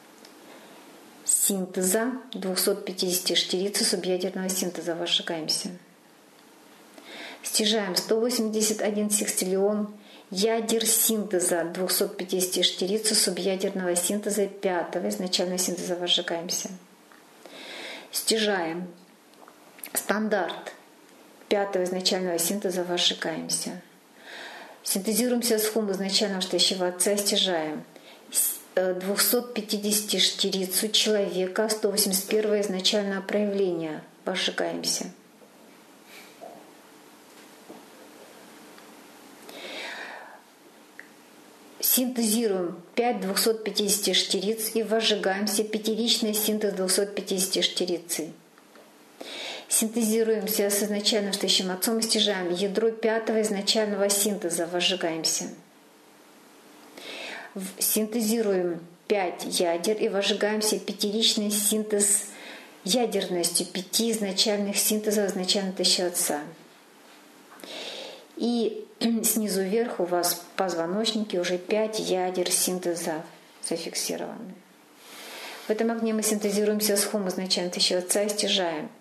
синтеза двухсот пятидесяти штирицы субъядерного синтеза. Возжигаемся. Стяжаем сто восемьдесят один секстиллион ядер синтеза двухсот пятидесяти штирицы субъядерного синтеза пятого изначального синтеза. Возжигаемся. Стяжаем стандарт пятого изначального синтеза. Возжигаемся. Синтезируемся с хум изначального штащего Отца, стяжаем двухсот пятидесяти штирицу человека, сто восемьдесят первое изначальное проявление. Возжигаемся. Синтезируем пять двухсот пятидесяти штириц и возжигаемся пятиричный синтез двухсот пятидесяти штирицей. Синтезируемся с изначальным штащим Отцом и стяжаем ядро пятого изначального синтеза. Возжигаемся. Синтезируем пять ядер и возжигаемся пятиричный синтез ядерностью пяти изначальных синтезов изначального штащего Отца. И снизу вверх у вас в позвоночнике уже пять ядер синтеза зафиксированы. В этом огне мы синтезируемся с хум изначального штащего Отца и стяжаем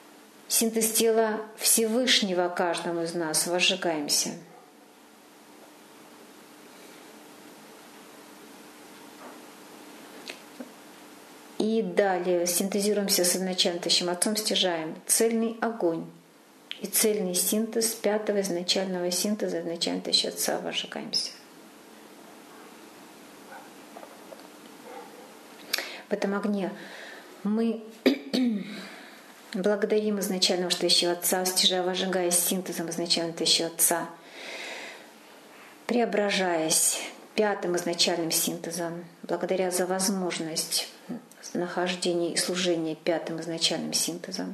синтез тела Всевышнего каждому из нас. Возжигаемся. И далее синтезируемся с изначальным Тысячим Отцом, стяжаем цельный огонь и цельный синтез пятого изначального синтеза изначального Тысячи Отца вожигаемся. В этом огне мы благодарим изначального Тысячего Отца, стяжая, вожигаясь синтезом изначального Тысячи Отца, преображаясь пятым изначальным синтезом, благодаря за возможность нахождения и служения пятым изначальным синтезом,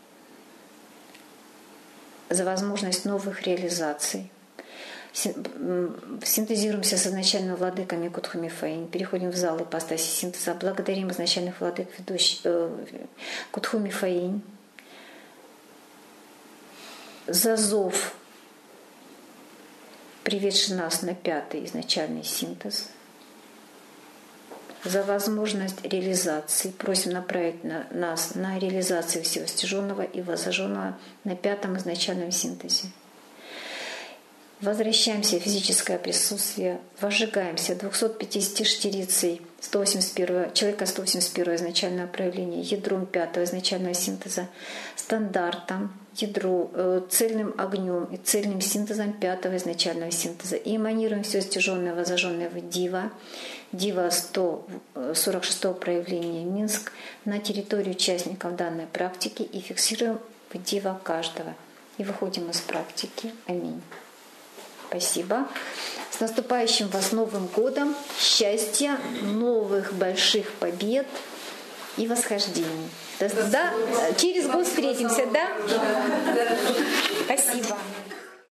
за возможность новых реализаций. Синтезируемся с изначальными владыками Кутхуми Фаинь, переходим в зал ипостаси синтеза, благодарим изначальных владык э, Кутхуми Фаинь за зов, приведший нас на пятый изначальный синтез, за возможность реализации. Просим направить на, нас на реализацию всего стяженного и воззаженного на пятом изначальном синтезе. Возвращаемся в физическое присутствие, возжигаемся двухсот пятидесятишестирицей сто восемьдесят первого, человека сто восемьдесят первого изначального проявления, ядром пятого изначального синтеза, стандартом, ядро, э, цельным огнем и цельным синтезом пятого изначального синтеза. И эманируем все стяженное, воззаженное в Дива, Дива сто сорок шестого проявления Минск на территорию участников данной практики и фиксируем в Дива каждого. И выходим из практики. Аминь. Спасибо. С наступающим вас Новым годом, счастья, новых больших побед и восхождений. Да, да, через год встретимся.